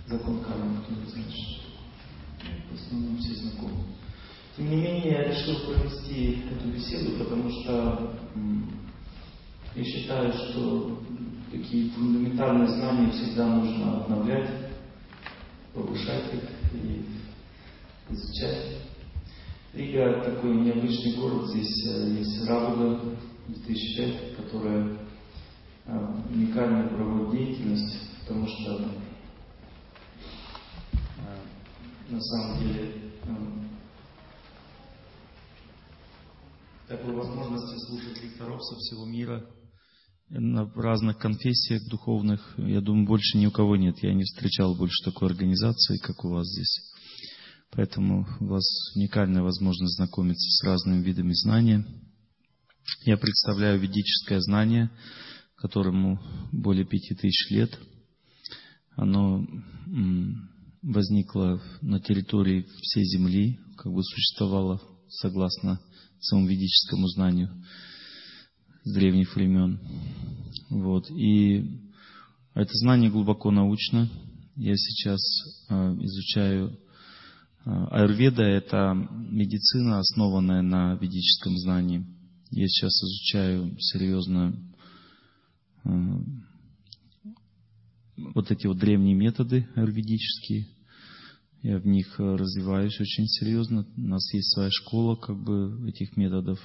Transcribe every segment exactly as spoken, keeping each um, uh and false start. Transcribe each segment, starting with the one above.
закон кармы, кто не знает, что в основном все знакомы. Тем не менее, я решил провести эту беседу, потому что я считаю, что такие фундаментальные знания всегда нужно обновлять, повышать их и изучать. Рига такой необычный город, здесь есть Радуга две тысячи пять, которая уникально проводит деятельность, потому что на самом деле такой возможности слушать лекторов со всего мира на разных конфессиях духовных, я думаю, больше ни у кого нет. Я не встречал больше такой организации, как у вас здесь. Поэтому у вас уникальная возможность знакомиться с разными видами знания. Я представляю ведическое знание, которому более пяти тысяч лет. Оно возникло на территории всей Земли, как бы существовало согласно самому ведическому знанию с древних времен. Вот. И это знание глубоко научно. Я сейчас э, изучаю э, аюрведа, это медицина, основанная на ведическом знании. Я сейчас изучаю серьезно э, вот эти вот древние методы аюрведические. Я в них развиваюсь очень серьезно. У нас есть своя школа как бы этих методов.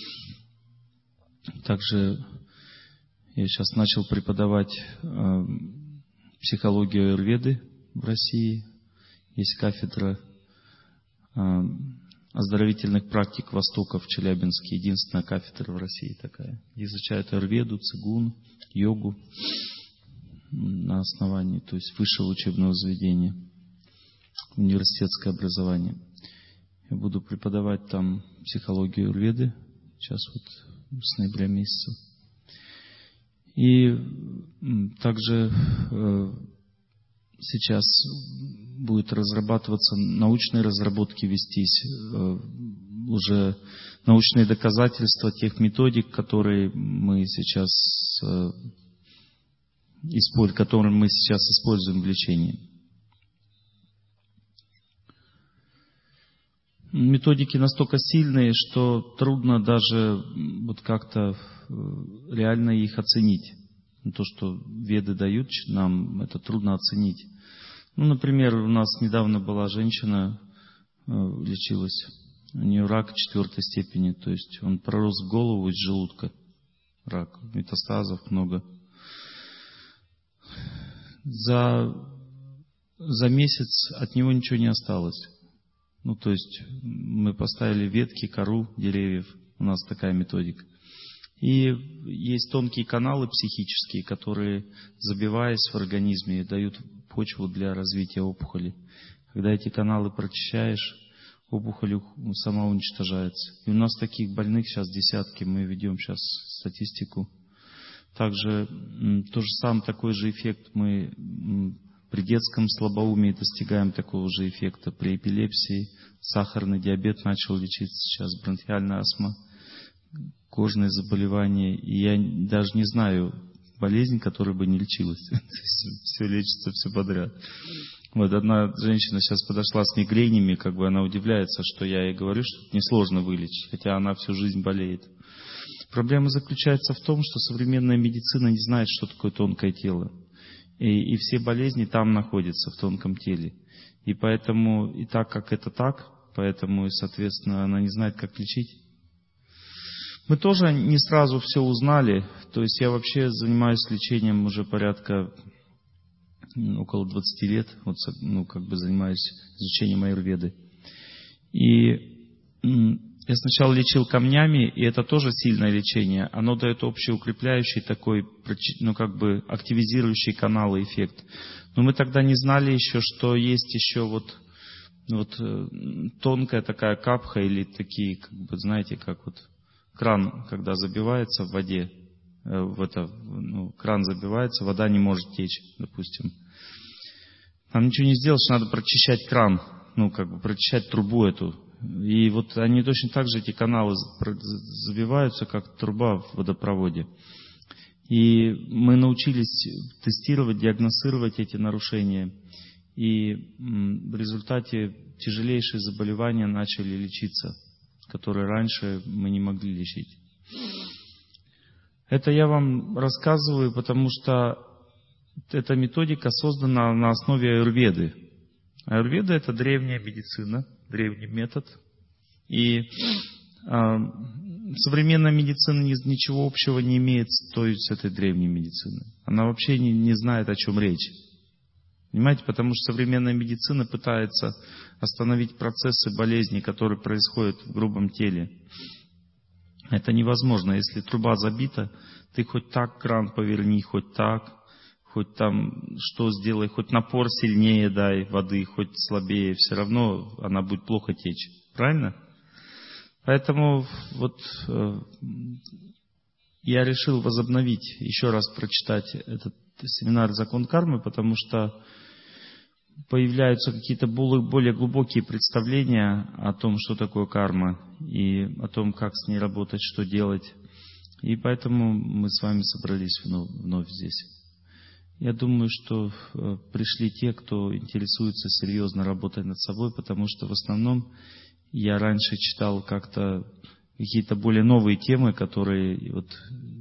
Также я сейчас начал преподавать э, психологию аюрведы в России. Есть кафедра э, оздоровительных практик Востока в Челябинске. Единственная кафедра в России такая. Изучают аюрведу, цигун, йогу на основании, то есть высшего учебного заведения. Университетское образование. Я буду преподавать там психологию аюрведы. Сейчас вот с ноября месяца. И также э, сейчас будет разрабатываться, научные разработки вестись, э, уже научные доказательства тех методик, которые мы сейчас, э, использ, которые мы сейчас используем в лечении. Методики настолько сильные, что трудно даже вот как-то реально их оценить. То, что веды дают нам, это трудно оценить. Ну, например, у нас недавно была женщина, лечилась, у нее рак четвертой степени, то есть он пророс в голову из желудка, рак, метастазов много. За, за месяц от него ничего не осталось. Ну, то есть мы поставили ветки, кору деревьев. У нас такая методика. И есть тонкие каналы психические, которые, забиваясь в организме, дают почву для развития опухоли. Когда эти каналы прочищаешь, опухоль сама уничтожается. И у нас таких больных сейчас десятки. Мы ведем сейчас статистику. Также то же самое, такой же эффект мы при детском слабоумии достигаем такого же эффекта. При эпилепсии, сахарный диабет начал лечиться сейчас, бронхиальная астма, кожные заболевания. И я даже не знаю болезнь, которая бы не лечилась. Все лечится, все подряд. Вот одна женщина сейчас подошла с мигренями, как бы она удивляется, что я ей говорю, что это несложно вылечить, хотя она всю жизнь болеет. Проблема заключается в том, что современная медицина не знает, что такое тонкое тело. И, и все болезни там находятся, в тонком теле. И поэтому, и так как это так, поэтому, и, соответственно, она не знает, как лечить. Мы тоже не сразу все узнали. То есть я вообще занимаюсь лечением уже порядка около двадцати лет. Вот, ну, как бы занимаюсь изучением аюрведы. И я сначала лечил камнями, и это тоже сильное лечение. Оно дает общеукрепляющий такой, ну, как бы активизирующий каналы эффект. Но мы тогда не знали еще, что есть еще вот, вот тонкая такая капха или такие, как бы, знаете, как вот кран, когда забивается в воде, в это, ну, кран забивается, вода не может течь, допустим. Там ничего не сделаешь, надо прочищать кран, ну, как бы прочищать трубу эту. И вот они точно так же, эти каналы забиваются, как труба в водопроводе. И мы научились тестировать, диагностировать эти нарушения. И в результате тяжелейшие заболевания начали лечиться, которые раньше мы не могли лечить. Это я вам рассказываю, потому что эта методика создана на основе аюрведы. Аюрведа — это древняя медицина, древний метод. И э, современная медицина ничего общего не имеет с той, с этой древней медициной. Она вообще не, не знает, о чем речь. Понимаете, потому что современная медицина пытается остановить процессы болезни, которые происходят в грубом теле. Это невозможно. Если труба забита, ты хоть так кран поверни, хоть так, хоть там что сделай, хоть напор сильнее дай воды, хоть слабее, все равно она будет плохо течь. Правильно? Поэтому вот э, я решил возобновить, еще раз прочитать этот семинар «Закон кармы», потому что появляются какие-то более глубокие представления о том, что такое карма, и о том, как с ней работать, что делать. И поэтому мы с вами собрались вновь, вновь здесь. Я думаю, что пришли те, кто интересуется серьезно работой над собой, потому что в основном я раньше читал как-то какие-то более новые темы, которые вот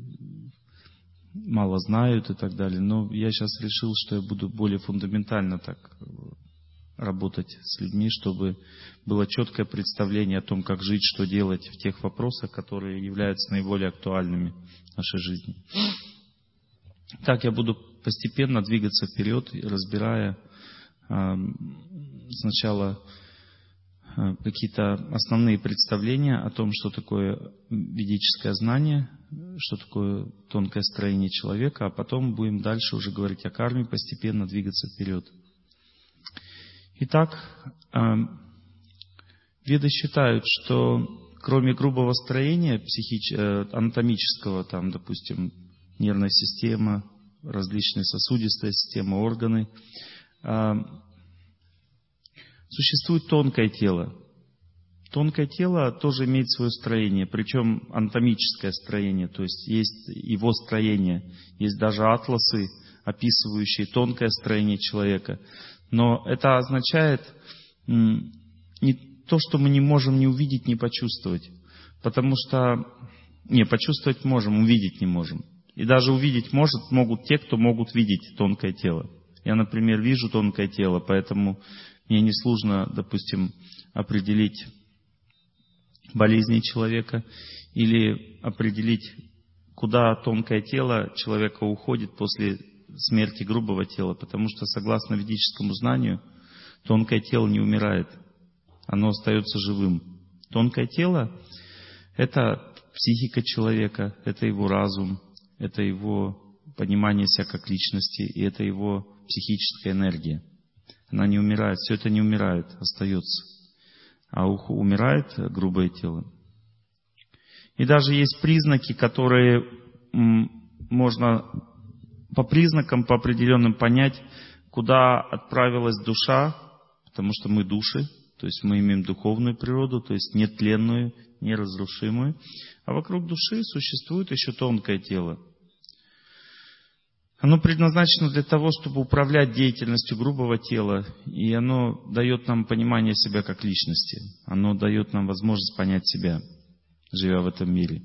мало знают и так далее. Но я сейчас решил, что я буду более фундаментально так работать с людьми, чтобы было четкое представление о том, как жить, что делать в тех вопросах, которые являются наиболее актуальными в нашей жизни. Так я буду постепенно двигаться вперед, разбирая э, сначала э, какие-то основные представления о том, что такое ведическое знание, что такое тонкое строение человека, а потом будем дальше уже говорить о карме, постепенно двигаться вперед. Итак, э, веды считают, что кроме грубого строения психич... э, анатомического, там, допустим, нервная система, различные сосудистые системы, органы, э, существует тонкое тело. Тонкое тело тоже имеет свое строение, причем анатомическое строение, то есть есть его строение, есть даже атласы, описывающие тонкое строение человека. Но это означает не то, что мы не можем ни увидеть, ни почувствовать. Потому что, не, почувствовать можем, увидеть не можем. И даже увидеть может, могут те, кто могут видеть тонкое тело. Я, например, вижу тонкое тело, поэтому мне несложно, допустим, определить болезни человека или определить, куда тонкое тело человека уходит после смерти грубого тела, потому что, согласно ведическому знанию, тонкое тело не умирает, оно остается живым. Тонкое тело — это психика человека, это его разум, это его понимание себя как личности, и это его психическая энергия. Она не умирает, все это не умирает, остается. А умирает грубое тело. И даже есть признаки, которые можно по признакам, по определенным понять, куда отправилась душа, потому что мы души, то есть мы имеем духовную природу, то есть нетленную, неразрушимую. А вокруг души существует еще тонкое тело. Оно предназначено для того, чтобы управлять деятельностью грубого тела, и оно дает нам понимание себя как личности. Оно дает нам возможность понять себя, живя в этом мире.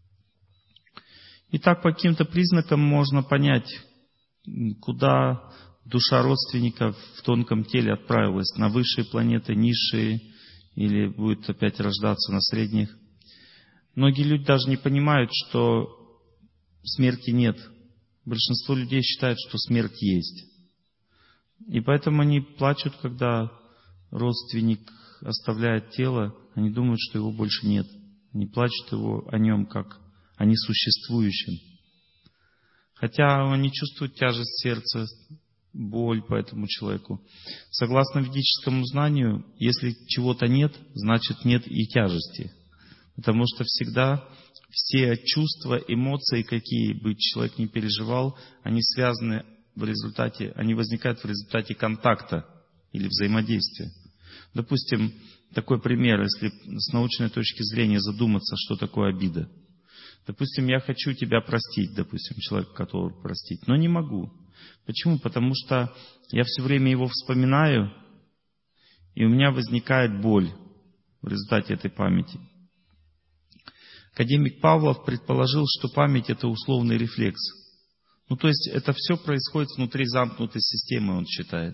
И так по каким-то признакам можно понять, куда душа родственников в тонком теле отправилась, на высшие планеты, низшие, или будет опять рождаться на средних. Многие люди даже не понимают, что смерти нет. Большинство людей считают, что смерть есть. И поэтому они плачут, когда родственник оставляет тело, они думают, что его больше нет. Они плачут его, о нем как о несуществующем. Хотя они чувствуют тяжесть сердца, боль по этому человеку. Согласно ведическому знанию, если чего-то нет, значит нет и тяжести. Потому что всегда все чувства, эмоции, какие бы человек ни переживал, они связаны в результате, они возникают в результате контакта или взаимодействия. Допустим, такой пример, если с научной точки зрения задуматься, что такое обида. Допустим, я хочу тебя простить, допустим, человек, которого простить, но не могу. Почему? Потому что я все время его вспоминаю, и у меня возникает боль в результате этой памяти. Академик Павлов предположил, что память — это условный рефлекс. Ну, то есть это все происходит внутри замкнутой системы, он считает.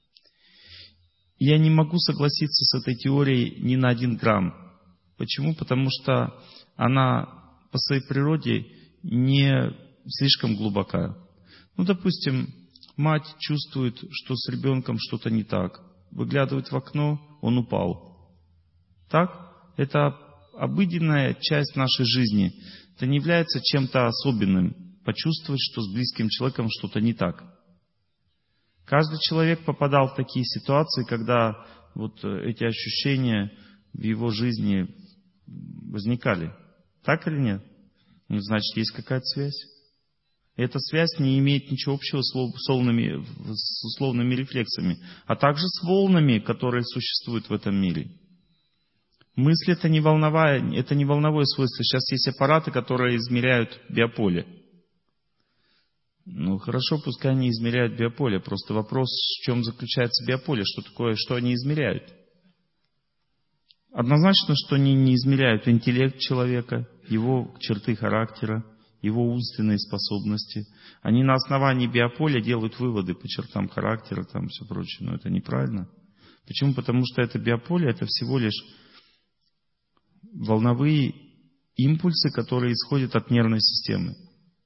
Я не могу согласиться с этой теорией ни на один грамм. Почему? Потому что она по своей природе не слишком глубока. Ну, допустим, мать чувствует, что с ребенком что-то не так. Выглядывает в окно, он упал. Так? Это обыденная часть нашей жизни. Это не является чем-то особенным. Почувствовать, что с близким человеком что-то не так. Каждый человек попадал в такие ситуации, когда вот эти ощущения в его жизни возникали. Так или нет? Ну, значит, есть какая-то связь. Эта связь не имеет ничего общего с условными, с условными рефлексами, а также с волнами, которые существуют в этом мире. Мысль — это не волновая, это не волновое свойство. Сейчас есть аппараты, которые измеряют биополе. Ну, хорошо, пускай они измеряют биополе. Просто вопрос, в чем заключается биополе, что такое, что они измеряют. Однозначно, что они не измеряют интеллект человека, его черты характера, его умственные способности. Они на основании биополя делают выводы по чертам характера, там все прочее. Но это неправильно. Почему? Потому что это биополе, это всего лишь волновые импульсы, которые исходят от нервной системы.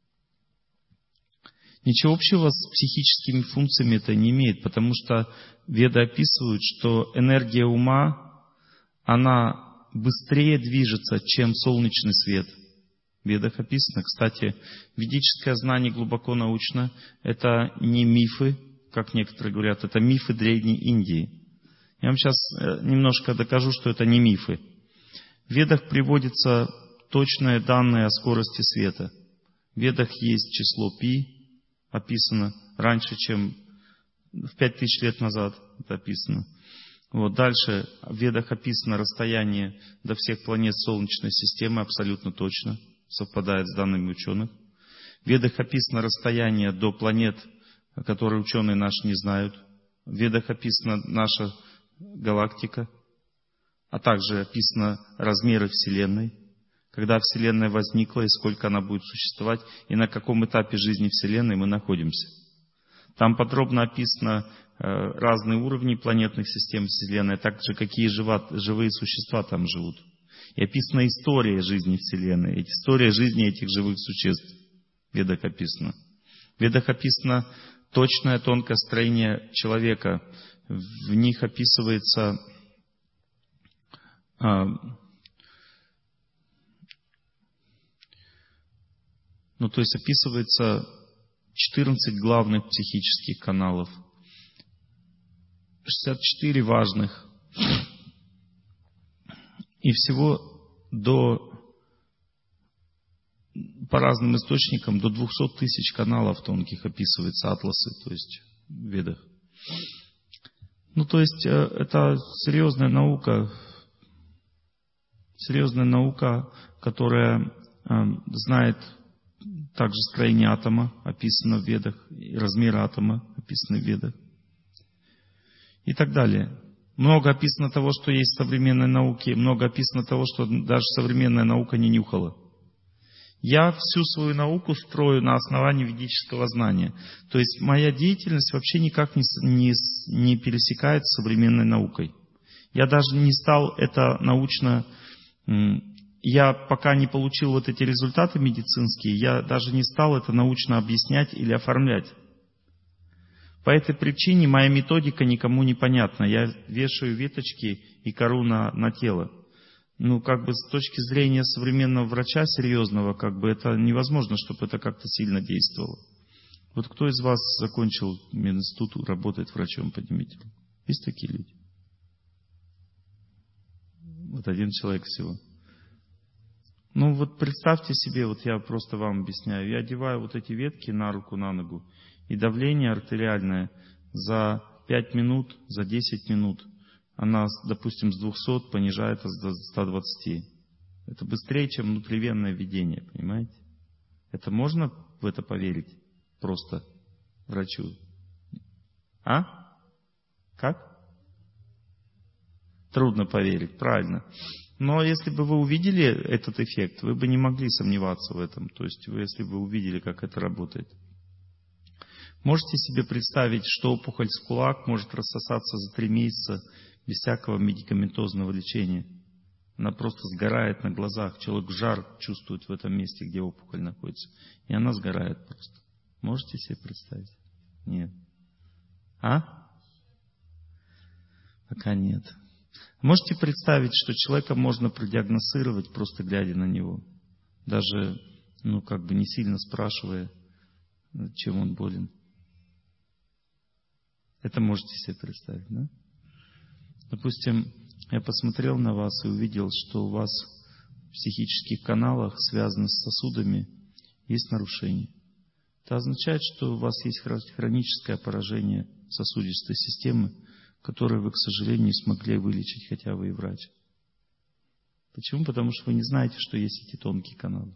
Ничего общего с психическими функциями это не имеет, потому что веды описывают, что энергия ума, она быстрее движется, чем солнечный свет. В ведах описано. Кстати, ведическое знание глубоко научно. Это не мифы, как некоторые говорят, это мифы Древней Индии. Я вам сейчас немножко докажу, что это не мифы. В ведах приводятся точные данные о скорости света. В ведах есть число пи, описано раньше, чем в пять тысяч лет назад это описано. Вот дальше в ведах описано расстояние до всех планет Солнечной системы абсолютно точно, совпадает с данными ученых. В ведах описано расстояние до планет, которые ученые наши не знают. В ведах описана наша галактика, а также описано размеры Вселенной, когда Вселенная возникла и сколько она будет существовать, и на каком этапе жизни Вселенной мы находимся. Там подробно описано э, разные уровни планетных систем Вселенной, а также какие жива, живые существа там живут. И описана история жизни Вселенной, история жизни этих живых существ. В ведах описано. В ведах описано точное тонкое строение человека. В них описывается э, Ну, то есть описывается четырнадцать главных психических каналов, шестьдесят четыре важных. И всего до, по разным источникам, до двухсот тысяч каналов тонких описываются атласы, то есть в ведах. Ну, то есть это серьезная наука, серьезная наука, которая знает также строение атома, описано в ведах, и размер атома описаны в ведах, и так далее. Много описано того, что есть в современной науке, много описано того, что даже современная наука не нюхала. Я всю свою науку строю на основании ведического знания. То есть моя деятельность вообще никак не, не, не пересекается с современной наукой. Я даже не стал это научно... Я пока не получил вот эти результаты медицинские, я даже не стал это научно объяснять или оформлять. По этой причине моя методика никому не понятна. Я вешаю веточки и кору на, на тело. Ну, как бы с точки зрения современного врача серьезного, как бы это невозможно, чтобы это как-то сильно действовало. Вот кто из вас закончил мединститут, работает врачом, поднимите руку. Есть такие люди? Вот один человек всего. Ну вот представьте себе, вот я просто вам объясняю, я одеваю вот эти ветки на руку, на ногу, и давление артериальное за пять минут, за десять минут, она, допустим, с двухсот понижается до ста двадцати. Это быстрее, чем внутривенное введение, понимаете? Это можно в это поверить? Просто врачу? А? Как? Трудно поверить, правильно. Но если бы вы увидели этот эффект, вы бы не могли сомневаться в этом. То есть, вы, если бы увидели, как это работает. Можете себе представить, что опухоль с кулак может рассосаться за три месяца без всякого медикаментозного лечения? Она просто сгорает на глазах. Человек жар чувствует в этом месте, где опухоль находится. И она сгорает просто. Можете себе представить? Нет. А? Пока нет. Можете представить, что человека можно продиагностировать, просто глядя на него? Даже, ну, как бы не сильно спрашивая, чем он болен. Это можете себе представить, да? Допустим, я посмотрел на вас и увидел, что у вас в психических каналах, связанных с сосудами, есть нарушение. Это означает, что у вас есть хроническое поражение сосудистой системы, которое вы, к сожалению, не смогли вылечить, хотя вы и врач. Почему? Потому что вы не знаете, что есть эти тонкие каналы.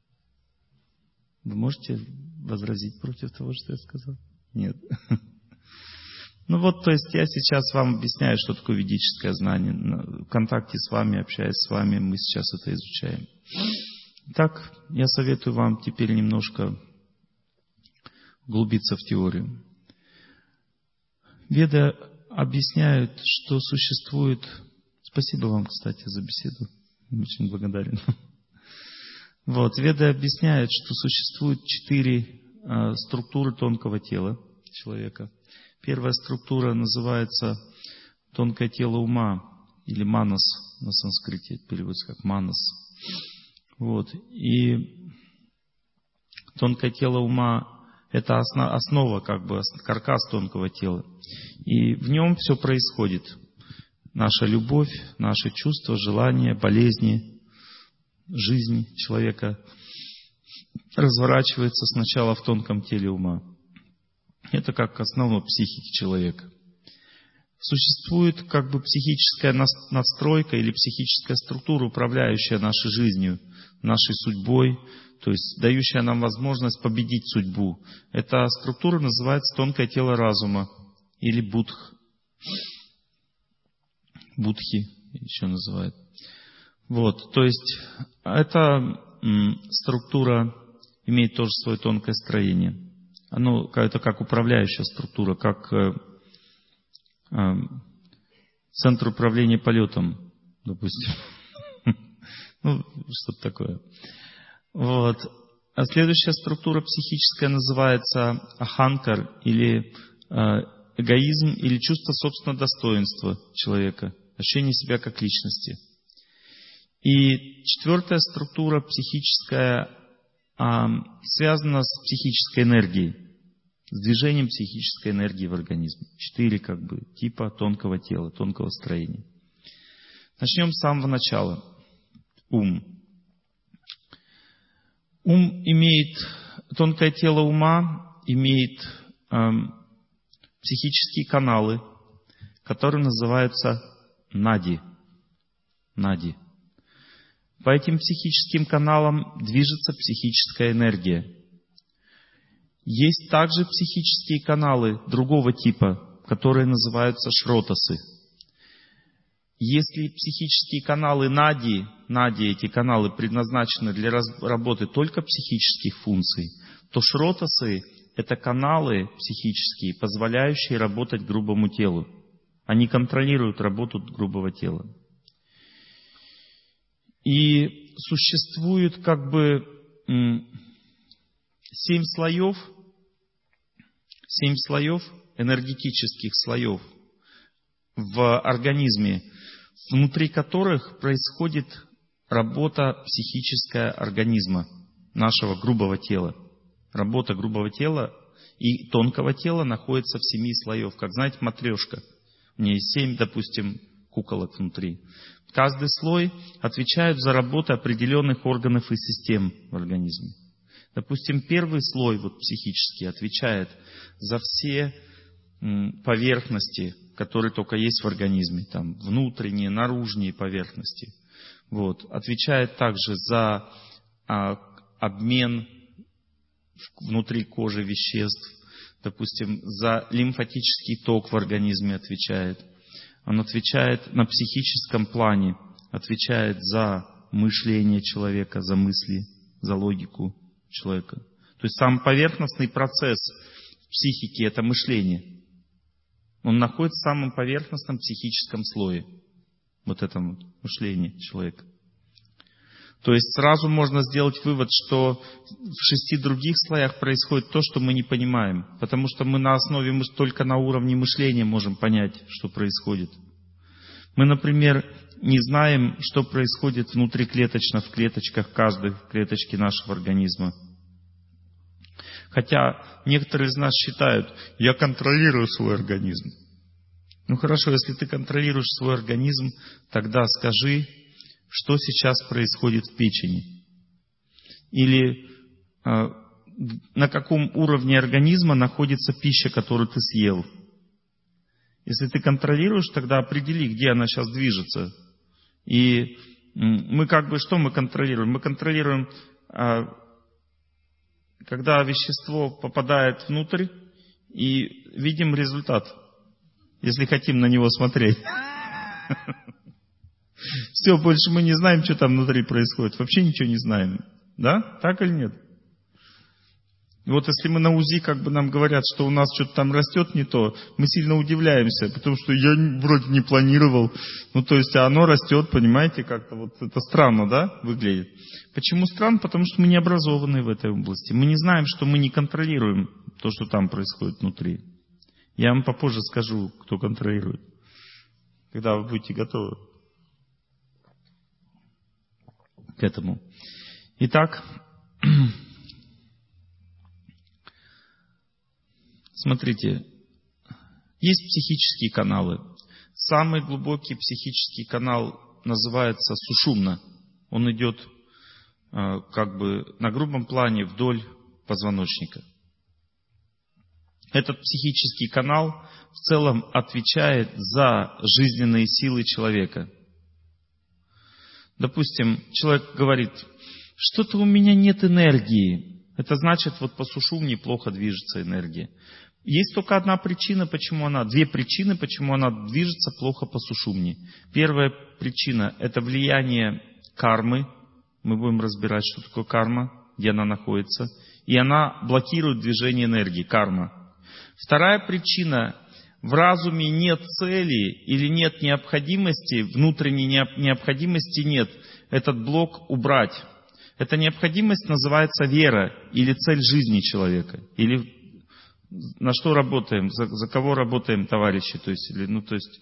Вы можете возразить против того, что я сказал? Нет. Ну вот, то есть я сейчас вам объясняю, что такое ведическое знание. В контакте с вами, общаясь с вами, мы сейчас это изучаем. Итак, я советую вам теперь немножко углубиться в теорию. Веды объясняют, что существует... Спасибо вам, кстати, за беседу. Очень благодарен. Вот, Веды объясняют, что существует четыре э, структуры тонкого тела человека. Первая структура называется тонкое тело ума, или манас на санскрите, переводится как манас. Вот. И тонкое тело ума — это основа, основа, как бы каркас тонкого тела. И в нем все происходит. Наша любовь, наши чувства, желания, болезни, жизнь человека разворачивается сначала в тонком теле ума. Это как основа психики человека. Существует как бы психическая настройка или психическая структура, управляющая нашей жизнью, нашей судьбой, то есть дающая нам возможность победить судьбу. Эта структура называется тонкое тело разума или будх. Будхи еще называют. Вот, то есть эта м, структура имеет тоже свое тонкое строение. Оно, это как управляющая структура, как э, э, центр управления полетом, допустим. Ну, что-то такое. Вот. А следующая структура психическая называется аханкар, или э, эгоизм, или чувство собственного достоинства человека, ощущение себя как личности. И четвертая структура психическая а, связана с психической энергией, с движением психической энергии в организме. Четыре как бы типа тонкого тела, тонкого строения. Начнем с самого начала. Ум. Ум имеет, тонкое тело ума имеет эм, психические каналы, которые называются нади. Нади. По этим психическим каналам движется психическая энергия. Есть также психические каналы другого типа, которые называются шротасы. Если психические каналы нади, нади, эти каналы предназначены для работы только психических функций, то шротасы — это каналы психические, позволяющие работать грубому телу. Они контролируют работу грубого тела. И существует как бы семь слоев, семь слоев, энергетических слоев в организме, внутри которых происходит работа психическая организма, нашего грубого тела. Работа грубого тела и тонкого тела находится в семи слоев. Как знаете, матрешка. У нее есть семь, допустим, куколок внутри. Каждый слой отвечает за работу определенных органов и систем в организме. Допустим, первый слой, вот психический, отвечает за все поверхности, которые только есть в организме. Там внутренние, наружные поверхности. Вот. Отвечает также за а, обмен внутри кожи веществ. допустим, за лимфатический ток в организме отвечает. Он отвечает на психическом плане, отвечает за мышление человека, за мысли, за логику человека. То есть сам поверхностный процесс психики — это мышление. Он находится в самом поверхностном психическом слое. Вот это вот мышление человека. То есть сразу можно сделать вывод, что в шести других слоях происходит то, что мы не понимаем. Потому что мы на основе, мы только на уровне мышления можем понять, что происходит. Мы, например, не знаем, что происходит внутриклеточно в клеточках, каждой клеточки нашего организма. Хотя некоторые из нас считают, я контролирую свой организм. Ну хорошо, если ты контролируешь свой организм, тогда скажи, что сейчас происходит в печени. Или э, на каком уровне организма находится пища, которую ты съел. Если ты контролируешь, тогда определи, где она сейчас движется. И мы как бы, что мы контролируем? Мы контролируем, э, когда вещество попадает внутрь, и видим результат, если хотим на него смотреть. Все, больше мы не знаем, что там внутри происходит. Вообще ничего не знаем. Да? Так или нет? Вот если мы на УЗИ как бы нам говорят, что у нас что-то там растет не то, мы сильно удивляемся, потому что я вроде не планировал. Ну, то есть, а оно растет, понимаете, как-то вот это странно, да, выглядит. Почему странно? Потому что мы не образованы в этой области. Мы не знаем, что мы не контролируем то, что там происходит внутри. Я вам попозже скажу, кто контролирует, когда вы будете готовы к этому. Итак, смотрите, есть психические каналы. Самый глубокий психический канал называется сушумна. Он идет э, как бы на грубом плане вдоль позвоночника. Этот психический канал в целом отвечает за жизненные силы человека. Допустим, человек говорит, что-то у меня нет энергии. Это значит, вот по сушумне плохо движется энергия. Есть только одна причина, почему она, две причины, почему она движется плохо по сушумне. Первая причина — это влияние кармы. Мы будем разбирать, что такое карма, где она находится. И она блокирует движение энергии, карма. Вторая причина — в разуме нет цели или нет необходимости, внутренней необходимости нет этот блок убрать. Эта необходимость называется вера или цель жизни человека. Или на что работаем, за, за кого работаем, товарищи. То есть, или, ну, то есть,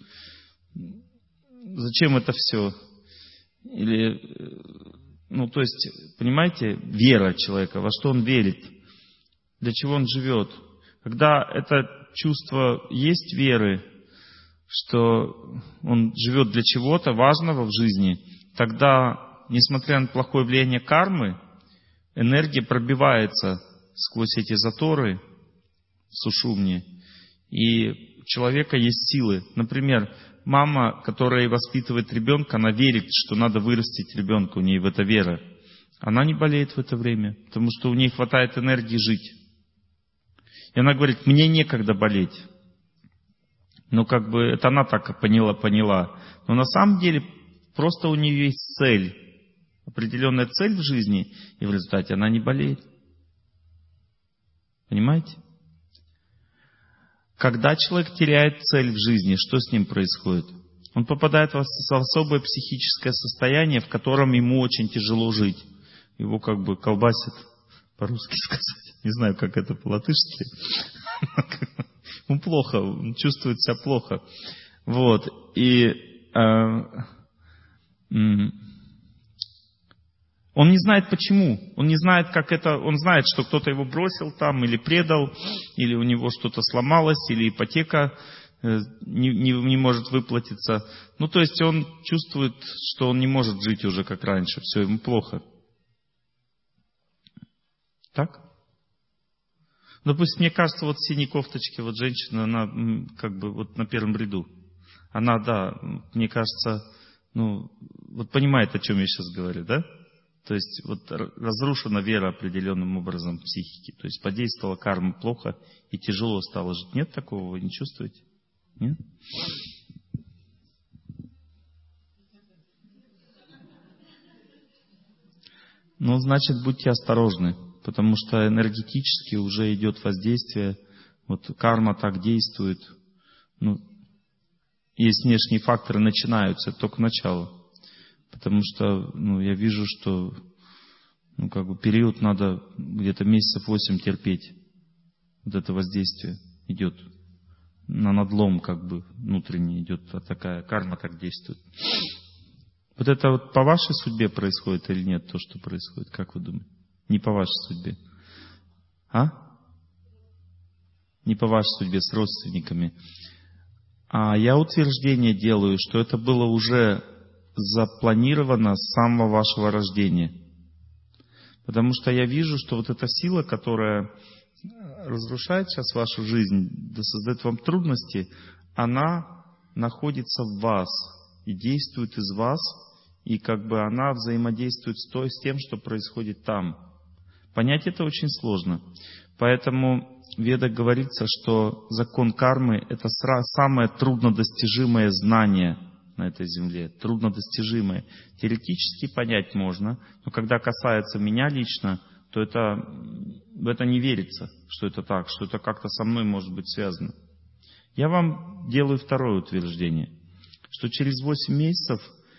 зачем это все? Или, ну, то есть, понимаете, вера человека, во что он верит, для чего он живет. Когда это чувство есть веры, что он живет для чего-то важного в жизни, тогда, несмотря на плохое влияние кармы, энергия пробивается сквозь эти заторы в сушумне, и у человека есть силы. Например, мама, которая воспитывает ребенка, она верит, что надо вырастить ребенка, у нее в это вера. Она не болеет в это время, потому что у нее хватает энергии жить. И она говорит, мне некогда болеть. Ну, как бы, это она так поняла, поняла. Но на самом деле, просто у нее есть цель. Определенная цель в жизни, и в результате она не болеет. Понимаете? Когда человек теряет цель в жизни, что с ним происходит? Он попадает в особое психическое состояние, в котором ему очень тяжело жить. Его как бы колбасит, по-русски сказать. Не знаю, как это по-латышски. Он плохо, он чувствует себя плохо. Вот. И э, он не знает почему. Он не знает, как это. Он знает, что кто-то его бросил там, или предал, или у него что-то сломалось, или ипотека э, не, не, не может выплатиться. Ну, то есть он чувствует, что он не может жить уже как раньше. Все, ему плохо. Так? Допустим, мне кажется, вот в синей кофточке вот женщина, она как бы вот на первом ряду. Она, да, мне кажется, ну, вот понимает, о чем я сейчас говорю, да? То есть вот разрушена вера определенным образом в психике. То есть подействовала карма плохо и тяжело стало жить. Нет такого, вы не чувствуете? Нет? Ну, значит, будьте осторожны, потому что энергетически уже идет воздействие. Вот карма так действует. Ну, есть внешние факторы, начинаются, это только начало. Потому что, ну, я вижу, что, ну, как бы период надо где-то месяцев восемь терпеть. Вот это воздействие идет. На надлом, как бы, внутренний идет, а такая карма так действует. Вот это вот по вашей судьбе происходит или нет, то, что происходит? Как вы думаете? Не по вашей судьбе. А? Не по вашей судьбе, с родственниками. А я утверждение делаю, что это было уже запланировано с самого вашего рождения. Потому что я вижу, что вот эта сила, которая разрушает сейчас вашу жизнь, да создает вам трудности, она находится в вас и действует из вас, и как бы она взаимодействует с, той, с тем, что происходит там. Понять это очень сложно. Поэтому в Ведах говорится, что закон кармы — это самое труднодостижимое знание на этой земле. Труднодостижимое. Теоретически понять можно, но когда касается меня лично, то это, в это не верится, что это так, что это как-то со мной может быть связано. Я вам делаю второе утверждение, что через восемь месяцев,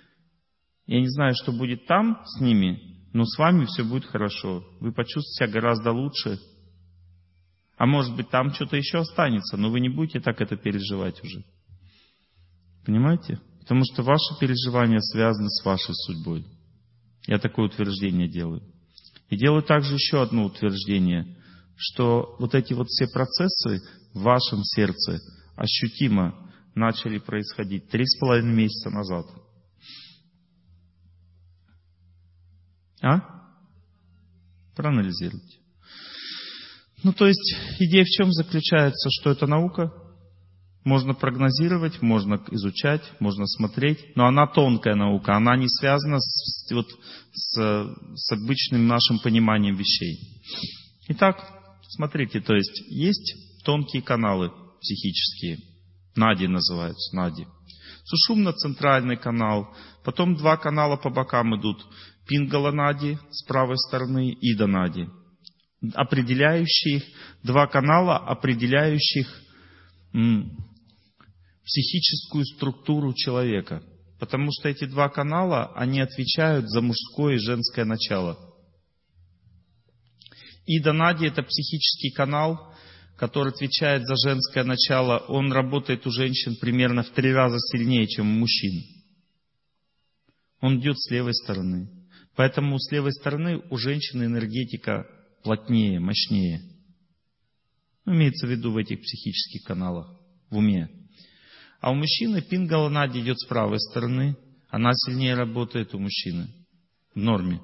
я не знаю, что будет там с ними, но с вами все будет хорошо. Вы почувствуете себя гораздо лучше. А может быть, там что-то еще останется, но вы не будете так это переживать уже. Понимаете? Потому что ваши переживания связаны с вашей судьбой. Я такое утверждение делаю. И делаю также еще одно утверждение, что вот эти вот все процессы в вашем сердце ощутимо начали происходить три с половиной месяца назад. А? Проанализируйте. Ну, то есть, идея в чем заключается, что это наука? Можно прогнозировать, можно изучать, можно смотреть, но она тонкая наука, она не связана с, вот, с, с обычным нашим пониманием вещей. Итак, смотрите, то есть, есть тонкие каналы психические, нади называются, нади. Сушумно-центральный канал, потом два канала по бокам идут, пингала-нади с правой стороны, ида-нади. Определяющие, два канала, определяющих м, психическую структуру человека. Потому что эти два канала, они отвечают за мужское и женское начало. Ида-нади — это психический канал, который отвечает за женское начало. Он работает у женщин примерно в три раза сильнее, чем у мужчин. Он идет с левой стороны. Поэтому с левой стороны у женщины энергетика плотнее, мощнее. Ну, имеется в виду в этих психических каналах, в уме. А у мужчины пингала-нади идет с правой стороны. Она сильнее работает у мужчины. В норме.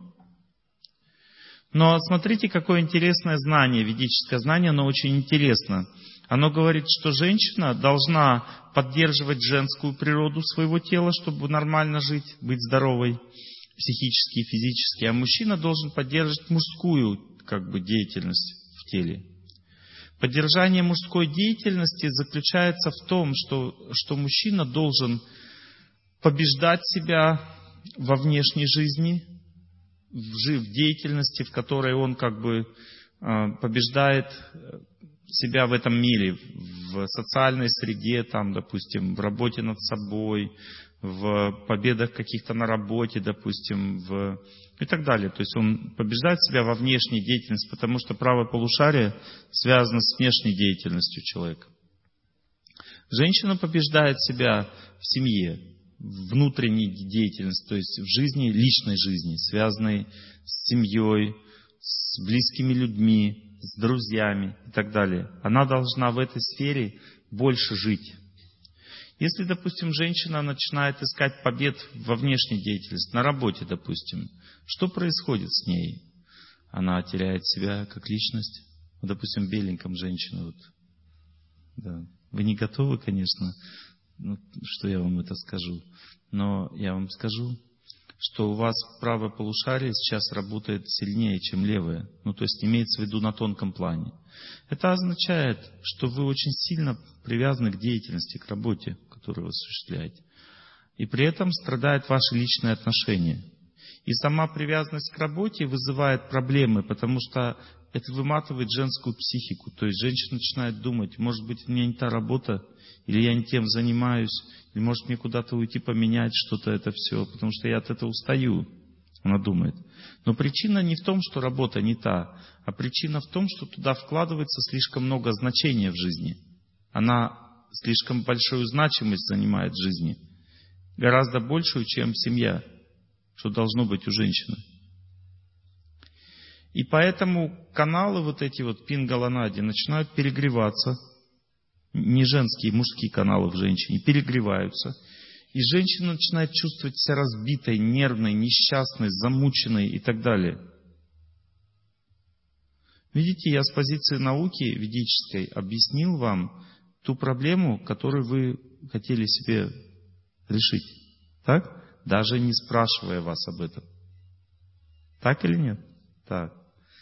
Но смотрите, какое интересное знание, ведическое знание, оно очень интересно. Оно говорит, что женщина должна поддерживать женскую природу своего тела, чтобы нормально жить, быть здоровой, психически и физически. А мужчина должен поддерживать мужскую, как бы, деятельность в теле. Поддержание мужской деятельности заключается в том, что, что мужчина должен побеждать себя во внешней жизни, в деятельности, в которой он как бы побеждает себя в этом мире, в социальной среде, там, допустим, в работе над собой, в победах каких-то на работе, допустим, в... и так далее. То есть он побеждает себя во внешней деятельности, потому что правое полушарие связано с внешней деятельностью человека. Женщина побеждает себя в семье, в внутренней деятельности, то есть в жизни, личной жизни, связанной с семьей, с близкими людьми, с друзьями и так далее. Она должна в этой сфере больше жить. Если, допустим, женщина начинает искать побед во внешней деятельности, на работе, допустим, что происходит с ней? Она теряет себя как личность. Вот, допустим, в беленьком женщина. Вот. Да. Вы не готовы, конечно, ну, что я вам это скажу. Но я вам скажу, что у вас правое полушарие сейчас работает сильнее, чем левое. Ну, то есть имеется в виду на тонком плане. Это означает, что вы очень сильно привязаны к деятельности, к работе, которую вы осуществляете. И при этом страдают ваши личные отношения. И сама привязанность к работе вызывает проблемы, потому что это выматывает женскую психику. То есть женщина начинает думать, может быть, у меня не та работа, или я не тем занимаюсь, или может мне куда-то уйти поменять что-то это все, потому что я от этого устаю. Она думает. Но причина не в том, что работа не та, а причина в том, что туда вкладывается слишком много значения в жизни. Она слишком большую значимость занимает в жизни. Гораздо большую, чем семья, что должно быть у женщины. И поэтому каналы вот эти вот пингала-нади начинают перегреваться. Не женские, мужские каналы в женщине перегреваются. И женщина начинает чувствовать себя разбитой, нервной, несчастной, замученной и так далее. Видите, я с позиции науки ведической объяснил вам ту проблему, которую вы хотели себе решить. Так? Даже не спрашивая вас об этом. Так или нет? Так.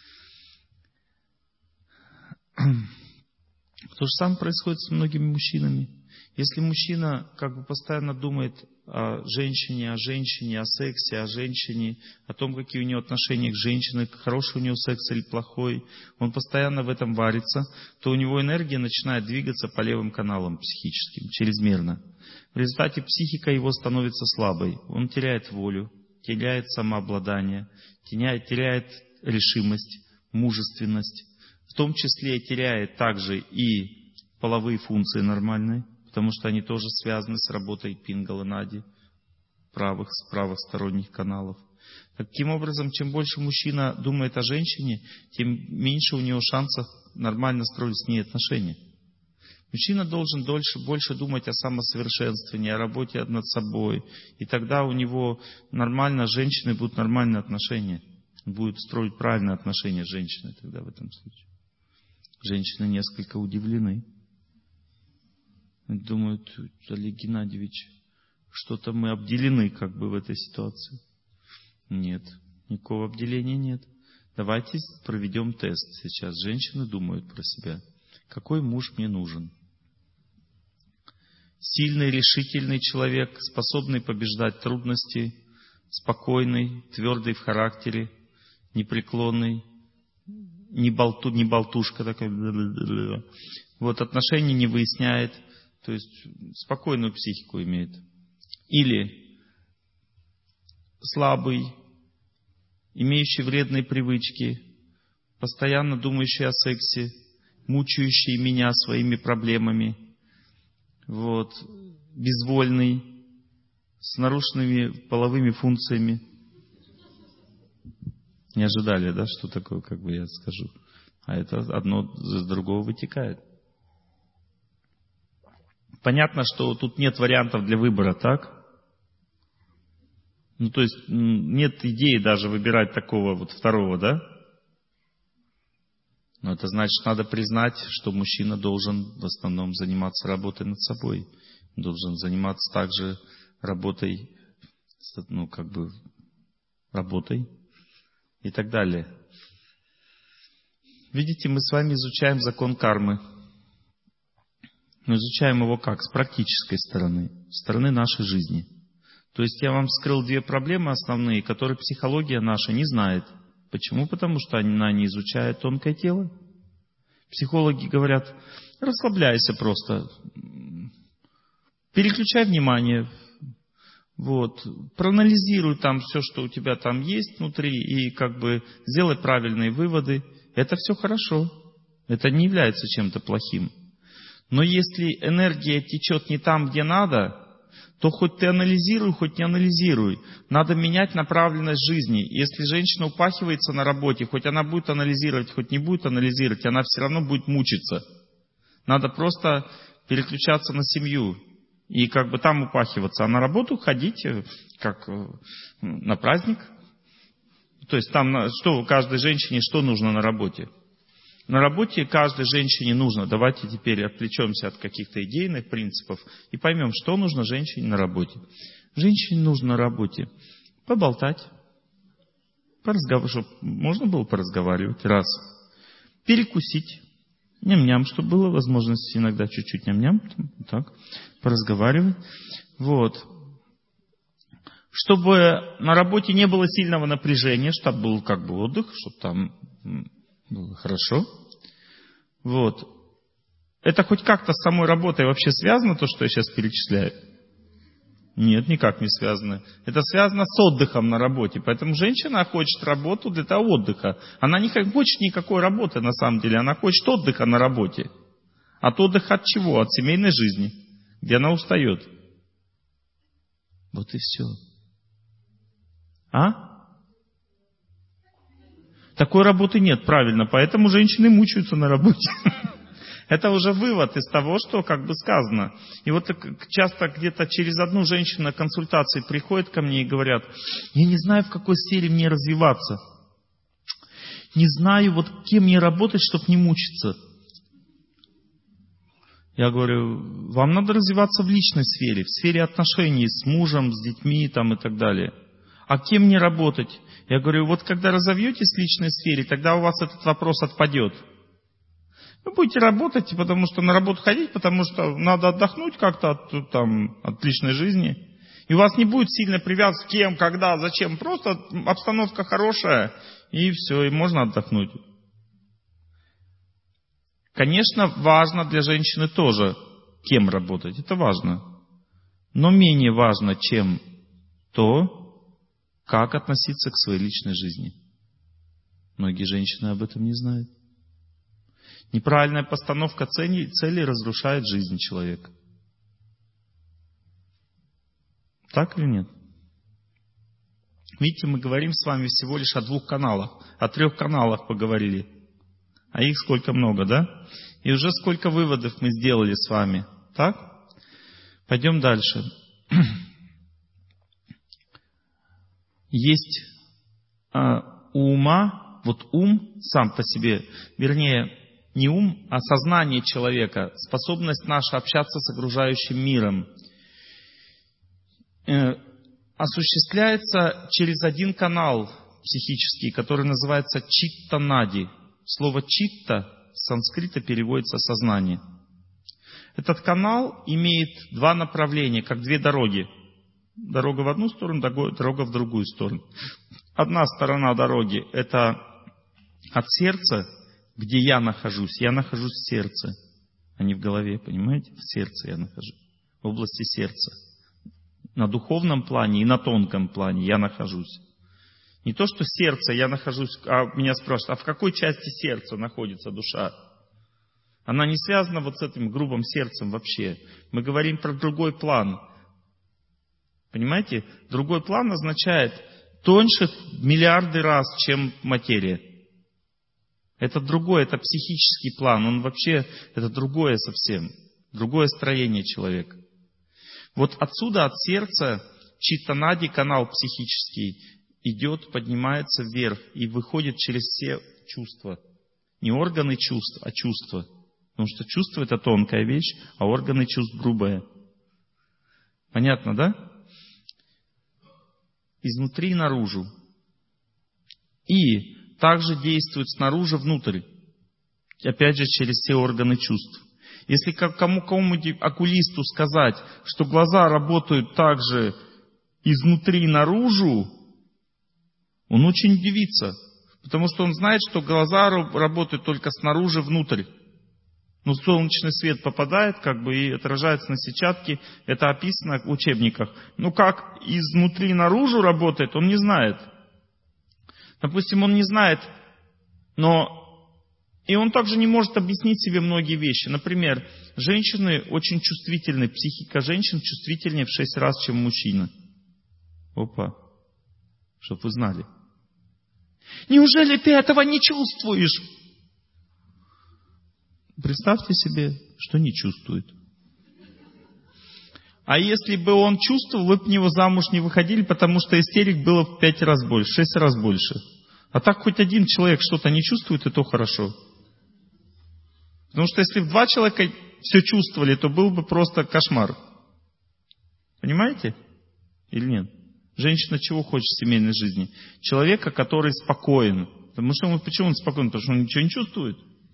То же самое происходит с многими мужчинами. Если мужчина как бы постоянно думает о женщине, о женщине, о сексе, о женщине, о том, какие у него отношения к женщине, хороший у него секс или плохой, он постоянно в этом варится, то у него энергия начинает двигаться по левым каналам психическим, чрезмерно. В результате психика его становится слабой. Он теряет волю, теряет самообладание, теряет, теряет решимость, мужественность. В том числе теряет также и половые функции нормальные, потому что они тоже связаны с работой пингала-нади, правых, с правосторонних каналов. Таким образом, чем больше мужчина думает о женщине, тем меньше у него шансов нормально строить с ней отношения. Мужчина должен дольше, больше думать о самосовершенствовании, о работе над собой. И тогда у него нормально с женщиной будут нормальные отношения. Он будет строить правильные отношения с женщиной тогда в этом случае. Женщины несколько удивлены. Думают, Олег Геннадьевич, что-то мы обделены как бы в этой ситуации. Нет, никакого обделения нет. Давайте проведем тест сейчас. Женщины думают про себя. Какой муж мне нужен? Сильный, решительный человек, способный побеждать трудности, спокойный, твердый в характере, непреклонный, не, болту, не болтушка такая. Вот отношения не выясняет, то есть спокойную психику имеет. Или слабый, имеющий вредные привычки, постоянно думающий о сексе, мучающий меня своими проблемами, вот, безвольный, с нарушенными половыми функциями. Не ожидали, да, что такое, как бы я скажу. А это одно из другого вытекает. Понятно, что тут нет вариантов для выбора, так? Ну, то есть нет идеи даже выбирать такого вот второго, да? Но это значит, надо признать, что мужчина должен в основном заниматься работой над собой. Должен заниматься также работой, ну, как бы, работой и так далее. Видите, мы с вами изучаем закон кармы. Но изучаем его как? С практической стороны, с стороны нашей жизни. То есть я вам вскрыл две проблемы основные, которые психология наша не знает. Почему? Потому что она не изучает тонкое тело. Психологи говорят, расслабляйся просто, переключай внимание, вот, проанализируй там все, что у тебя там есть внутри, и как бы сделай правильные выводы. Это все хорошо, это не является чем-то плохим. Но если энергия течет не там, где надо, то хоть ты анализируй, хоть не анализируй. Надо менять направленность жизни. Если женщина упахивается на работе, хоть она будет анализировать, хоть не будет анализировать, она все равно будет мучиться. Надо просто переключаться на семью и как бы там упахиваться. А на работу ходить, как на праздник. То есть там что каждой женщине что нужно на работе? На работе каждой женщине нужно, давайте теперь отвлечемся от каких-то идейных принципов и поймем, что нужно женщине на работе. Женщине нужно на работе поболтать, поразговаривать, чтобы можно было поразговаривать, раз. Перекусить, ням-ням, чтобы была возможность иногда чуть-чуть ням-ням, так, поразговаривать. Вот. Чтобы на работе не было сильного напряжения, чтобы был как бы отдых, чтобы там было хорошо. Вот. Это хоть как-то с самой работой вообще связано, то, что я сейчас перечисляю? Нет, никак не связано. Это связано с отдыхом на работе. Поэтому женщина хочет работу для того отдыха. Она не хочет никакой работы на самом деле. Она хочет отдыха на работе. От отдыха от чего? От семейной жизни, где она устает. Вот и все. А? Такой работы нет, правильно. Поэтому женщины мучаются на работе. Это уже вывод из того, что как бы сказано. И вот часто где-то через одну женщину на консультации приходят ко мне и говорят: я не знаю, в какой сфере мне развиваться. Не знаю, вот кем мне работать, чтобы не мучиться. Я говорю: вам надо развиваться в личной сфере, в сфере отношений с мужем, с детьми там, и так далее. А кем мне работать? Я говорю: вот когда разовьетесь в личной сфере, тогда у вас этот вопрос отпадет. Вы будете работать, потому что на работу ходить, потому что надо отдохнуть как-то от, там, от личной жизни. И у вас не будет сильно привязки к кем, когда, зачем. Просто обстановка хорошая, и все, и можно отдохнуть. Конечно, важно для женщины тоже, кем работать. Это важно. Но менее важно, чем то, как относиться к своей личной жизни. Многие женщины об этом не знают. Неправильная постановка цели, цели разрушает жизнь человека. Так или нет? Видите, мы говорим с вами всего лишь о двух каналах. О трех каналах поговорили. А их сколько много, да? И уже сколько выводов мы сделали с вами. Так? Пойдем дальше. Есть а, у ума, вот ум сам по себе, вернее, не ум, а сознание человека, способность наша общаться с окружающим миром, э, осуществляется через один канал психический, который называется читта-нади. Слово читта с санскрита переводится сознание. Этот канал имеет два направления, как две дороги. Дорога в одну сторону, дорога в другую сторону. Одна сторона дороги — это от сердца, где я нахожусь. Я нахожусь в сердце, а не в голове, понимаете? В сердце я нахожусь, в области сердца. На духовном плане и на тонком плане я нахожусь. Не то, что сердце я нахожусь, а меня спрашивают: а в какой части сердца находится душа? Она не связана вот с этим грубым сердцем вообще. Мы говорим про другой план. Понимаете? Другой план означает тоньше миллиарды раз, чем материя. Это другое, это психический план. Он вообще, это другое совсем. Другое строение человека. Вот отсюда, от сердца, читта-нади, канал психический, идет, поднимается вверх и выходит через все чувства. Не органы чувств, а чувства. Потому что чувство — это тонкая вещь, а органы чувств — грубая. Понятно, да? Изнутри наружу. И также действует снаружи внутрь. Опять же, через все органы чувств. Если кому-нибудь окулисту сказать, что глаза работают также изнутри наружу, он очень удивится. Потому что он знает, что глаза работают только снаружи внутрь. Но солнечный свет попадает, как бы, и отражается на сетчатке. Это описано в учебниках. Но как изнутри наружу работает, он не знает. Допустим, он не знает, но и он также не может объяснить себе многие вещи. Например, женщины очень чувствительны, психика женщин чувствительнее в шесть раз, чем мужчина. Опа, чтоб вы знали. Неужели ты этого не чувствуешь? Представьте себе, что не чувствует. А если бы он чувствовал, вы бы в него замуж не выходили, потому что истерик было в пять раз больше, в шесть раз больше. А так хоть один человек что-то не чувствует, и то хорошо. Потому что если бы два человека все чувствовали, то был бы просто кошмар. Понимаете? Или нет? Женщина чего хочет в семейной жизни? Человека, который спокоен. Потому что он, почему он спокоен? Потому что он ничего не чувствует.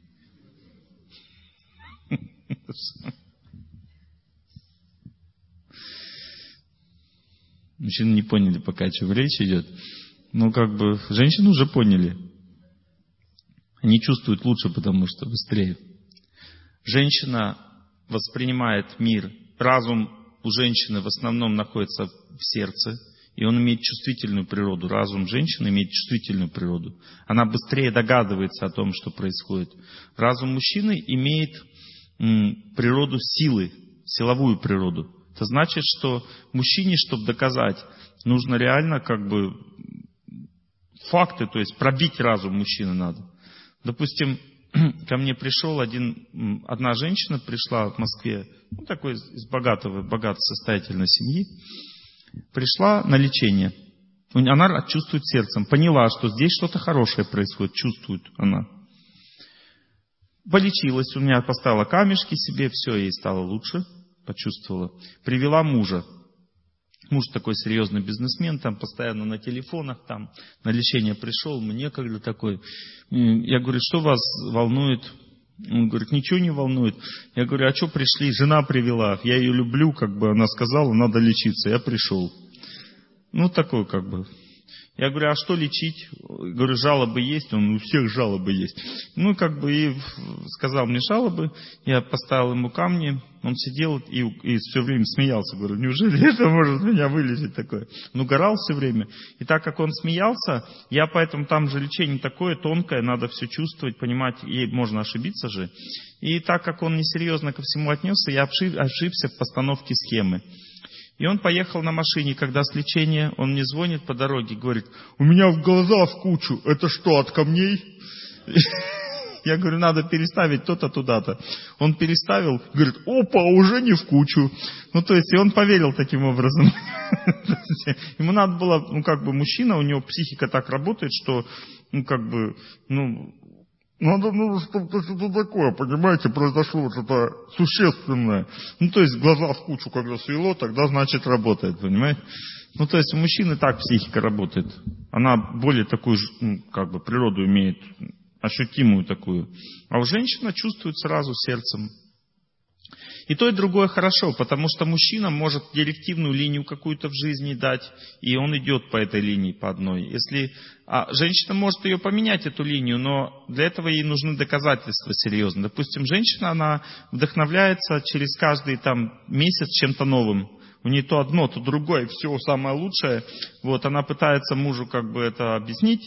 Мужчины не поняли пока, о чем речь идет. Но как бы женщины уже поняли. Они чувствуют лучше, потому что быстрее. Женщина воспринимает мир. Разум у женщины в основном находится в сердце. И он имеет чувствительную природу. Разум женщины имеет чувствительную природу. Она быстрее догадывается о том, что происходит. Разум мужчины имеет м, природу силы, силовую природу. Это значит, что мужчине, чтобы доказать, нужно реально как бы факты, то есть пробить разум мужчины надо. Допустим, ко мне пришел один, одна женщина пришла в Москве, ну, такой из богатого, богатой состоятельной семьи, пришла на лечение. Она чувствует сердцем, поняла, что здесь что-то хорошее происходит, чувствует она. Полечилась, у меня поставила камешки себе, все, ей стало лучше, почувствовала. Привела мужа. Муж такой серьезный бизнесмен, там постоянно на телефонах, там на лечение пришел, мне когда такой. Я говорю, что вас волнует? Он говорит, ничего не волнует. Я говорю, а что пришли? Жена привела, я ее люблю, как бы она сказала, надо лечиться, я пришел. Ну, такой как бы. Я говорю, а что лечить? Говорю, жалобы есть? Он, у всех жалобы есть. Ну, как бы, и сказал мне жалобы, я поставил ему камни, он сидел и, и все время смеялся. Говорю, неужели это может меня вылечить такое? Он угорал все время. И так как он смеялся, я поэтому, там же лечение такое тонкое, надо все чувствовать, понимать, и можно ошибиться же. И так как он несерьезно ко всему отнесся, я ошибся в постановке схемы. И он поехал на машине, когда с лечения, он мне звонит по дороге, говорит, у меня в глаза в кучу, это что, от камней? Я говорю, надо переставить то-то туда-то. Он переставил, говорит, опа, уже не в кучу. Ну, то есть, и он поверил таким образом. Ему надо было, ну, как бы, мужчина, у него психика так работает, что, ну, как бы, ну... Надо, ну, чтобы что-то такое, понимаете, произошло что-то существенное. Ну, то есть, глаза в кучу, когда свело, тогда, значит, работает, понимаете? Ну, то есть, у мужчины так психика работает. Она более такую, ну, как бы, природу имеет, ощутимую такую. А у женщины чувствует сразу сердцем. И то, и другое хорошо, потому что мужчина может директивную линию какую-то в жизни дать, и он идет по этой линии, по одной. Если, а женщина может ее поменять, эту линию, но для этого ей нужны доказательства серьезные. Допустим, женщина, она вдохновляется через каждый там, месяц чем-то новым. У нее то одно, то другое, все самое лучшее. Вот, она пытается мужу как бы это объяснить.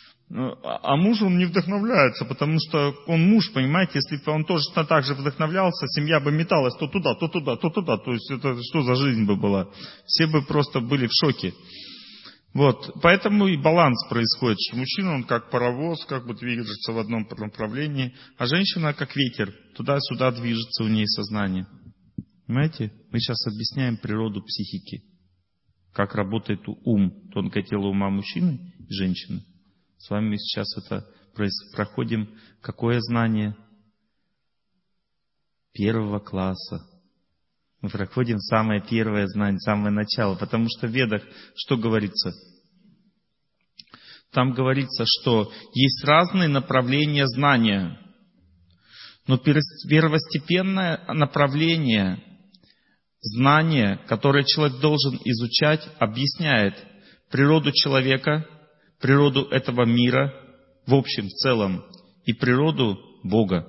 А муж, он не вдохновляется, потому что он муж, понимаете, если бы он тоже так же вдохновлялся, семья бы металась то туда, то туда, то туда. То есть это что за жизнь бы была? Все бы просто были в шоке. Вот, поэтому и баланс происходит, что мужчина, он как паровоз, как бы движется в одном направлении, а женщина как ветер, туда-сюда движется у ней сознание. Понимаете? Мы сейчас объясняем природу психики, как работает ум, тонкое тело ума мужчины и женщины. С вами мы сейчас это проходим. Какое знание? Первого класса. Мы проходим самое первое знание, самое начало. Потому что в Ведах что говорится? Там говорится, что есть разные направления знания. Но первостепенное направление знания, которое человек должен изучать, объясняет природу человека, природу этого мира в общем, в целом, и природу Бога.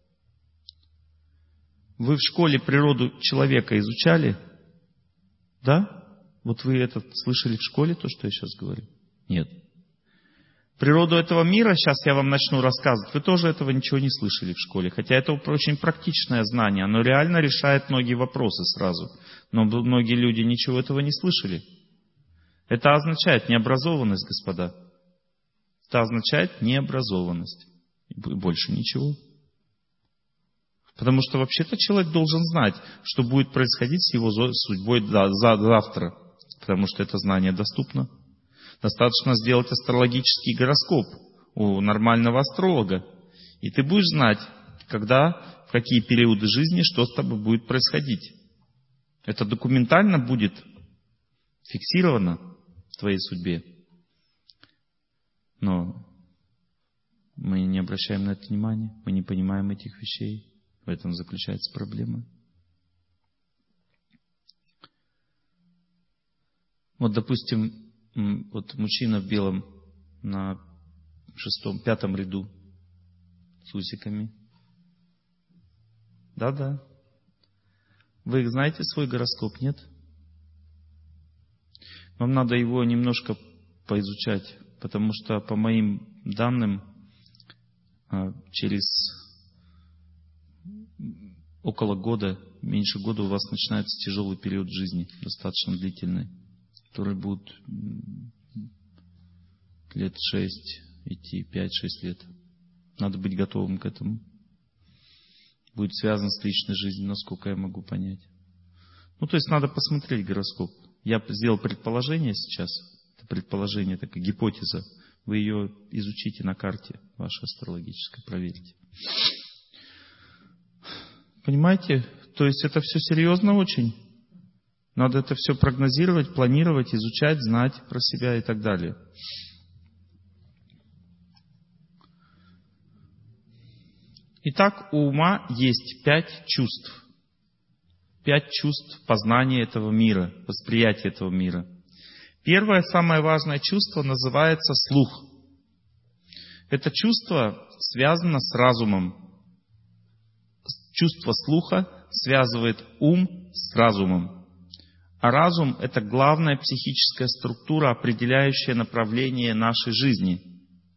Вы в школе природу человека изучали? Да? Вот вы это слышали в школе, то, что я сейчас говорю? Нет. Природу этого мира, сейчас я вам начну рассказывать, вы тоже этого ничего не слышали в школе. Хотя это очень практичное знание, оно реально решает многие вопросы сразу. Но многие люди ничего этого не слышали. Это означает необразованность, господа. Это означает необразованность. И больше ничего. Потому что вообще-то человек должен знать, что будет происходить с его судьбой завтра. Потому что это знание доступно. Достаточно сделать астрологический гороскоп у нормального астролога. И ты будешь знать, когда, в какие периоды жизни, что с тобой будет происходить. Это документально будет фиксировано. в твоей судьбе. Но мы не обращаем на это внимания, мы не понимаем этих вещей. В этом заключается проблема. Вот, допустим, вот мужчина в белом на шестом, пятом ряду с усиками. Да-да. Вы знаете свой гороскоп, нет? Вам надо его немножко поизучать, потому что, по моим данным, через около года, меньше года у вас начинается тяжелый период жизни, достаточно длительный, который будет лет шесть идти, пять-шесть лет. Надо быть готовым к этому. Будет связан с личной жизнью, насколько я могу понять. Ну, то есть надо посмотреть гороскоп. Я сделал предположение сейчас. Это предположение, такая гипотеза. Вы ее изучите на карте вашей астрологической, проверьте. Понимаете? То есть это все серьезно очень. Надо это все прогнозировать, планировать, изучать, знать про себя и так далее. Итак, у ума есть пять чувств. Пять чувств познания этого мира, восприятия этого мира. Первое, самое важное чувство называется слух. Это чувство связано с разумом. Чувство слуха связывает ум с разумом. А разум — это главная психическая структура, определяющая направление нашей жизни.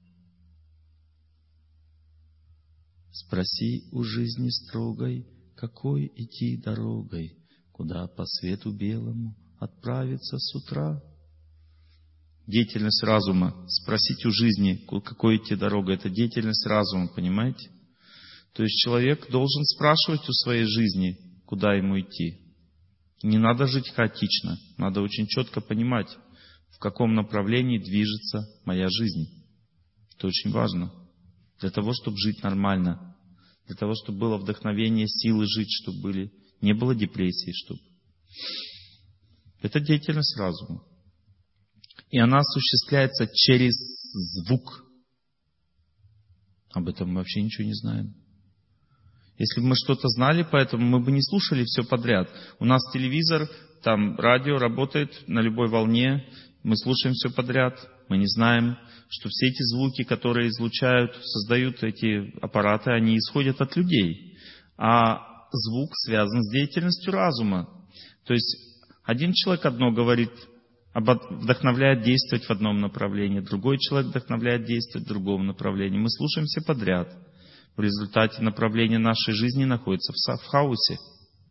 Спроси у жизни строгой, какой идти дорогой, куда по свету белому отправиться с утра. Деятельность разума. Спросить у жизни, какой идти дорогой. Это деятельность разума, понимаете? То есть человек должен спрашивать у своей жизни, куда ему идти. Не надо жить хаотично. Надо очень четко понимать, в каком направлении движется моя жизнь. Это очень важно. Для того, чтобы жить нормально. Для того, чтобы было вдохновение, силы жить, чтобы были, не было депрессии, чтобы. Это деятельность разума. И она осуществляется через звук. Об этом мы вообще ничего не знаем. Если бы мы что-то знали, поэтому мы бы не слушали все подряд. У нас телевизор, там радио работает на любой волне. Мы слушаем все подряд. Мы не знаем, что все эти звуки, которые излучают, создают эти аппараты, они исходят от людей. А звук связан с деятельностью разума. То есть один человек одно говорит, вдохновляет действовать в одном направлении, другой человек вдохновляет действовать в другом направлении. Мы слушаем все подряд. В результате направление нашей жизни находится в хаосе.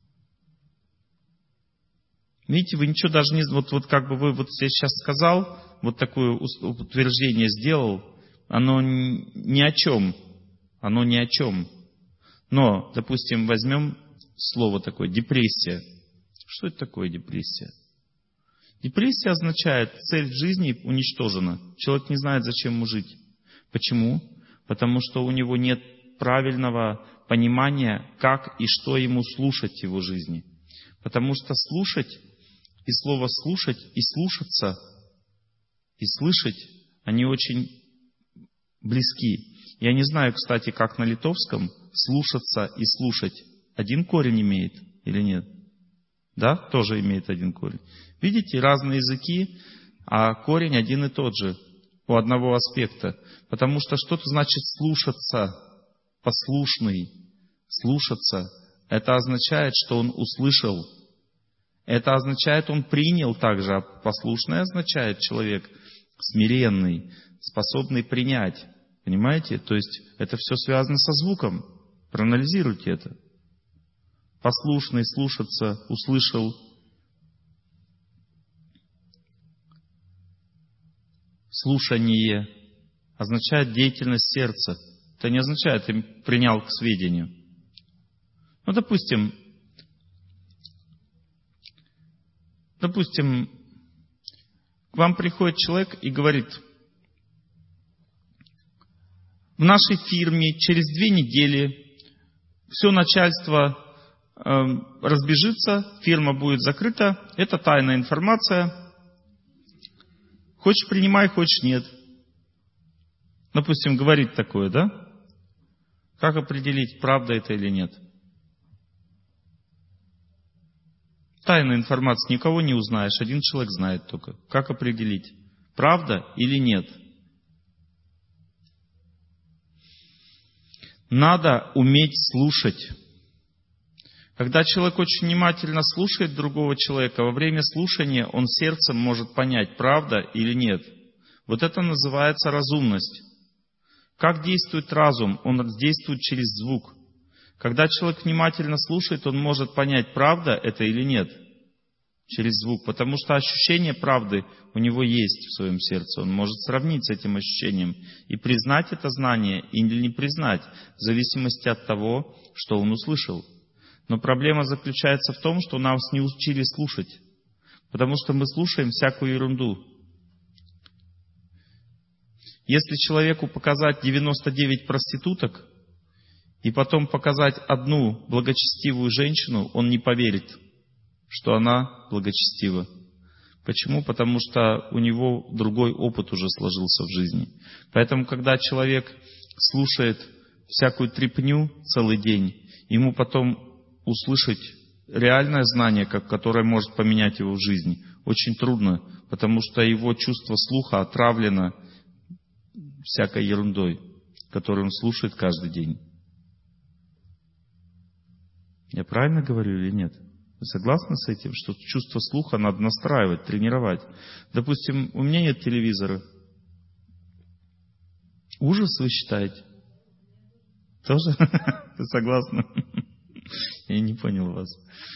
Видите, вы ничего даже не... Вот, вот как бы вы вот я сейчас сказал, вот такое утверждение сделал, оно ни о чем. Оно ни о чем. Но, допустим, возьмем слово такое, депрессия. Что это такое депрессия? Депрессия означает, цель в жизни уничтожена. Человек не знает, зачем ему жить. Почему? Потому что у него нет правильного понимания, как и что ему слушать в его жизни. Потому что слушать, и слово слушать, и слушаться, и слышать, они очень близки. Я не знаю, кстати, как на литовском слушаться и слушать один корень имеет или нет? Да, тоже имеет один корень. Видите, разные языки, а корень один и тот же у одного аспекта. Потому что что-то значит слушаться, послушный, слушаться. Это означает, что он услышал. Это означает, он принял также. А послушный означает человек смиренный, способный принять. Понимаете? То есть это все связано со звуком. Проанализируйте это. Послушный, слушаться, услышал. Слушание означает деятельность сердца. Это не означает, ты принял к сведению. Ну, допустим, допустим, к вам приходит человек и говорит, в нашей фирме через две недели все начальство э, разбежится, фирма будет закрыта, это тайная информация. Хочешь принимай, хочешь нет. Допустим, говорит такое, да? Как определить, правда это или нет? Тайная информация, никого не узнаешь, один человек знает только. Как определить, правда или нет? Надо уметь слушать. Когда человек очень внимательно слушает другого человека, во время слушания он сердцем может понять, правда или нет. Вот это называется разумность. Как действует разум? Он действует через звук. Когда человек внимательно слушает, он может понять, правда это или нет, через звук. Потому что ощущение правды у него есть в своем сердце. Он может сравнить с этим ощущением и признать это знание или не признать, в зависимости от того, что он услышал. Но проблема заключается в том, что нас не учили слушать. Потому что мы слушаем всякую ерунду. Если человеку показать девяносто девять проституток, и потом показать одну благочестивую женщину, он не поверит, что она благочестива. Почему? Потому что у него другой опыт уже сложился в жизни. Поэтому, когда человек слушает всякую трепню целый день, ему потом услышать реальное знание, которое может поменять его в жизни, очень трудно, потому что его чувство слуха отравлено всякой ерундой, которую он слушает каждый день. Я правильно говорю или нет? Вы согласны с этим, что чувство слуха надо настраивать, тренировать? Допустим, у меня нет телевизора. Ужас вы считаете? Тоже? Ты согласна? Я не понял вас.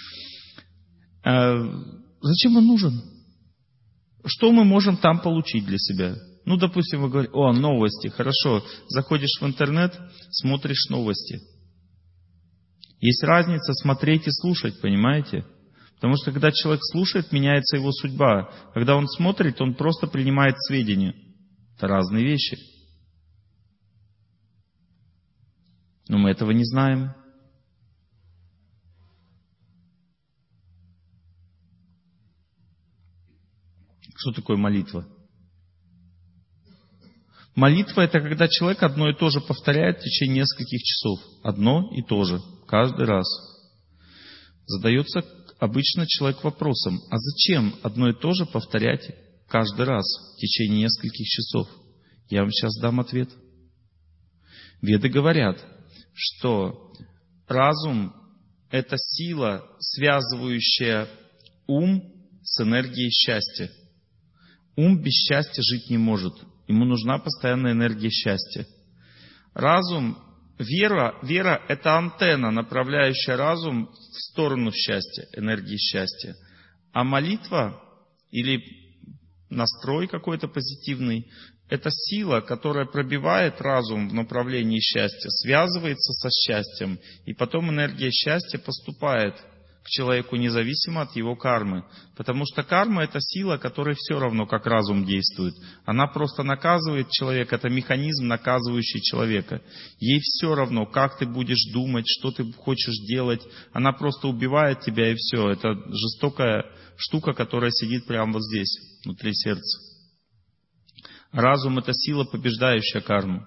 А зачем он нужен? Что мы можем там получить для себя? Ну, допустим, вы говорите, о, новости, хорошо. Заходишь в интернет, смотришь новости. Есть разница смотреть и слушать, понимаете? Потому что когда человек слушает, меняется его судьба. Когда он смотрит, он просто принимает сведения. Это разные вещи. Но мы этого не знаем. Что такое молитва? Молитва — это когда человек одно и то же повторяет в течение нескольких часов. Одно и то же. Каждый раз. Задается обычно человек вопросом, а зачем одно и то же повторять каждый раз в течение нескольких часов? Я вам сейчас дам ответ. Веды говорят, что разум — это сила, связывающая ум с энергией счастья. Ум без счастья жить не может. Ему нужна постоянная энергия счастья. Разум, вера, вера — это антенна, направляющая разум в сторону счастья, энергии счастья. А молитва или настрой какой-то позитивный — это сила, которая пробивает разум в направлении счастья, связывается со счастьем, и потом энергия счастья поступает к человеку независимо от его кармы. Потому что карма — это сила, которая все равно, как разум действует. Она просто наказывает человека, это механизм, наказывающий человека. Ей все равно, как ты будешь думать, что ты хочешь делать. Она просто убивает тебя, и все. Это жестокая штука, которая сидит прямо вот здесь, внутри сердца. Разум — это сила, побеждающая карму.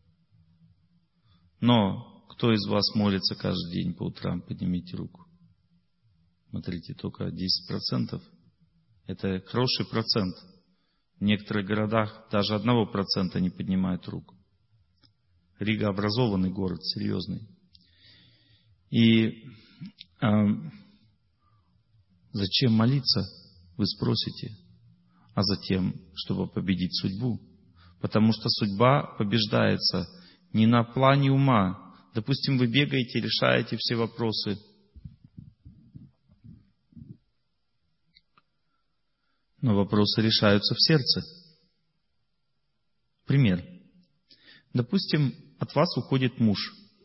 Но кто из вас молится каждый день по утрам? Поднимите руку. Смотрите, только десять процентов. Это хороший процент. В некоторых городах даже одного процента не поднимают руку. Рига образованный город, серьезный. И э, зачем молиться, вы спросите? А затем, чтобы победить судьбу. Потому что судьба побеждается не на плане ума. Допустим, вы бегаете, решаете все вопросы. Но вопросы решаются в сердце. Пример. Допустим, от вас уходит муж.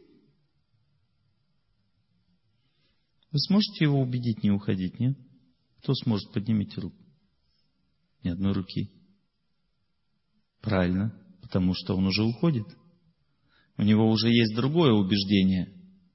Вы сможете его убедить не уходить, нет? Кто сможет? Поднимите руку. Ни одной руки. Правильно, потому что он уже уходит. У него уже есть другое убеждение.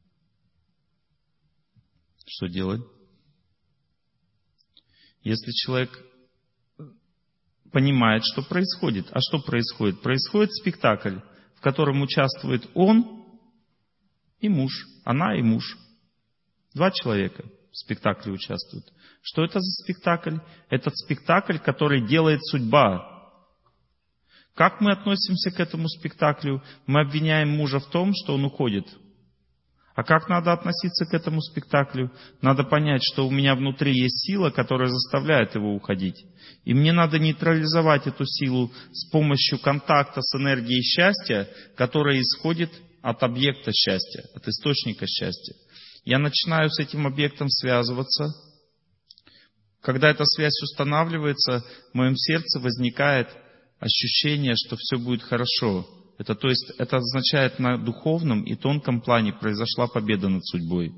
Что делать? Если человек понимает, что происходит. А что происходит? Происходит спектакль, в котором участвует он и муж, она и муж. Два человека в спектакле участвуют. Что это за спектакль? Этот спектакль, который делает судьба. Как мы относимся к этому спектаклю? Мы обвиняем мужа в том, что он уходит. А как надо относиться к этому спектаклю? Надо понять, что у меня внутри есть сила, которая заставляет его уходить. И мне надо нейтрализовать эту силу с помощью контакта с энергией счастья, которая исходит от объекта счастья, от источника счастья. Я начинаю с этим объектом связываться. Когда эта связь устанавливается, в моем сердце возникает ощущение, что все будет хорошо. Это, то есть, это означает, на духовном и тонком плане произошла победа над судьбой.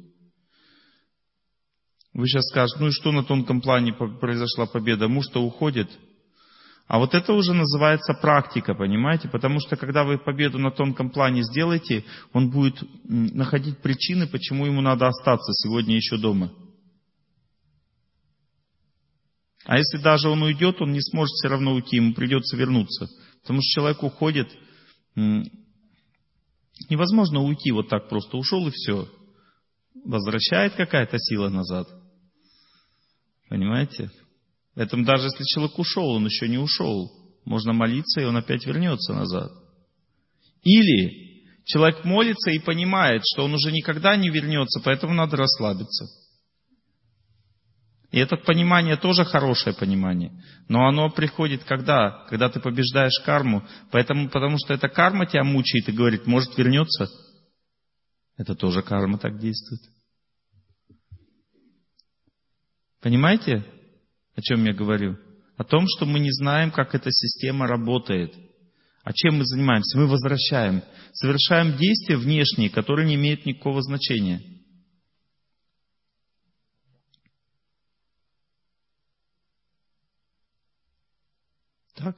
Вы сейчас скажете, ну и что на тонком плане произошла победа? Муж-то уходит. А вот это уже называется практика, понимаете? Потому что, когда вы победу на тонком плане сделаете, он будет находить причины, почему ему надо остаться сегодня еще дома. А если даже он уйдет, он не сможет все равно уйти, ему придется вернуться. Потому что человек уходит. Невозможно уйти вот так просто. Ушел и все. Возвращает какая-то сила назад. Понимаете? Поэтому даже если человек ушел, он еще не ушел. Можно молиться, и он опять вернется назад. Или человек молится и понимает, что он уже никогда не вернется, поэтому надо расслабиться. И это понимание тоже хорошее понимание. Но оно приходит когда? Когда ты побеждаешь карму. Поэтому, потому что эта карма тебя мучает и говорит, может вернется. Это тоже карма так действует. Понимаете, о чем я говорю? О том, что мы не знаем, как эта система работает. А чем мы занимаемся? Мы возвращаем. Совершаем действия внешние, которые не имеют никакого значения. Так?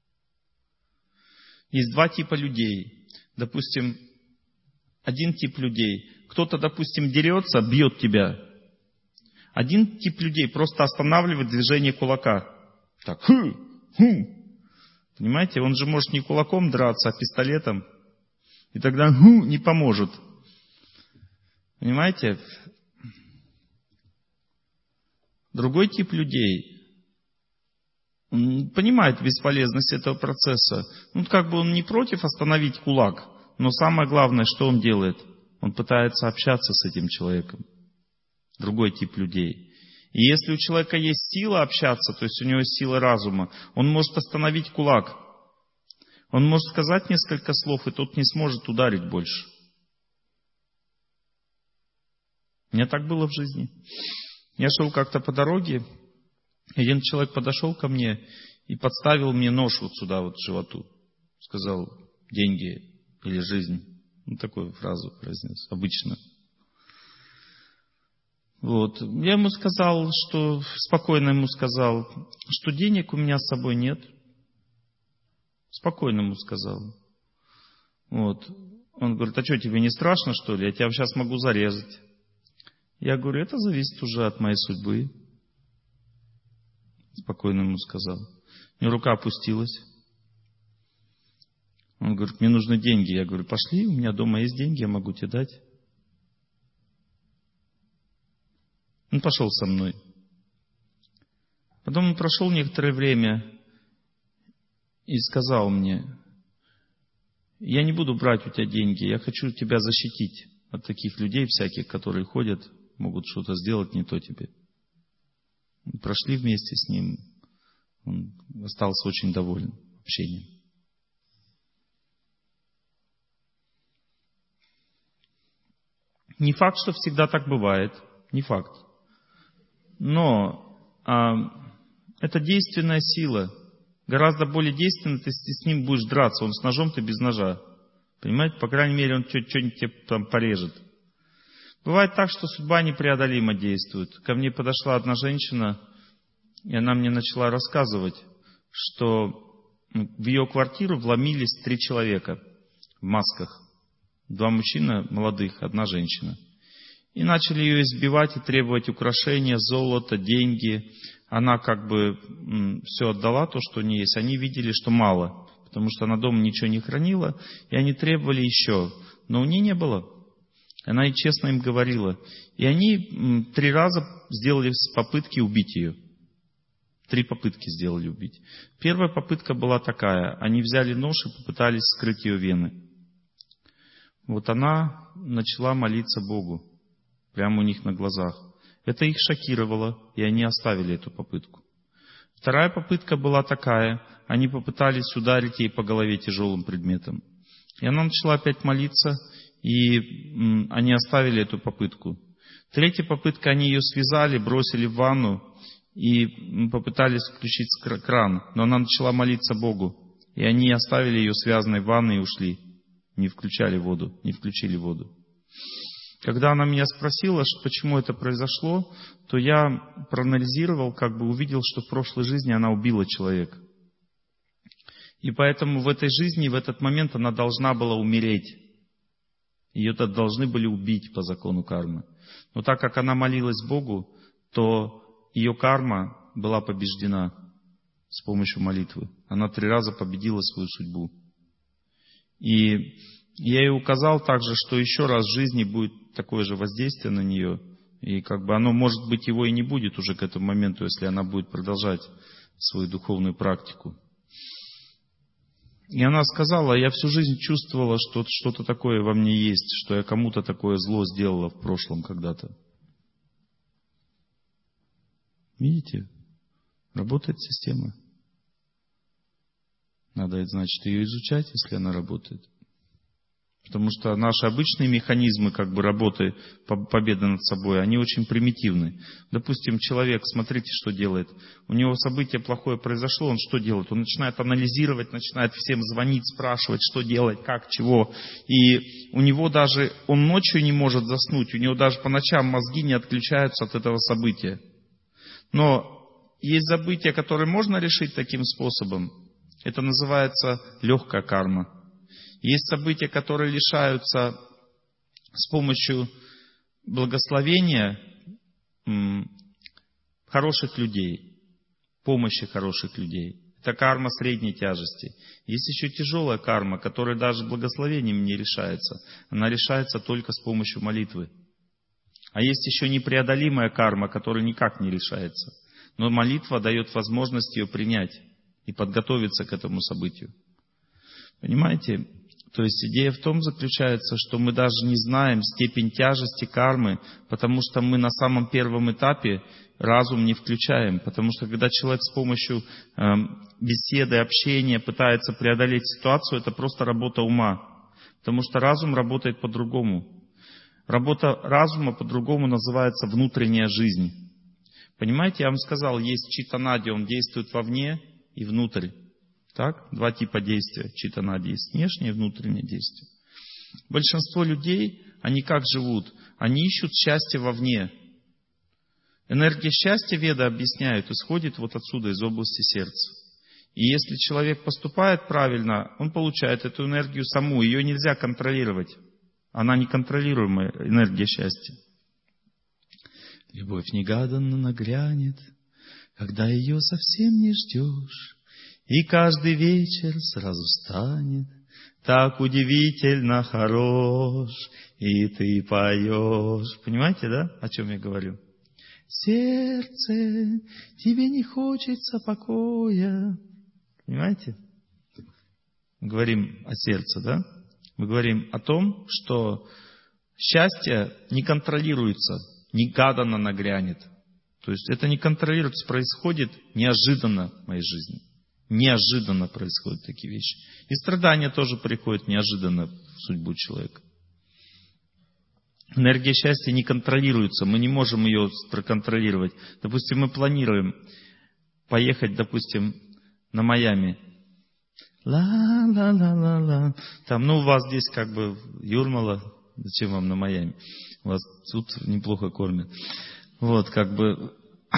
Есть два типа людей. Допустим, один тип людей. Кто-то, допустим, дерется, бьет тебя. Один тип людей просто останавливает движение кулака. Так, ху, ху. Понимаете, он же может не кулаком драться, а пистолетом. И тогда ху не поможет. Понимаете? Другой тип людей понимает бесполезность этого процесса. Ну, как бы он не против остановить кулак, но самое главное, что он делает? Он пытается общаться с этим человеком. Другой тип людей. И если у человека есть сила общаться, то есть у него есть сила разума, он может остановить кулак. Он может сказать несколько слов, и тот не сможет ударить больше. У меня так было в жизни. Я шел как-то по дороге, один человек подошел ко мне и подставил мне нож вот сюда, вот к животу. Сказал, деньги или жизнь. Ну, такую фразу произнес, обычно. Вот. Я ему сказал, что, спокойно ему сказал, что денег у меня с собой нет. Спокойно ему сказал. Вот. Он говорит, а что, тебе не страшно, что ли? Я тебя сейчас могу зарезать. Я говорю, это зависит уже от моей судьбы. Спокойно ему сказал. У него рука опустилась. Он говорит, мне нужны деньги. Я говорю, пошли, у меня дома есть деньги, я могу тебе дать. Он пошел со мной. Потом он прошел некоторое время и сказал мне, я не буду брать у тебя деньги, я хочу тебя защитить от таких людей всяких, которые ходят, могут что-то сделать не то тебе. Прошли вместе с ним. Он остался очень доволен общением. Не факт, что всегда так бывает. Не факт. Но а, это действенная сила. Гораздо более действенная, ты с ним будешь драться. Он с ножом, ты без ножа. Понимаете? По крайней мере, он что-нибудь тебе там порежет. Бывает так, что судьба непреодолимо действует. Ко мне подошла одна женщина, и она мне начала рассказывать, что в ее квартиру вломились три человека в масках. Два мужчины молодых, одна женщина. И начали ее избивать и требовать украшения, золото, деньги. Она как бы все отдала, то, что у нее есть. Они видели, что мало, потому что она дома ничего не хранила, и они требовали еще. Но у нее не было. Она и честно им говорила. И они три раза сделали попытки убить ее. Три попытки сделали убить. Первая попытка была такая. Они взяли нож и попытались вскрыть ее вены. Вот она начала молиться Богу. Прямо у них на глазах. Это их шокировало, и они оставили эту попытку. Вторая попытка была такая. Они попытались ударить ей по голове тяжелым предметом. И она начала опять молиться, и они оставили эту попытку. Третья попытка, они ее связали, бросили в ванну и попытались включить кран. Но она начала молиться Богу. И они оставили ее связанной в ванной и ушли. Не включали воду, не включили воду. Когда она меня спросила, почему это произошло, то я проанализировал, как бы увидел, что в прошлой жизни она убила человека. И поэтому в этой жизни, в этот момент она должна была умереть. Ее должны были убить по закону кармы. Но так как она молилась Богу, то ее карма была побеждена с помощью молитвы. Она три раза победила свою судьбу. И я ей указал также, что еще раз в жизни будет такое же воздействие на нее. И как бы оно, может быть, его и не будет уже к этому моменту, если она будет продолжать свою духовную практику. И она сказала: я всю жизнь чувствовала, что что-то такое во мне есть, что я кому-то такое зло сделала в прошлом когда-то. Видите? Работает система. Надо, значит, ее изучать, если она работает. Потому что наши обычные механизмы как бы работы, победы над собой, они очень примитивны. Допустим, человек, смотрите, что делает. У него событие плохое произошло, он что делает? Он начинает анализировать, начинает всем звонить, спрашивать, что делать, как, чего. И у него даже, он ночью не может заснуть, у него даже по ночам мозги не отключаются от этого события. Но есть события, которые можно решить таким способом. Это называется легкая карма. Есть события, которые решаются с помощью благословения хороших людей, помощи хороших людей. Это карма средней тяжести. Есть еще тяжелая карма, которая даже благословением не решается. Она решается только с помощью молитвы. А есть еще непреодолимая карма, которая никак не решается. Но молитва дает возможность ее принять и подготовиться к этому событию. Понимаете? То есть идея в том заключается, что мы даже не знаем степень тяжести кармы, потому что мы на самом первом этапе разум не включаем. Потому что когда человек с помощью э, беседы, общения пытается преодолеть ситуацию, это просто работа ума. Потому что разум работает по-другому. Работа разума по-другому называется внутренняя жизнь. Понимаете, я вам сказал, есть читанади, он действует вовне и внутрь. Так? Два типа действия. Читанади есть внешнее и внутреннее действие. Большинство людей, они как живут? Они ищут счастье вовне. Энергия счастья, Веды объясняют, исходит вот отсюда, из области сердца. И если человек поступает правильно, он получает эту энергию саму. Ее нельзя контролировать. Она неконтролируемая энергия счастья. Любовь негаданно нагрянет, когда ее совсем не ждешь. И каждый вечер сразу станет так удивительно хорош, и ты поешь. Понимаете, да, о чем я говорю? Сердце, тебе не хочется покоя. Понимаете? Мы говорим о сердце, да? Мы говорим о том, что счастье не контролируется, негаданно нагрянет. То есть это не контролируется, происходит неожиданно в моей жизни. Неожиданно происходят такие вещи. И страдания тоже приходят неожиданно в судьбу человека. Энергия счастья не контролируется, мы не можем ее проконтролировать. Допустим, мы планируем поехать, допустим, на Майами. Ла-ла-ла-ла-ла. Там, ну, у вас здесь как бы Юрмала, зачем вам на Майами? У вас тут неплохо кормят. Вот, как бы.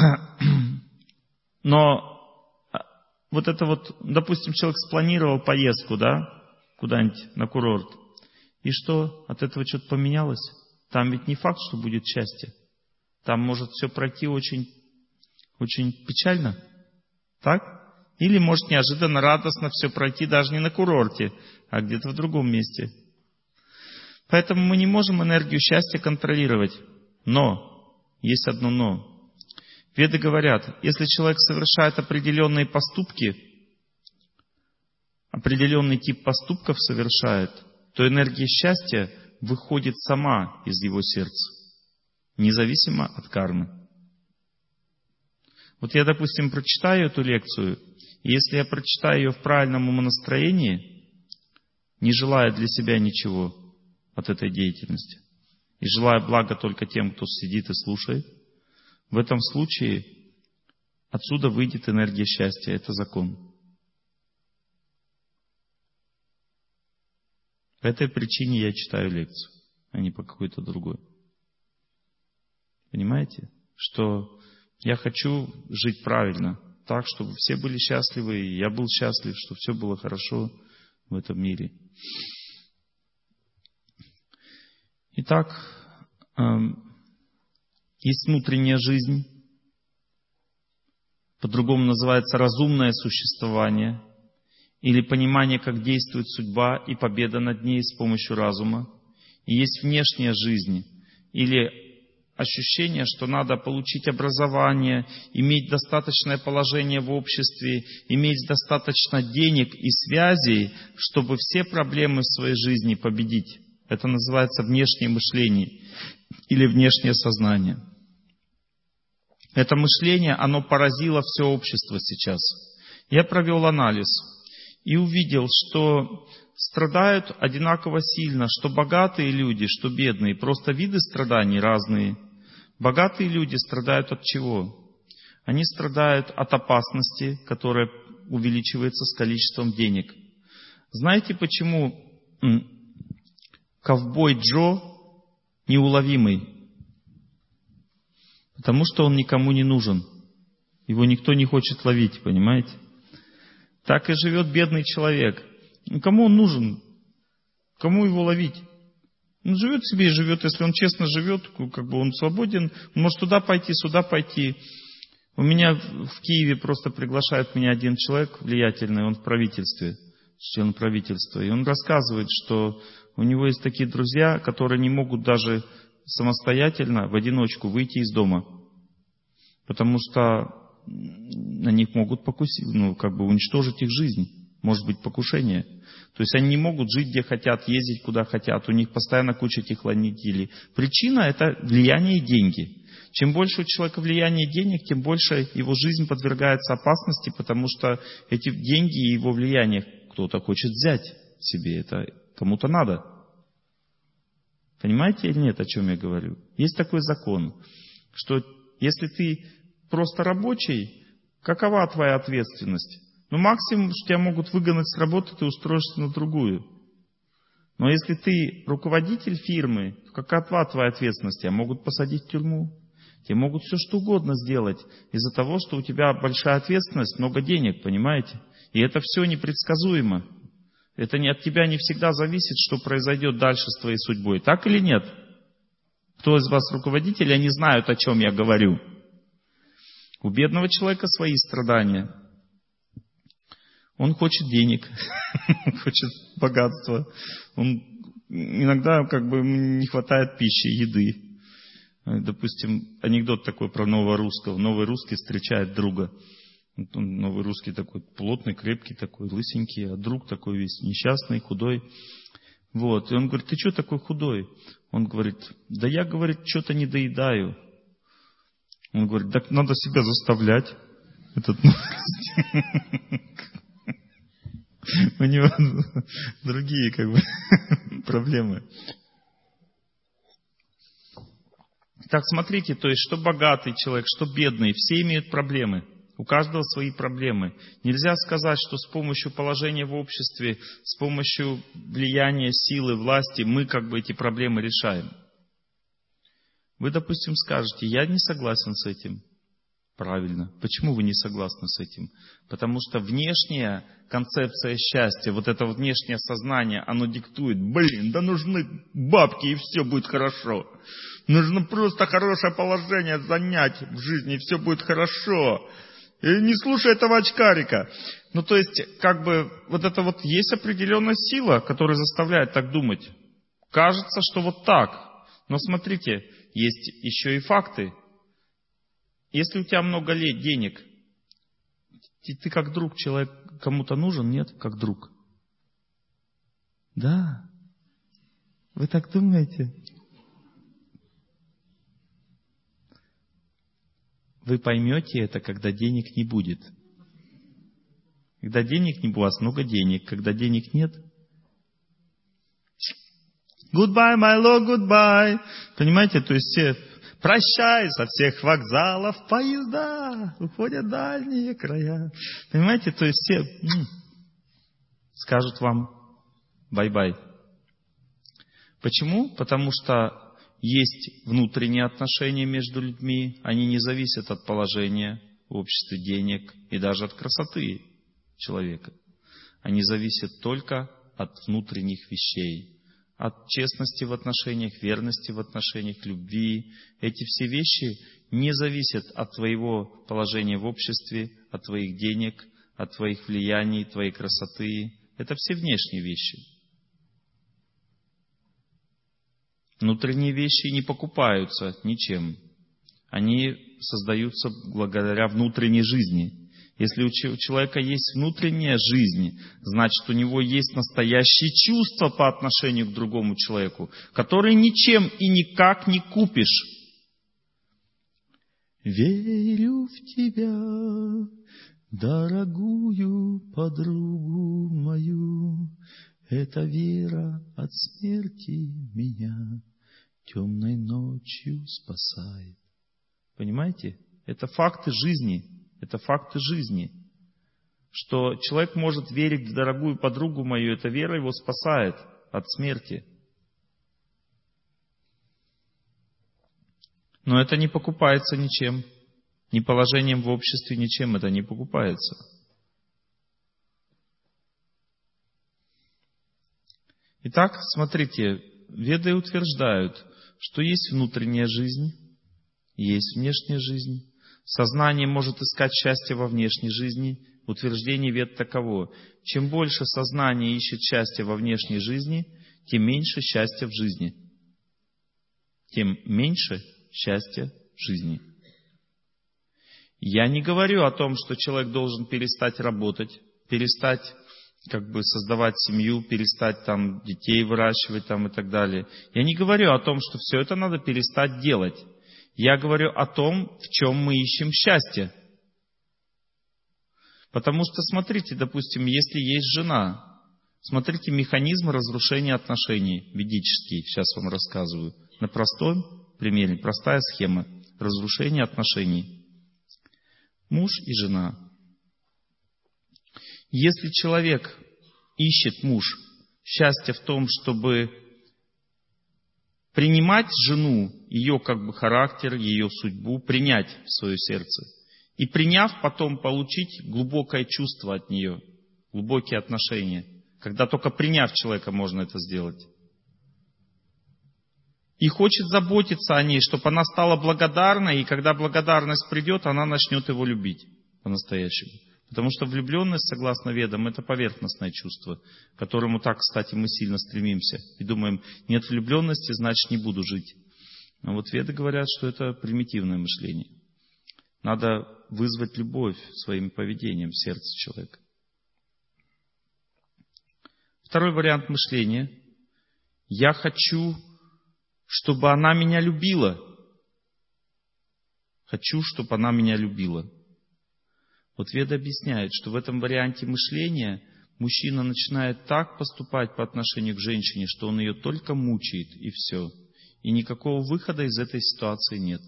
Но вот это вот, допустим, человек спланировал поездку, да, куда-нибудь на курорт. И что? От этого что-то поменялось? Там ведь не факт, что будет счастье. Там может все пройти очень, очень печально. Так? Или может неожиданно радостно все пройти даже не на курорте, а где-то в другом месте. Поэтому мы не можем энергию счастья контролировать. Но, есть одно но. Веды говорят, если человек совершает определенные поступки, определенный тип поступков совершает, то энергия счастья выходит сама из его сердца, независимо от кармы. Вот я, допустим, прочитаю эту лекцию, и если я прочитаю ее в правильном умонастроении, не желая для себя ничего от этой деятельности, и желая блага только тем, кто сидит и слушает, в этом случае отсюда выйдет энергия счастья. Это закон. По этой причине я читаю лекцию, а не по какой-то другой. Понимаете? Что я хочу жить правильно, так, чтобы все были счастливы, и я был счастлив, чтобы все было хорошо в этом мире. Итак, есть внутренняя жизнь, по-другому называется разумное существование, или понимание, как действует судьба и победа над ней с помощью разума. И есть внешняя жизнь, или ощущение, что надо получить образование, иметь достаточное положение в обществе, иметь достаточно денег и связей, чтобы все проблемы в своей жизни победить. Это называется внешнее мышление или внешнее сознание. Это мышление, оно поразило все общество сейчас. Я провел анализ и увидел, что страдают одинаково сильно, что богатые люди, что бедные. Просто виды страданий разные. Богатые люди страдают от чего? Они страдают от опасности, которая увеличивается с количеством денег. Знаете, почему ковбой Джо неуловимый? Потому что он никому не нужен. Его никто не хочет ловить, понимаете? Так и живет бедный человек. Ну, кому он нужен? Кому его ловить? Он живет себе и живет. Если он честно живет, как бы он свободен. Он может туда пойти, сюда пойти. У меня в Киеве просто приглашает меня один человек влиятельный, он в правительстве, член правительства. И он рассказывает, что у него есть такие друзья, которые не могут даже самостоятельно, в одиночку выйти из дома. Потому что на них могут покусить, ну, как бы уничтожить их жизнь. Может быть покушение. То есть они не могут жить где хотят, ездить куда хотят. У них постоянно куча телохранителей. Причина — это влияние и деньги. Чем больше у человека влияние денег, тем больше его жизнь подвергается опасности, потому что эти деньги и его влияние кто-то хочет взять себе. Это кому-то надо. Понимаете или нет, о чем я говорю? Есть такой закон, что если ты просто рабочий, какова твоя ответственность? Ну, максимум, что тебя могут выгнать с работы, ты устроишься на другую. Но если ты руководитель фирмы, то какова твоя ответственность? Тебя могут посадить в тюрьму. Тебе могут все что угодно сделать из-за того, что у тебя большая ответственность, много денег, понимаете? И это все непредсказуемо. Это не от тебя не всегда зависит, что произойдет дальше с твоей судьбой. Так или нет? Кто из вас руководитель, они знают, о чем я говорю. У бедного человека свои страдания. Он хочет денег, хочет богатства. Он, иногда как бы не хватает пищи, еды. Допустим, анекдот такой про нового русского. Новый русский встречает друга. Он, новый русский такой плотный, крепкий такой, лысенький, а друг такой весь несчастный, худой. Вот. И он говорит: ты что такой худой? Он говорит: да я, говорит, что-то не доедаю. Он говорит: так надо себя заставлять. Этот у него другие как бы проблемы. Так, смотрите, то есть, что богатый человек, что бедный, все имеют проблемы. У каждого свои проблемы. Нельзя сказать, что с помощью положения в обществе, с помощью влияния, силы, власти мы как бы эти проблемы решаем. Вы, допустим, скажете: я не согласен с этим. Правильно. Почему вы не согласны с этим? Потому что внешняя концепция счастья, вот это внешнее сознание, оно диктует: блин, да нужны бабки, и все будет хорошо. Нужно просто хорошее положение занять в жизни, и все будет хорошо. И не слушай этого очкарика. Ну, то есть, как бы, вот это вот есть определенная сила, которая заставляет так думать. Кажется, что вот так. Но смотрите, есть еще и факты. Если у тебя много лет денег, ты, ты как друг, человек кому-то нужен, нет? Как друг. Да. Вы так думаете? Вы поймете это, когда денег не будет. Когда денег не будет, у вас много денег. Когда денег нет. Goodbye, my love, goodbye. Понимаете, то есть все... Прощай, со всех вокзалов поезда уходят в дальние края. Понимаете, то есть все м, скажут вам бай-бай. Почему? Потому что есть внутренние отношения между людьми, они не зависят от положения в обществе, денег и даже от красоты человека. Они зависят только от внутренних вещей. От честности в отношениях, верности в отношениях, любви. Эти все вещи не зависят от твоего положения в обществе, от твоих денег, от твоих влияний, твоей красоты. Это все внешние вещи. Внутренние вещи не покупаются ничем. Они создаются благодаря внутренней жизни. Если у человека есть внутренняя жизнь, значит, у него есть настоящие чувства по отношению к другому человеку, которые ничем и никак не купишь. Верю в тебя, дорогую подругу мою, эта вера от смерти меня темной ночью спасает. Понимаете? Это факты жизни. Это факты жизни. Что человек может верить в дорогую подругу мою, эта вера его спасает от смерти. Но это не покупается ничем. Ни положением в обществе, ничем это не покупается. Итак, смотрите, веды утверждают, что есть внутренняя жизнь, есть внешняя жизнь. Сознание может искать счастье во внешней жизни. Утверждение вед таково: чем больше сознание ищет счастье во внешней жизни, тем меньше счастья в жизни. Тем меньше счастья в жизни. Я не говорю о том, что человек должен перестать работать, перестать как бы создавать семью, перестать там детей выращивать там и так далее. Я не говорю о том, что все это надо перестать делать. Я говорю о том, в чем мы ищем счастье. Потому что, смотрите, допустим, если есть жена, смотрите механизм разрушения отношений ведический, сейчас вам рассказываю. На простом примере, простая схема разрушения отношений. Муж и жена. Если человек ищет, муж, счастье в том, чтобы принимать жену, ее как бы характер, ее судьбу, принять в свое сердце. И приняв, потом получить глубокое чувство от нее, глубокие отношения. Когда только приняв человека, можно это сделать. И хочет заботиться о ней, чтобы она стала благодарной, и когда благодарность придет, она начнет его любить по-настоящему. Потому что влюбленность, согласно ведам, это поверхностное чувство, к которому так, кстати, мы сильно стремимся. И думаем, нет влюбленности, значит, не буду жить. Но вот веды говорят, что это примитивное мышление. Надо вызвать любовь своим поведением в сердце человека. Второй вариант мышления. Я хочу, чтобы она меня любила. Хочу, чтобы она меня любила. Вот веды объясняют, что в этом варианте мышления мужчина начинает так поступать по отношению к женщине, что он ее только мучает, и все. И никакого выхода из этой ситуации нет.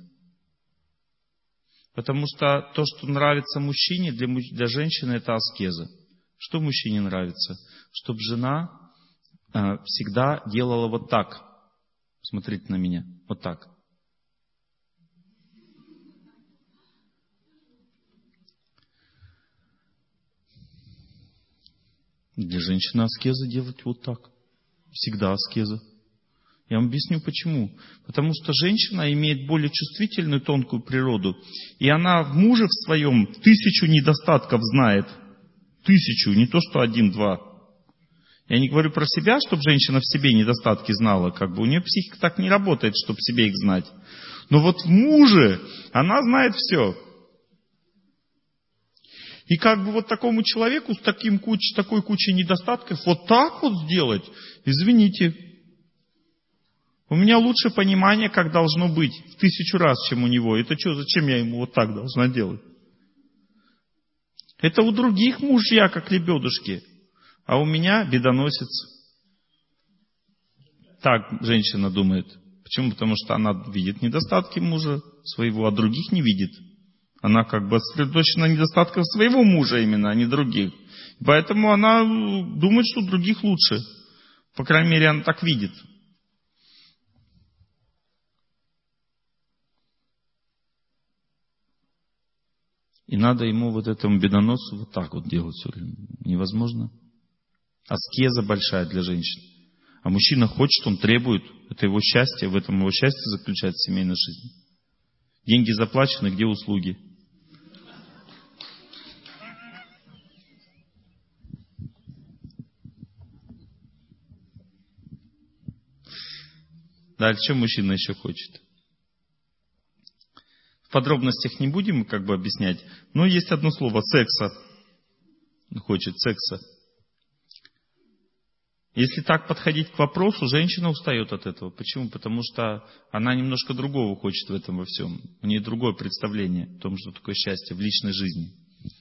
Потому что то, что нравится мужчине, для, для женщины это аскеза. Что мужчине нравится? Чтобы жена э, всегда делала вот так. Смотрите на меня. Вот так. Для женщины аскеза делать вот так. Всегда аскеза. Я вам объясню почему. Потому что женщина имеет более чувствительную, тонкую природу. И она в муже в своем тысячу недостатков знает. Тысячу, не то что один-два. Я не говорю про себя, чтобы женщина в себе недостатки знала. Как бы у нее психика так не работает, чтобы в себе их знать. Но вот в муже она знает все. И как бы вот такому человеку с таким куч, такой кучей недостатков вот так вот сделать, извините. У меня лучше понимание, как должно быть, в тысячу раз, чем у него. Это что, зачем я ему вот так должна делать? Это у других мужья, как лебедушки, а у меня бедоносец. Так женщина думает. Почему? Потому что она видит недостатки мужа своего, а других не видит. Она как бы сосредоточена на недостатках своего мужа именно, а не других. Поэтому она думает, что у других лучше. По крайней мере, она так видит. И надо ему вот этому бедоносцу вот так вот делать все время. Невозможно. Аскеза большая для женщин. А мужчина хочет, он требует. Это его счастье, в этом его счастье заключается в семейной жизни. Деньги заплачены, где услуги? Дальше, что мужчина еще хочет? В подробностях не будем как бы объяснять, но есть одно слово — секса. Хочет секса. Если так подходить к вопросу, женщина устает от этого. Почему? Потому что она немножко другого хочет в этом во всем. У нее другое представление о том, что такое счастье в личной жизни.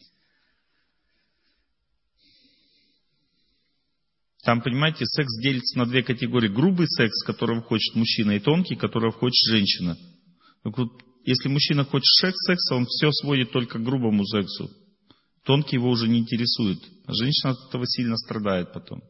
Там, понимаете, секс делится на две категории. Грубый секс, которого хочет мужчина, и тонкий, которого хочет женщина. Так вот, если мужчина хочет секса, он все сводит только к грубому сексу. Тонкий его уже не интересует. А женщина от этого сильно страдает потом.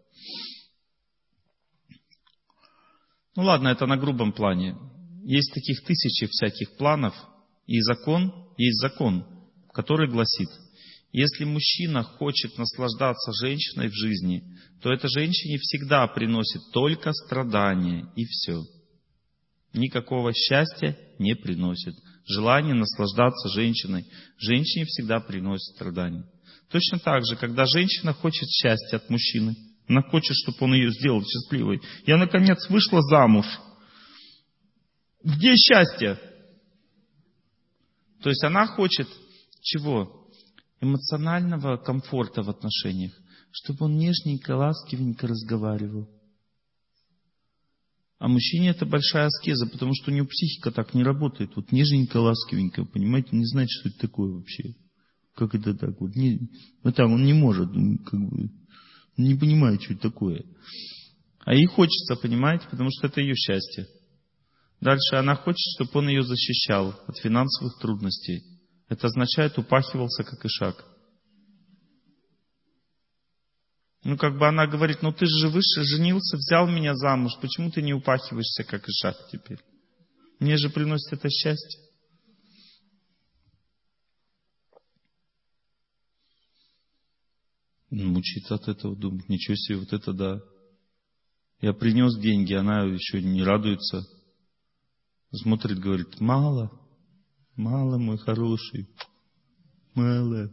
Ну ладно, это на грубом плане. Есть таких тысячи всяких планов. И закон, есть закон, который гласит: если мужчина хочет наслаждаться женщиной в жизни, то эта женщине всегда приносит только страдания, и все. Никакого счастья не приносит. Желание наслаждаться женщиной женщине всегда приносит страдания. Точно так же, когда женщина хочет счастья от мужчины, она хочет, чтобы он ее сделал счастливой. Я, наконец, вышла замуж. Где счастье? То есть она хочет чего? Эмоционального комфорта в отношениях. Чтобы он нежненько, ласкивенько разговаривал. А мужчине это большая аскеза, потому что у него психика так не работает. Вот нежненько, ласкивенько, понимаете, не знает, что это такое вообще. Как это так вот? Не, вот так он не может, как бы, не понимает, что это такое. А ей хочется, понимаете, потому что это ее счастье. Дальше она хочет, чтобы он ее защищал от финансовых трудностей. Это означает, упахивался как ишак. Ну, как бы она говорит: ну ты же выше женился, взял меня замуж, почему ты не упахиваешься как ишак теперь? Мне же приносит это счастье. Мучиться от этого, думать: ничего себе, вот это да. Я принес деньги, она еще не радуется. Смотрит, говорит: мало, мало, мой хороший, мало.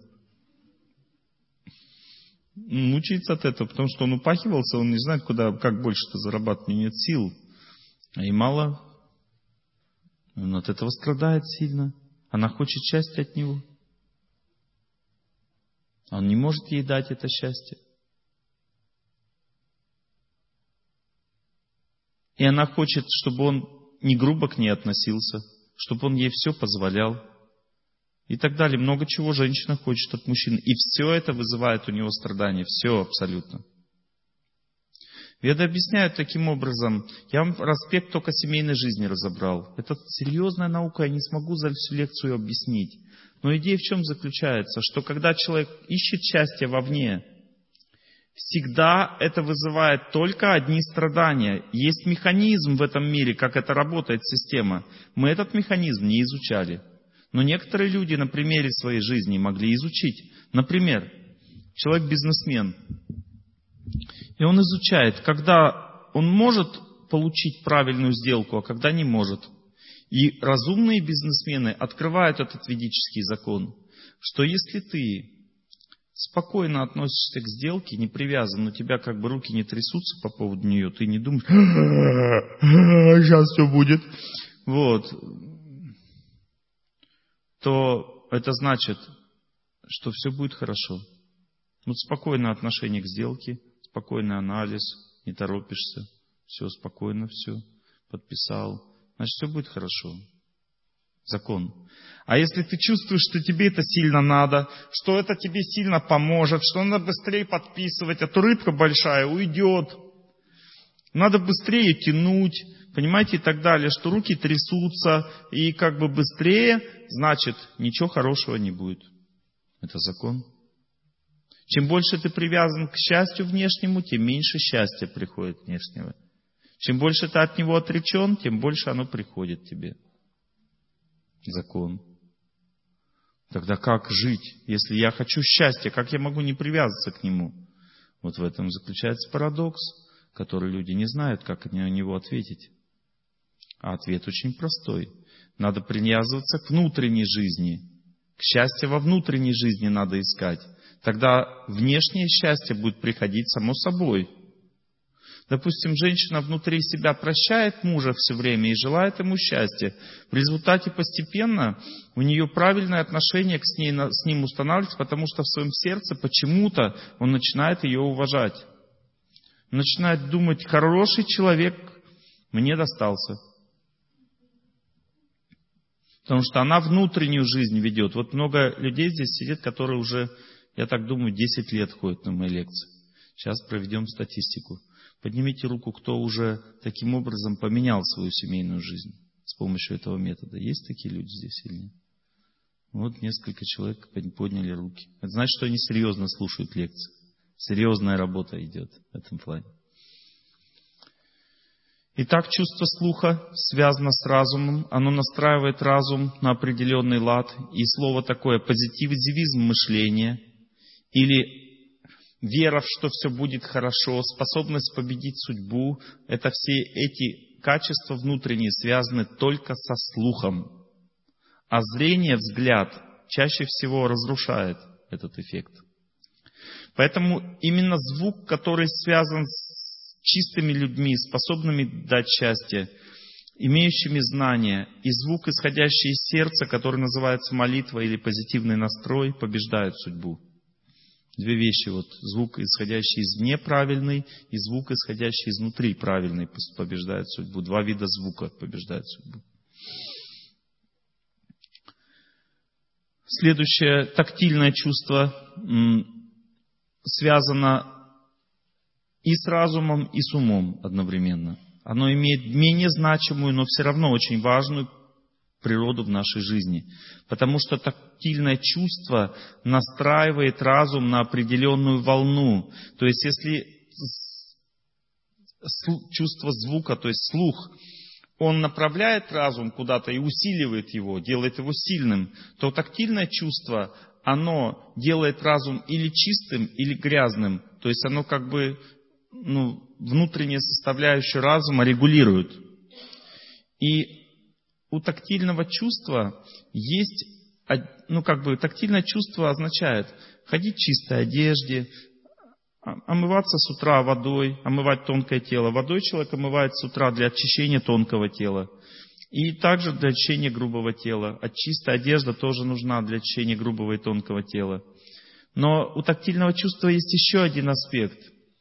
Мучается от этого, потому что он упахивался, он не знает, куда, как больше-то зарабатывать, у него нет сил. А и мало. Он от этого страдает сильно. Она хочет счастья от него. Он не может ей дать это счастье. И она хочет, чтобы он не грубо к ней относился, чтобы он ей все позволял. И так далее. Много чего женщина хочет от мужчины. И все это вызывает у него страдания. Все абсолютно. Веды объясняют таким образом. Я вам аспект только семейной жизни разобрал. Это серьезная наука, я не смогу за всю лекцию объяснить. Но идея в чем заключается? Что когда человек ищет счастье вовне, всегда это вызывает только одни страдания. Есть механизм в этом мире, как это работает система. Мы этот механизм не изучали. Но некоторые люди на примере своей жизни могли изучить. Например, человек-бизнесмен. И он изучает, когда он может получить правильную сделку, а когда не может. И разумные бизнесмены открывают этот ведический закон, что если ты спокойно относишься к сделке, не привязан, у тебя как бы руки не трясутся по поводу нее, ты не думаешь, сейчас все будет, вот, то это значит, что все будет хорошо. Вот спокойное отношение к сделке, спокойный анализ, не торопишься, все спокойно, все, подписал, значит, все будет хорошо. Закон. А если ты чувствуешь, что тебе это сильно надо, что это тебе сильно поможет, что надо быстрее подписывать, а то рыбка большая уйдет, надо быстрее тянуть, понимаете, и так далее, что руки трясутся, и как бы быстрее, значит, ничего хорошего не будет. Это закон. Чем больше ты привязан к счастью внешнему, тем меньше счастья приходит внешнего. Чем больше ты от него отречен, тем больше оно приходит тебе. Закон. Тогда как жить, если я хочу счастья, как я могу не привязаться к нему? Вот в этом заключается парадокс, который люди не знают, как на него ответить. А ответ очень простой. Надо привязываться к внутренней жизни. К счастью во внутренней жизни надо искать. Тогда внешнее счастье будет приходить само собой. Допустим, женщина внутри себя прощает мужа все время и желает ему счастья. В результате постепенно у нее правильное отношение к с, ней, с ним устанавливается, потому что в своем сердце почему-то он начинает ее уважать. Он начинает думать, хороший человек мне достался. Потому что она внутреннюю жизнь ведет. Вот много людей здесь сидит, которые уже, я так думаю, десять лет ходят на мои лекции. Сейчас проведем статистику. Поднимите руку, кто уже таким образом поменял свою семейную жизнь с помощью этого метода. Есть такие люди здесь или нет? Вот несколько человек подняли руки. Это значит, что они серьезно слушают лекции. Серьезная работа идет в этом плане. Итак, чувство слуха связано с разумом. Оно настраивает разум на определенный лад. И слово такое позитивизм мышления или вера, что все будет хорошо, способность победить судьбу, это все эти качества внутренние связаны только со слухом. А зрение, взгляд чаще всего разрушает этот эффект. Поэтому именно звук, который связан с чистыми людьми, способными дать счастье, имеющими знания, и звук, исходящий из сердца, который называется молитва или позитивный настрой, побеждают судьбу. Две вещи. Вот звук, исходящий извне, правильный, и звук, исходящий изнутри, правильный, побеждает судьбу. Два вида звука побеждают судьбу. Следующее, тактильное чувство связано и с разумом, и с умом одновременно. Оно имеет менее значимую, но все равно очень важную природу в нашей жизни. Потому что тактильное чувство настраивает разум на определенную волну. То есть, если чувство звука, то есть слух, он направляет разум куда-то и усиливает его, делает его сильным, то тактильное чувство, оно делает разум или чистым, или грязным. То есть, оно как бы ну, внутреннюю составляющую разума регулирует. И у тактильного чувства есть, ну как бы тактильное чувство означает ходить в чистой одежде, омываться с утра водой, омывать тонкое тело. Водой человек омывает с утра для очищения тонкого тела. И также для очищения грубого тела. А чистая одежда тоже нужна для очищения грубого и тонкого тела. Но у тактильного чувства есть еще один аспект.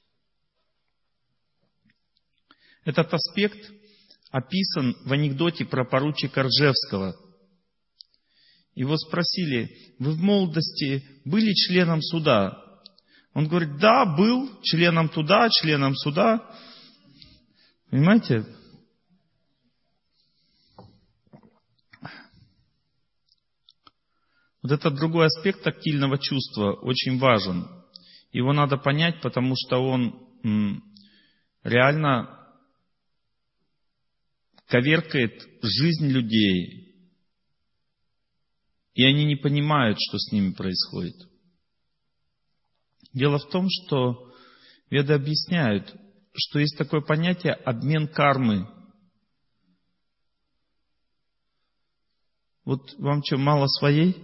Этот аспект описан в анекдоте про поручика Ржевского. Его спросили: вы в молодости были членом суда? Он говорит: да, был членом туда, членом суда. Понимаете? Вот этот другой аспект тактильного чувства очень важен. Его надо понять, потому что он м, реально коверкает жизнь людей. И они не понимают, что с ними происходит. Дело в том, что Веды объясняют, что есть такое понятие обмен кармы. Вот вам что, мало своей?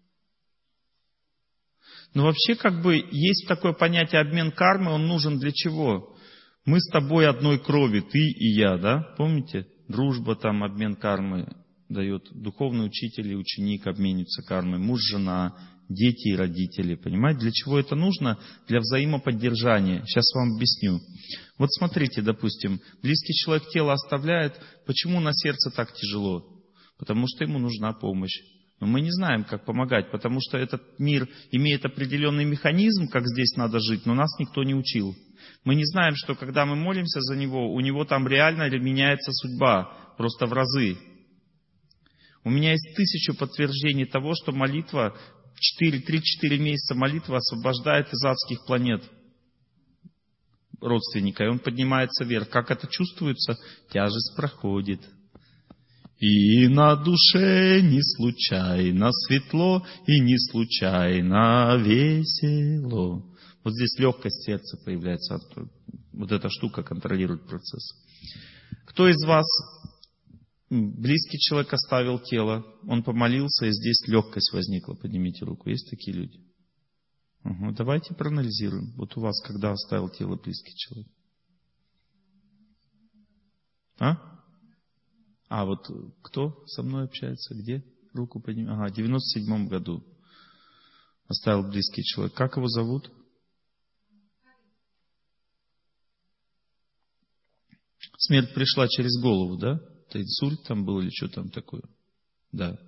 Но вообще как бы есть такое понятие обмен кармы, он нужен для чего? Мы с тобой одной крови, ты и я, да? Помните? Дружба там, обмен кармы дает. Духовный учитель и ученик обмениваются кармой. Муж, жена, дети и родители. Понимаете? Для чего это нужно? Для взаимоподдержания. Сейчас вам объясню. Вот смотрите, допустим, близкий человек тело оставляет. Почему на сердце так тяжело? Потому что ему нужна помощь. Но мы не знаем, как помогать, потому что этот мир имеет определенный механизм, как здесь надо жить, но нас никто не учил. Мы не знаем, что когда мы молимся за него, у него там реально меняется судьба, просто в разы. У меня есть тысячу подтверждений того, что молитва, три-четыре месяца молитва освобождает из адских планет родственника, и он поднимается вверх. Как это чувствуется? Тяжесть проходит. И на душе не случайно светло, и не случайно весело. Вот здесь легкость сердца появляется. Вот эта штука контролирует процесс. Кто из вас, близкий человек оставил тело, он помолился, и здесь легкость возникла? Поднимите руку. Есть такие люди? Угу. Давайте проанализируем. Вот у вас когда оставил тело близкий человек? А? А вот кто со мной общается? Где? Руку подними. Ага, в девяносто седьмом году оставил близкий человек. Как его зовут? Смерть пришла через голову, да? Это инсульт там был или что там такое? Да.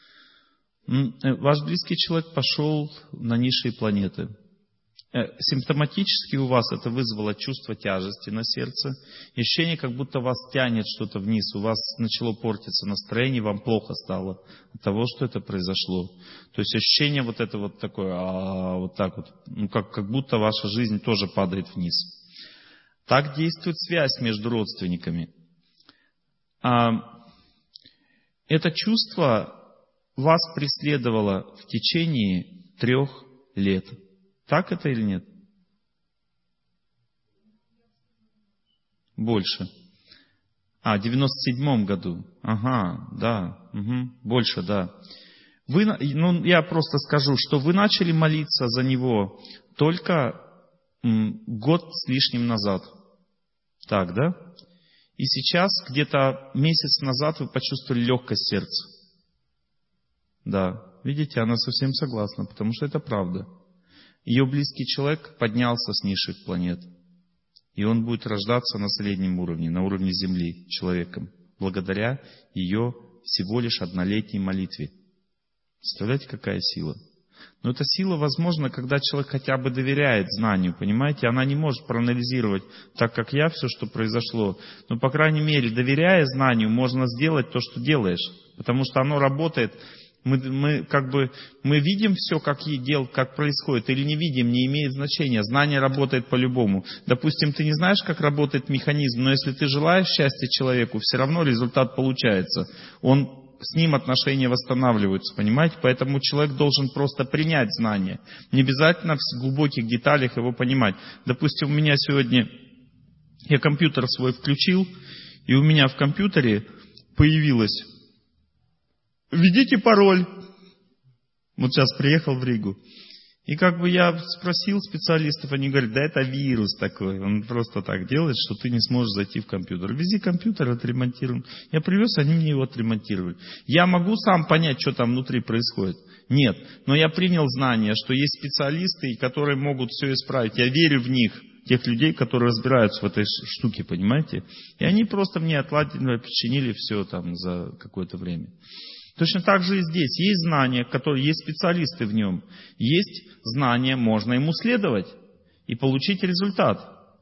Ваш близкий человек пошел на низшие планеты. Симптоматически у вас это вызвало чувство тяжести на сердце, ощущение, как будто вас тянет что-то вниз, у вас начало портиться настроение, вам плохо стало от того, что это произошло. То есть ощущение вот это вот такое, а, вот так вот, ну как, как будто ваша жизнь тоже падает вниз. Так действует связь между родственниками. А, это чувство вас преследовало в течение трех лет. Так это или нет? Больше. А, в девяносто седьмом году. Ага, да. Угу, больше, да. Вы, ну, я просто скажу, что вы начали молиться за него только м, год с лишним назад. Так, да? И сейчас, где-то месяц назад, вы почувствовали легкость сердца. Да. Видите, она совсем согласна, потому что это правда. Ее близкий человек поднялся с низших планет. И он будет рождаться на среднем уровне, на уровне Земли, человеком, благодаря ее всего лишь однолетней молитве. Представляете, какая сила? Но эта сила возможна, когда человек хотя бы доверяет знанию, понимаете? Она не может проанализировать так, как я, все, что произошло. Но, по крайней мере, доверяя знанию, можно сделать то, что делаешь. Потому что оно работает. Мы, мы как бы мы видим все, как, дел, как происходит, или не видим, не имеет значения. Знание работает по-любому. Допустим, ты не знаешь, как работает механизм, но если ты желаешь счастья человеку, все равно результат получается. Он, с ним отношения восстанавливаются, понимаете? Поэтому человек должен просто принять знание. Не обязательно в глубоких деталях его понимать. Допустим, у меня сегодня, я компьютер свой включил, и у меня в компьютере появилось: введите пароль. Вот сейчас приехал в Ригу. И как бы я спросил специалистов, они говорят, да это вирус такой. Он просто так делает, что ты не сможешь зайти в компьютер. Вези компьютер, отремонтируем. Я привез, они мне его отремонтировали. Я могу сам понять, что там внутри происходит? Нет. Но я принял знание, что есть специалисты, которые могут все исправить. Я верю в них, тех людей, которые разбираются в этой штуке, понимаете? И они просто мне отладили, починили все там за какое-то время. Точно так же и здесь. Есть знания, которые, есть специалисты в нем. Есть знания, можно ему следовать и получить результат.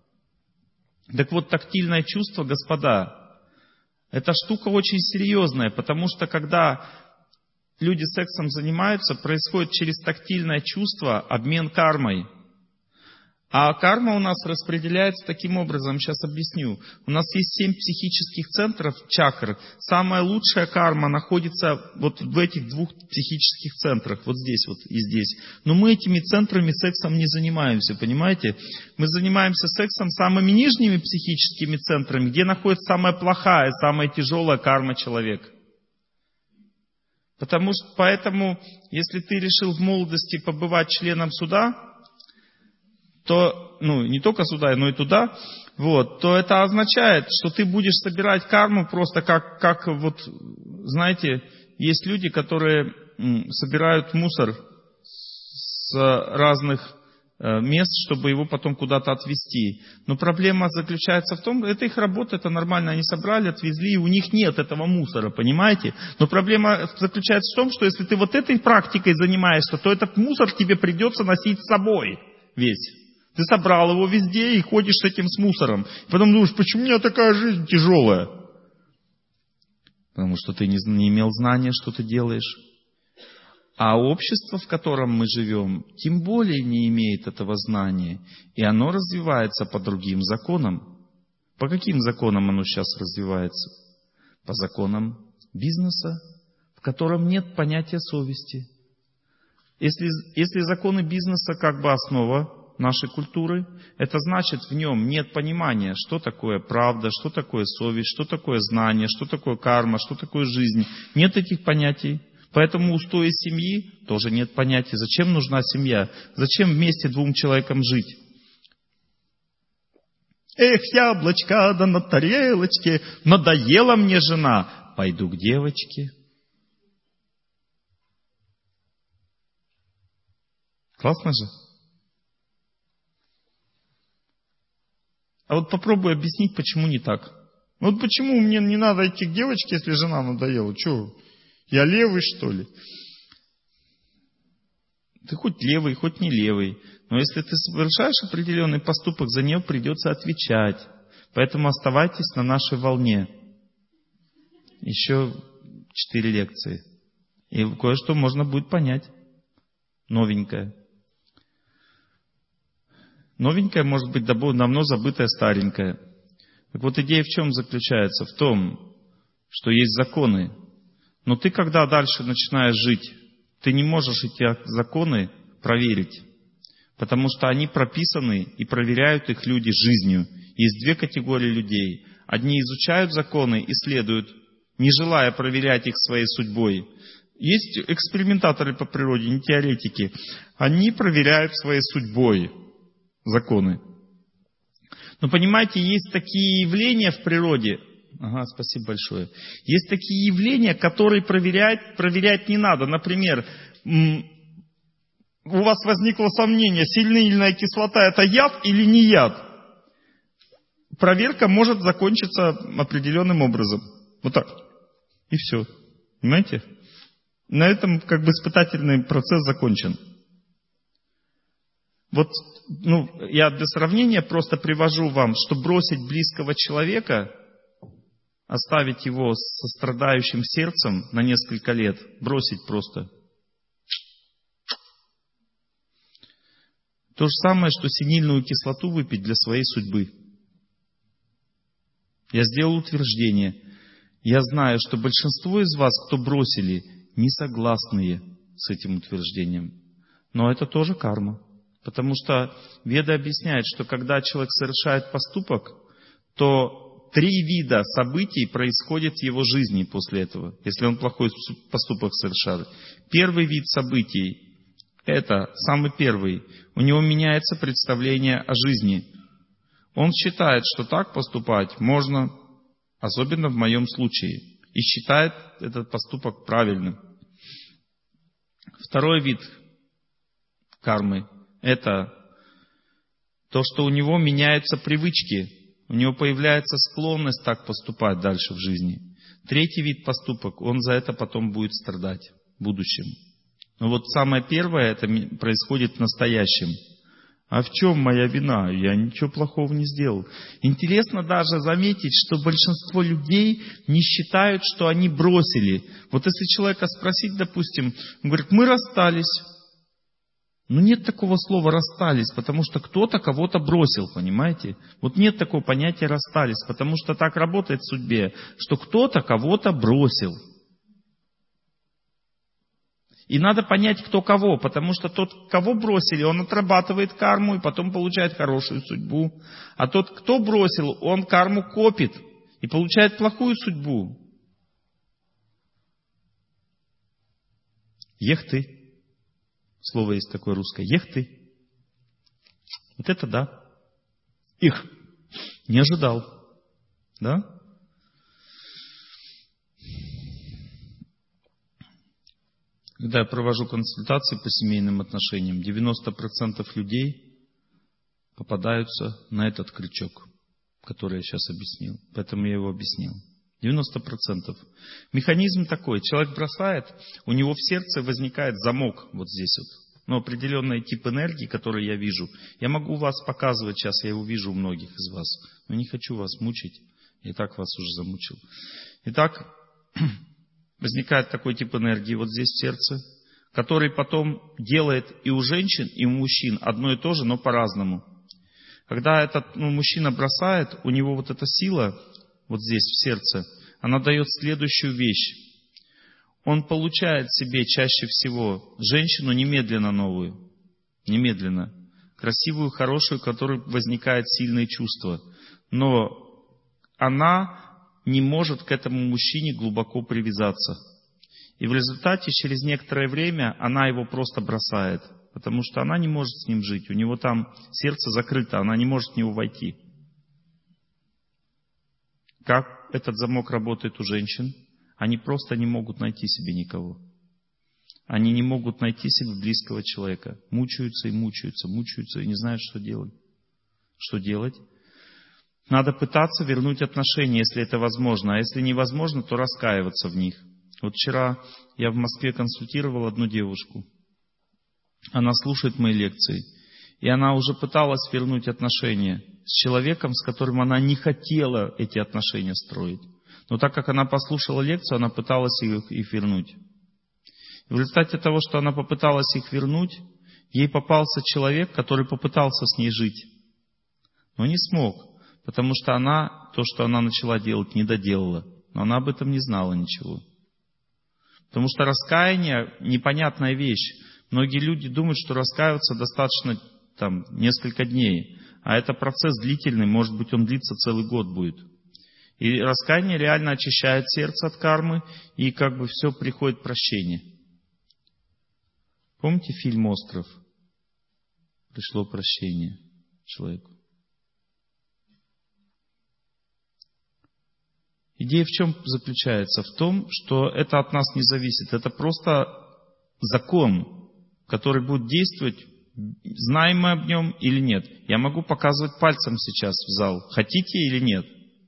Так вот, тактильное чувство, господа, эта штука очень серьезная, потому что когда люди сексом занимаются, происходит через тактильное чувство обмен кармой. А карма у нас распределяется таким образом, сейчас объясню. У нас есть семь психических центров, чакр. Самая лучшая карма находится вот в этих двух психических центрах, вот здесь вот и здесь. Но мы этими центрами сексом не занимаемся, понимаете? Мы занимаемся сексом самыми нижними психическими центрами, где находится самая плохая, самая тяжелая карма человека. Потому что, поэтому, если ты решил в молодости побывать членом суда, то, ну, не только сюда, но и туда, вот, то это означает, что ты будешь собирать карму просто как, как вот, знаете, есть люди, которые собирают мусор с разных мест, чтобы его потом куда-то отвезти. Но проблема заключается в том, это их работа, это нормально, они собрали, отвезли, и у них нет этого мусора, понимаете? Но проблема заключается в том, что если ты вот этой практикой занимаешься, то этот мусор тебе придется носить с собой весь. Ты собрал его везде и ходишь с этим с мусором. Потом думаешь, почему у меня такая жизнь тяжелая? Потому что ты не, не имел знания, что ты делаешь. А общество, в котором мы живем, тем более не имеет этого знания. И оно развивается по другим законам. По каким законам оно сейчас развивается? По законам бизнеса, в котором нет понятия совести. Если, если законы бизнеса как бы основа нашей культуры, это значит, в нем нет понимания, что такое правда, что такое совесть, что такое знание, что такое карма, что такое жизнь. Нет этих понятий. Поэтому устои семьи тоже нет понятия. Зачем нужна семья? Зачем вместе двум человекам жить? Эх, яблочко, да на тарелочке, надоела мне жена, пойду к девочке. Классно же? А вот попробуй объяснить, почему не так. Вот почему мне не надо идти к девочке, если жена надоела? Че, я левый, что ли? Ты хоть левый, хоть не левый. Но если ты совершаешь определенный поступок, за него придется отвечать. Поэтому оставайтесь на нашей волне. Еще четыре лекции. И кое-что можно будет понять. Новенькое. Новенькое может быть давно забытое старенькое. Так вот идея в чем заключается? В том, что есть законы. Но ты, когда дальше начинаешь жить, ты не можешь эти законы проверить. Потому что они прописаны и проверяют их люди жизнью. Есть две категории людей. Одни изучают законы, исследуют, не желая проверять их своей судьбой. Есть экспериментаторы по природе, не теоретики. Они проверяют своей судьбой законы. Но понимаете, есть такие явления в природе. Ага, спасибо большое. Есть такие явления, которые проверять, проверять не надо. Например, у вас возникло сомнение, сильнильная кислота это яд или не яд? Проверка может закончиться определенным образом. Вот так. И все. Понимаете? На этом как бы испытательный процесс закончен. Вот, ну, я для сравнения просто привожу вам, что бросить близкого человека, оставить его со страдающим сердцем на несколько лет, бросить просто. То же самое, что синильную кислоту выпить для своей судьбы. Я сделал утверждение. Я знаю, что большинство из вас, кто бросили, не согласные с этим утверждением. Но это тоже карма. Потому что Веда объясняет, что когда человек совершает поступок, то три вида событий происходят в его жизни после этого, если он плохой поступок совершает. Первый вид событий, это самый первый, у него меняется представление о жизни. Он считает, что так поступать можно, особенно в моем случае, и считает этот поступок правильным. Второй вид кармы – это то, что у него меняются привычки, у него появляется склонность так поступать дальше в жизни. Третий вид поступок, он за это потом будет страдать в будущем. Но вот самое первое, это происходит в настоящем. А в чем моя вина? Я ничего плохого не сделал. Интересно даже заметить, что большинство людей не считают, что они бросили. Вот если человека спросить, допустим, он говорит, мы расстались. Ну нет такого слова «расстались», потому что кто-то кого-то бросил, понимаете? Вот нет такого понятия «расстались», потому что так работает в судьбе, что кто-то кого-то бросил. И надо понять, кто кого, потому что тот, кого бросили, он отрабатывает карму и потом получает хорошую судьбу. А тот, кто бросил, он карму копит и получает плохую судьбу. Ехты. Слово есть такое русское. Ехты. Вот это да. Их. Не ожидал. Да? Когда я провожу консультации по семейным отношениям, девяносто процентов людей попадаются на этот крючок, который я сейчас объяснил. Поэтому я его объяснил. девяносто процентов. Механизм такой. Человек бросает, у него в сердце возникает замок вот здесь вот. Но определенный тип энергии, который я вижу, я могу вас показывать сейчас, я его вижу у многих из вас. Но не хочу вас мучить. Я и так вас уже замучил. Итак, возникает такой тип энергии вот здесь в сердце, который потом делает и у женщин, и у мужчин одно и то же, но по-разному. Когда этот ну, мужчина бросает, у него вот эта сила вот здесь в сердце, она дает следующую вещь. Он получает себе чаще всего женщину немедленно новую, немедленно, красивую, хорошую, у которой возникает сильные чувства. Но она не может к этому мужчине глубоко привязаться. И в результате, через некоторое время, она его просто бросает. Потому что она не может с ним жить. У него там сердце закрыто, она не может в него войти. Как этот замок работает у женщин? Они просто не могут найти себе никого. Они не могут найти себе близкого человека. Мучаются и мучаются, мучаются и не знают, что делать. Что делать? Надо пытаться вернуть отношения, если это возможно. А если невозможно, то раскаиваться в них. Вот вчера я в Москве консультировал одну девушку. Она слушает мои лекции. И она уже пыталась вернуть отношения с человеком, с которым она не хотела эти отношения строить. Но так как она послушала лекцию, она пыталась их, их вернуть. И в результате того, что она попыталась их вернуть, ей попался человек, который попытался с ней жить. Но не смог, потому что она то, что она начала делать, не доделала. Но она об этом не знала ничего. Потому что раскаяние – непонятная вещь. Многие люди думают, что раскаиваться достаточно там, несколько дней. А это процесс длительный, может быть, он длится целый год будет. И раскаяние реально очищает сердце от кармы, и как бы все приходит прощение. Помните фильм «Остров»? Пришло прощение человеку. Идея в чем заключается? В том, что это от нас не зависит. Это просто закон, который будет действовать, знаем мы об нем или нет. Я могу показывать пальцем сейчас в зал. Хотите или нет?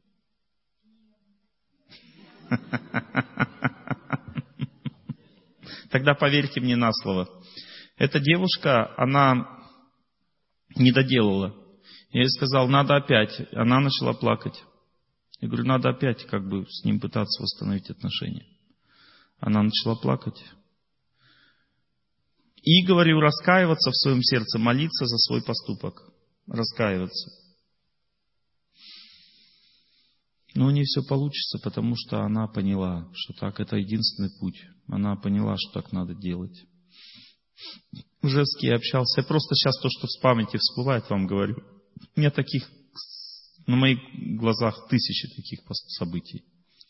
Тогда поверьте мне на слово. Эта девушка, она не доделала. Я ей сказал, надо опять. Она начала плакать. Я говорю, надо опять как бы с ним пытаться восстановить отношения. Она начала плакать. И, говорю, раскаиваться в своем сердце, молиться за свой поступок. Раскаиваться. Но у нее все получится, потому что она поняла, что так это единственный путь. Она поняла, что так надо делать. Уже с кем я общался. Я просто сейчас то, что в памяти всплывает, вам говорю. У меня таких, на моих глазах тысячи таких событий.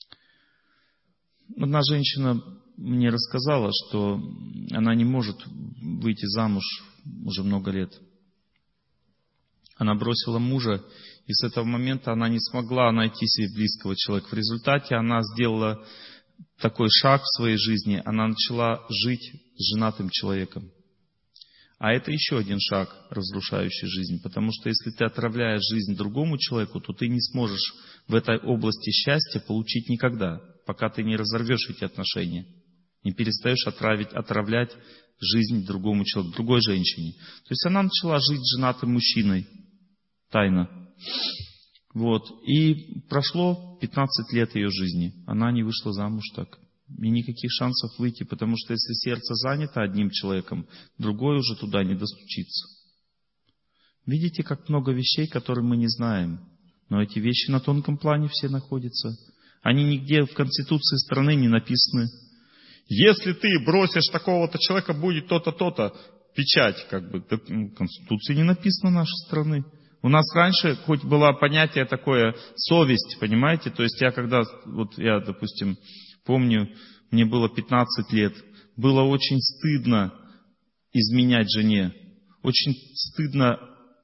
Одна женщина мне рассказала, что она не может выйти замуж уже много лет. Она бросила мужа, и с этого момента она не смогла найти себе близкого человека. В результате она сделала такой шаг в своей жизни. Она начала жить с женатым человеком. А это еще один шаг, разрушающий жизнь. Потому что если ты отравляешь жизнь другому человеку, то ты не сможешь в этой области счастья получить никогда, пока ты не разорвешь эти отношения. Не перестаешь отравить, отравлять жизнь другому человеку, другой женщине. То есть она начала жить с женатым мужчиной. Тайно. Вот. И прошло пятнадцать лет ее жизни. Она не вышла замуж так. И никаких шансов выйти, потому что если сердце занято одним человеком, другой уже туда не достучится. Видите, как много вещей, которые мы не знаем. Но эти вещи на тонком плане все находятся. Они нигде в Конституции страны не написаны. Если ты бросишь такого-то человека, будет то-то, то-то. Печать, как бы. В Конституции не написано нашей страны. У нас раньше хоть было понятие такое совесть, понимаете? То есть я когда, вот я, допустим, помню, мне было пятнадцать лет, было очень стыдно изменять жене, очень стыдно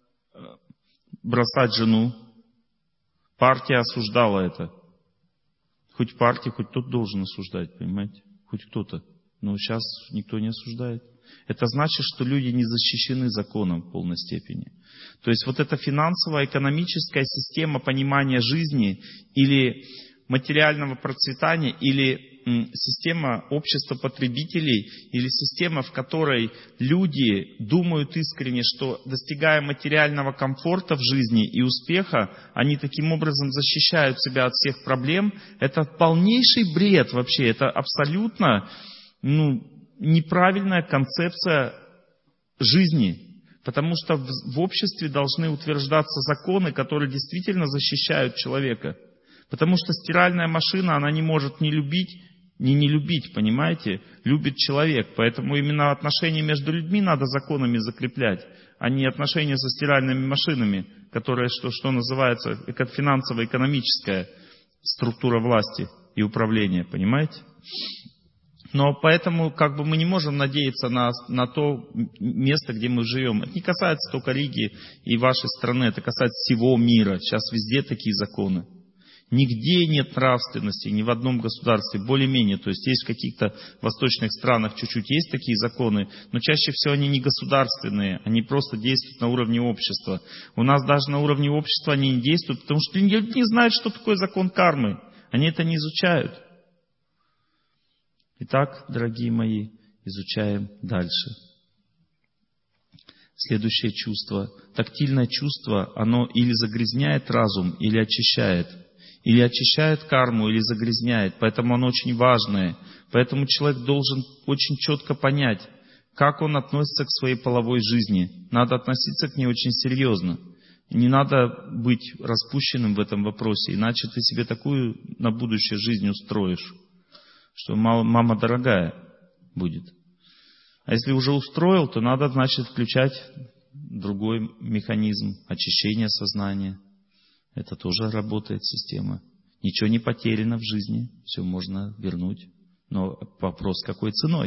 бросать жену. Партия осуждала это. Хоть партия, хоть кто-то должен осуждать, понимаете? Хоть кто-то. Но сейчас никто не осуждает. Это значит, что люди не защищены законом в полной степени. То есть вот эта финансовая, экономическая система понимания жизни или материального процветания, или система общества потребителей, или система, в которой люди думают искренне, что достигая материального комфорта в жизни и успеха, они таким образом защищают себя от всех проблем, это полнейший бред вообще, это абсолютно ну, неправильная концепция жизни. Потому что в, в обществе должны утверждаться законы, которые действительно защищают человека. Потому что стиральная машина, она не может не любить, ни не любить, понимаете? Любит человек. Поэтому именно отношения между людьми надо законами закреплять, а не отношения со стиральными машинами, которые, что, что называется, как финансово-экономическая структура власти и управления, понимаете? Но поэтому как бы мы не можем надеяться на, на то место, где мы живем. Это не касается только Риги и вашей страны, это касается всего мира. Сейчас везде такие законы. Нигде нет нравственности, ни в одном государстве, более-менее. То есть есть в каких-то восточных странах чуть-чуть есть такие законы, но чаще всего они не государственные, они просто действуют на уровне общества. У нас даже на уровне общества они не действуют, потому что люди не знают, что такое закон кармы. Они это не изучают. Итак, дорогие мои, изучаем дальше. Следующее чувство. Тактильное чувство, оно или загрязняет разум, или очищает. Или очищает карму, или загрязняет. Поэтому оно очень важное. Поэтому человек должен очень четко понять, как он относится к своей половой жизни. Надо относиться к ней очень серьезно. Не надо быть распущенным в этом вопросе, иначе ты себе такую на будущее жизнь устроишь, что мама дорогая будет. А если уже устроил, то надо, значит, включать другой механизм очищения сознания. Это тоже работает система. Ничего не потеряно в жизни, все можно вернуть. Но вопрос, какой ценой?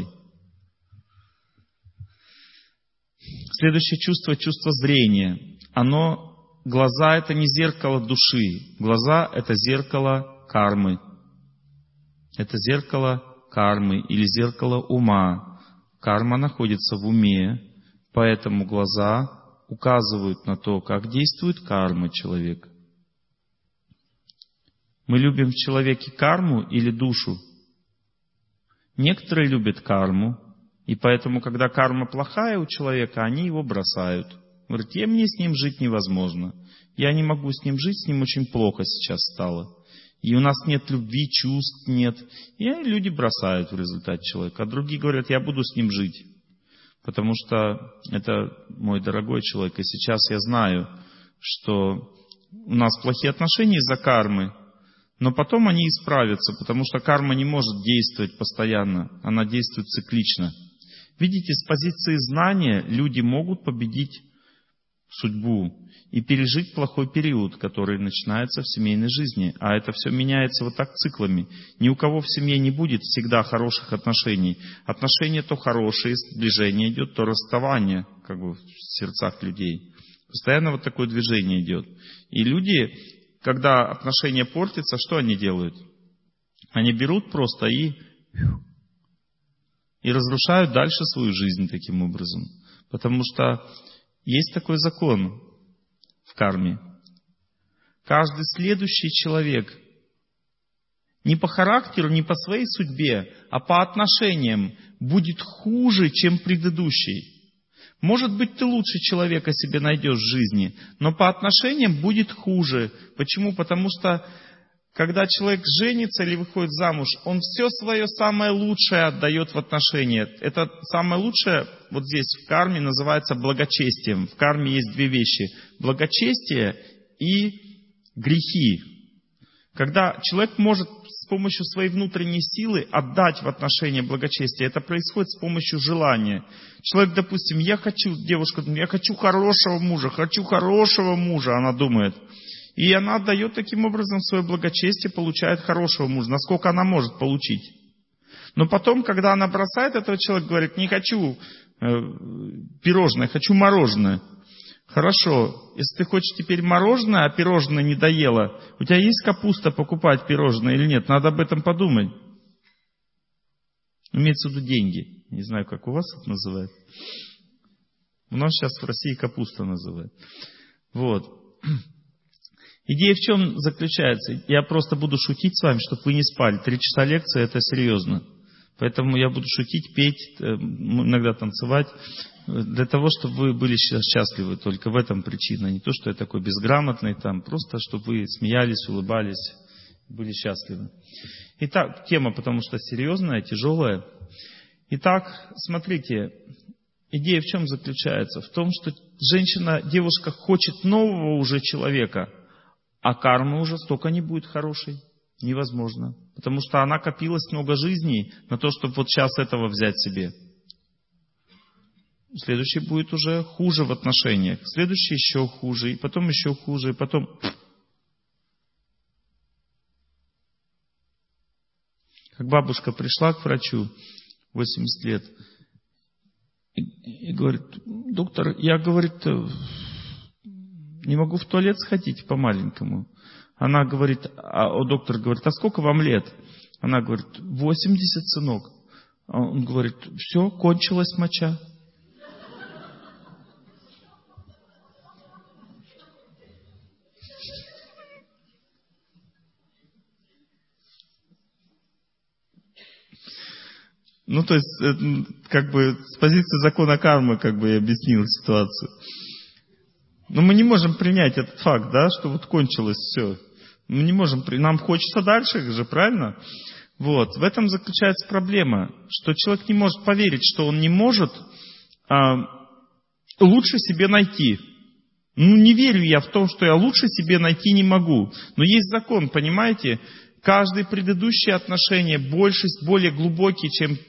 Следующее чувство, чувство зрения. Оно, глаза это не зеркало души. Глаза это зеркало кармы. Это зеркало кармы или зеркало ума. Карма находится в уме, поэтому глаза указывают на то, как действует карма человека. Мы любим в человеке карму или душу? Некоторые любят карму, и поэтому, когда карма плохая у человека, они его бросают. Говорят, я, мне с ним жить невозможно. Я не могу с ним жить, с ним очень плохо сейчас стало. И у нас нет любви, чувств нет. И люди бросают в результате человека. А другие говорят, я буду с ним жить. Потому что это мой дорогой человек. И сейчас я знаю, что у нас плохие отношения из-за кармы. Но потом они исправятся, потому что карма не может действовать постоянно. Она действует циклично. Видите, с позиции знания люди могут победить судьбу и пережить плохой период, который начинается в семейной жизни. А это все меняется вот так циклами. Ни у кого в семье не будет всегда хороших отношений. Отношения то хорошие, сближение идет, то расставание как бы в сердцах людей. Постоянно вот такое движение идет. И люди, когда отношения портятся, что они делают? Они берут просто и, и разрушают дальше свою жизнь таким образом. Потому что есть такой закон в карме. Каждый следующий человек не по характеру, не по своей судьбе, а по отношениям будет хуже, чем предыдущий. Может быть, ты лучше человека себе найдешь в жизни, но по отношениям будет хуже. Почему? Потому что когда человек женится или выходит замуж, он все свое самое лучшее отдает в отношения. Это самое лучшее вот здесь в карме называется благочестием. В карме есть две вещи. Благочестие и грехи. Когда человек может с помощью своей внутренней силы отдать в отношения благочестия, это происходит с помощью желания. Человек, допустим, я хочу, девушка, я хочу хорошего мужа, хочу хорошего мужа, она думает. И она отдает таким образом свое благочестие, получает хорошего мужа, насколько она может получить. Но потом, когда она бросает этого человека, говорит, не хочу э, пирожное, хочу мороженое. Хорошо, если ты хочешь теперь мороженое, а пирожное не доела, у тебя есть капуста покупать пирожное или нет? Надо об этом подумать. Имеется в виду деньги. Не знаю, как у вас это называют. У нас сейчас в России капуста называют. Вот. Идея в чем заключается? Я просто буду шутить с вами, чтобы вы не спали. Три часа лекции — это серьезно. Поэтому я буду шутить, петь, иногда танцевать, для того, чтобы вы были счастливы. Только в этом причина. Не то, что я такой безграмотный, там, просто чтобы вы смеялись, улыбались, были счастливы. Итак, тема, потому что серьезная, тяжелая. Итак, смотрите, идея в чем заключается? В том, что женщина, девушка хочет нового уже человека, а карма уже столько не будет хорошей. Невозможно. Потому что она копилась много жизней на то, чтобы вот сейчас этого взять себе. Следующий будет уже хуже в отношениях. Следующий еще хуже. И потом еще хуже. И потом... Как бабушка пришла к врачу, восемьдесят лет, и, и говорит, доктор, я, говорит, не могу в туалет сходить по-маленькому. Она говорит, а доктор говорит, а сколько вам лет? Она говорит, восемьдесят, сынок. А он говорит, все, кончилась моча. Ну, то есть, как бы, с позиции закона кармы, как бы, я объяснил ситуацию. Но мы не можем принять этот факт, да, что вот кончилось все. Мы не можем, нам хочется дальше же, правильно? Вот, в этом заключается проблема, что человек не может поверить, что он не может а, лучше себе найти. Ну, не верю я в том, что я лучше себе найти не могу. Но есть закон, понимаете? Каждые предыдущие отношения больше, более глубокие, чем,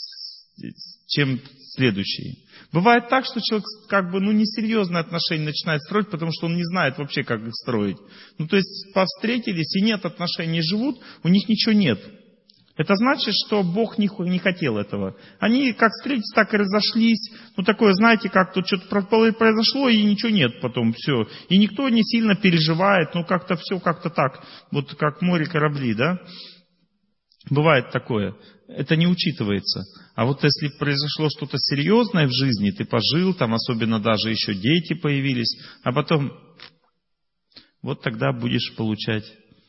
чем следующие. Бывает так, что человек как бы, ну, несерьезные отношения начинает строить, потому что он не знает вообще, как их строить. Ну, то есть, повстретились, и нет отношений, живут, у них ничего нет. Это значит, что Бог не, не хотел этого. Они как встретились, так и разошлись. Ну, такое, знаете, как тут что-то произошло, и ничего нет потом, все. И никто не сильно переживает, ну, как-то все как-то так, вот как море корабли, да. Бывает такое. Это не учитывается. А вот если произошло что-то серьезное в жизни, ты пожил, там особенно даже еще дети появились, а потом вот тогда будешь получать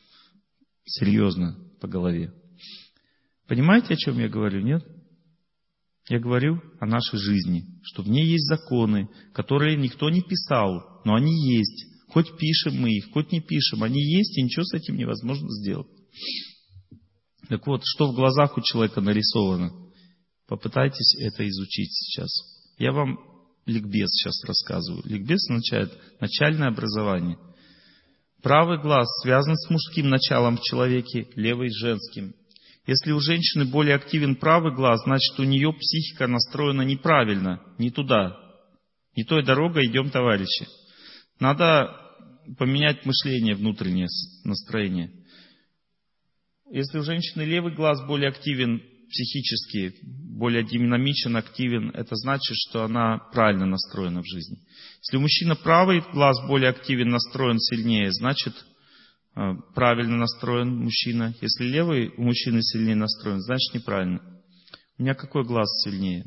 серьезно по голове. Понимаете, о чем я говорю, нет? Я говорю о нашей жизни, что в ней есть законы, которые никто не писал, но они есть. Хоть пишем мы их, хоть не пишем, они есть, и ничего с этим невозможно сделать. Так вот, что в глазах у человека нарисовано? Попытайтесь это изучить сейчас. Я вам ликбез сейчас рассказываю. Ликбез означает начальное образование. Правый глаз связан с мужским началом в человеке, левый с женским. Если у женщины более активен правый глаз, значит, у нее психика настроена неправильно, не туда. Не той дорогой идем, товарищи. Надо поменять мышление, внутреннее настроение. Если у женщины левый глаз более активен психически, более динамичен, активен, это значит, что она правильно настроена в жизни. Если у мужчины правый глаз более активен, настроен сильнее, значит, правильно настроен мужчина. Если левый у мужчины сильнее настроен, значит, неправильно. У меня какой глаз сильнее?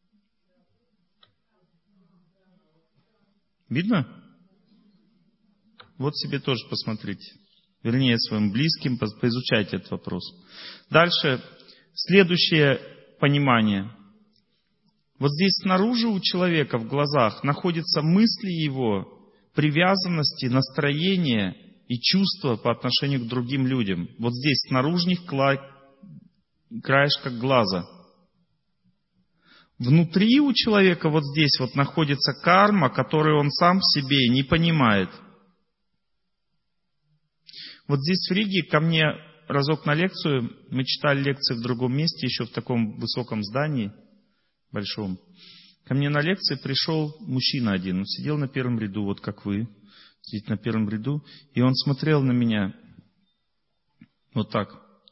Видно? Вот себе тоже посмотрите. Вернее, своим близким, поизучайте этот вопрос. Дальше, следующее понимание. Вот здесь снаружи у человека в глазах находятся мысли его, привязанности, настроения и чувства по отношению к другим людям. Вот здесь, с наружных краешках глаза. Внутри у человека вот здесь вот находится карма, которую он сам в себе не понимает. Вот здесь в Риге ко мне разок на лекцию, мы читали лекции в другом месте, еще в таком высоком здании, большом. Ко мне на лекции пришел мужчина один, он сидел на первом ряду, вот как вы, сидите на первом ряду, и он смотрел на меня вот так.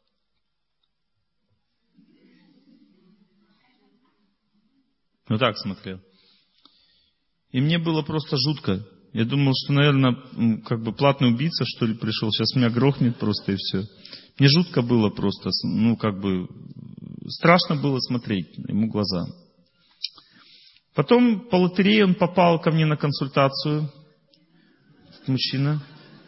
Вот так смотрел. И мне было просто жутко. Я думал, что, наверное, как бы платный убийца, что ли, пришел. Сейчас меня грохнет просто и все. Мне жутко было просто. Ну, как бы, страшно было смотреть ему в глаза. Потом по лотерее он попал ко мне на консультацию. Этот мужчина.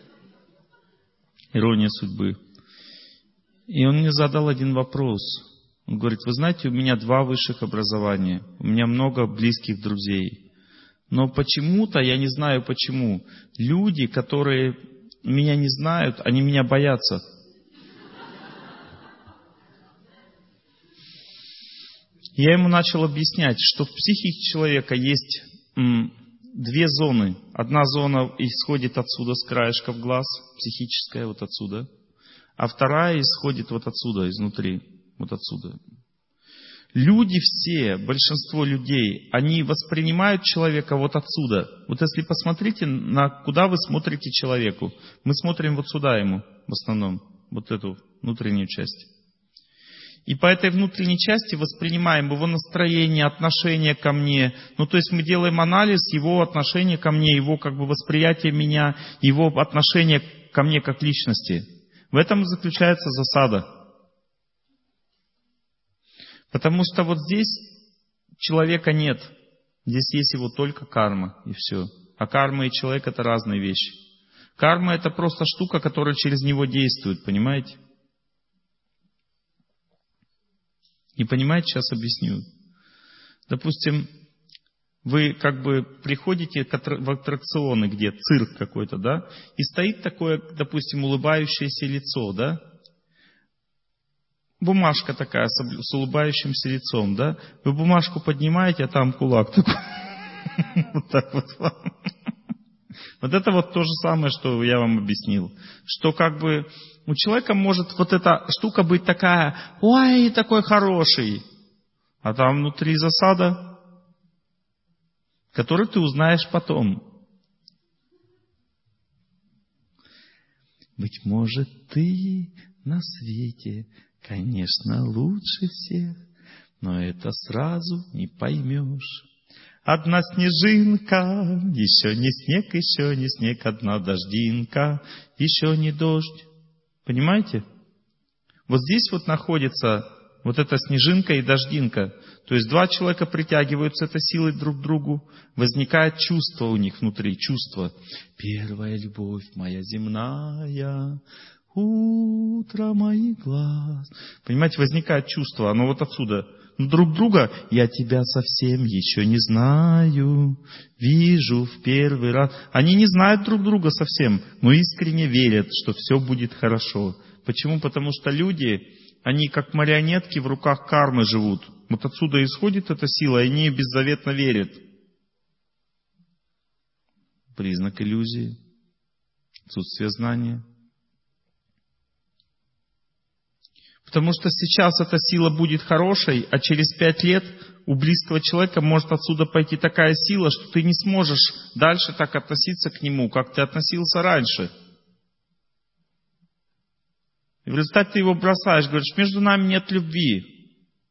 Ирония судьбы. И он мне задал один вопрос. Он говорит, вы знаете, у меня два высших образования. У меня много близких друзей. Но почему-то, я не знаю почему, люди, которые меня не знают, они меня боятся. Я ему начал объяснять, что в психике человека есть м, две зоны. Одна зона исходит отсюда, с краешков глаз, психическая, вот отсюда. А вторая исходит вот отсюда, изнутри, вот отсюда. Люди все, большинство людей, они воспринимают человека вот отсюда. Вот если посмотрите, на куда вы смотрите человеку. Мы смотрим вот сюда ему, в основном, вот эту внутреннюю часть. И по этой внутренней части воспринимаем его настроение, отношение ко мне. Ну, то есть мы делаем анализ его отношения ко мне, его как бы восприятие меня, его отношение ко мне как личности. В этом заключается засада. Потому что вот здесь человека нет. Здесь есть его только карма, и все. А карма и человек — это разные вещи. Карма — это просто штука, которая через него действует, понимаете? Не понимаете? Сейчас объясню. Допустим, вы как бы приходите в аттракционы, где цирк какой-то, да, и стоит такое, допустим, улыбающееся лицо, да? Бумажка такая с улыбающимся лицом, да? Вы бумажку поднимаете, а там кулак такой. Вот так вот. Вот это вот то же самое, что я вам объяснил. Что как бы у человека может вот эта штука быть такая, ой, такой хороший. А там внутри засада, которую ты узнаешь потом. Быть может, ты на свете, конечно, лучше всех, но это сразу не поймешь. Одна снежинка, еще не снег, еще не снег, одна дождинка, еще не дождь. Понимаете? Вот здесь вот находится вот эта снежинка и дождинка. То есть два человека притягиваются этой силой друг к другу, возникает чувство у них внутри, чувство. Первая любовь моя земная, утро моих глаз. Понимаете, возникает чувство, оно вот отсюда. Но друг друга, я тебя совсем еще не знаю, вижу в первый раз. Они не знают друг друга совсем, но искренне верят, что все будет хорошо. Почему? Потому что люди, они как марионетки в руках кармы живут. Вот отсюда исходит эта сила, и они беззаветно верят. Признак иллюзии, отсутствие знания. Потому что сейчас эта сила будет хорошей, а через пять лет у близкого человека может отсюда пойти такая сила, что ты не сможешь дальше так относиться к нему, как ты относился раньше. И в результате ты его бросаешь, говоришь, между нами нет любви.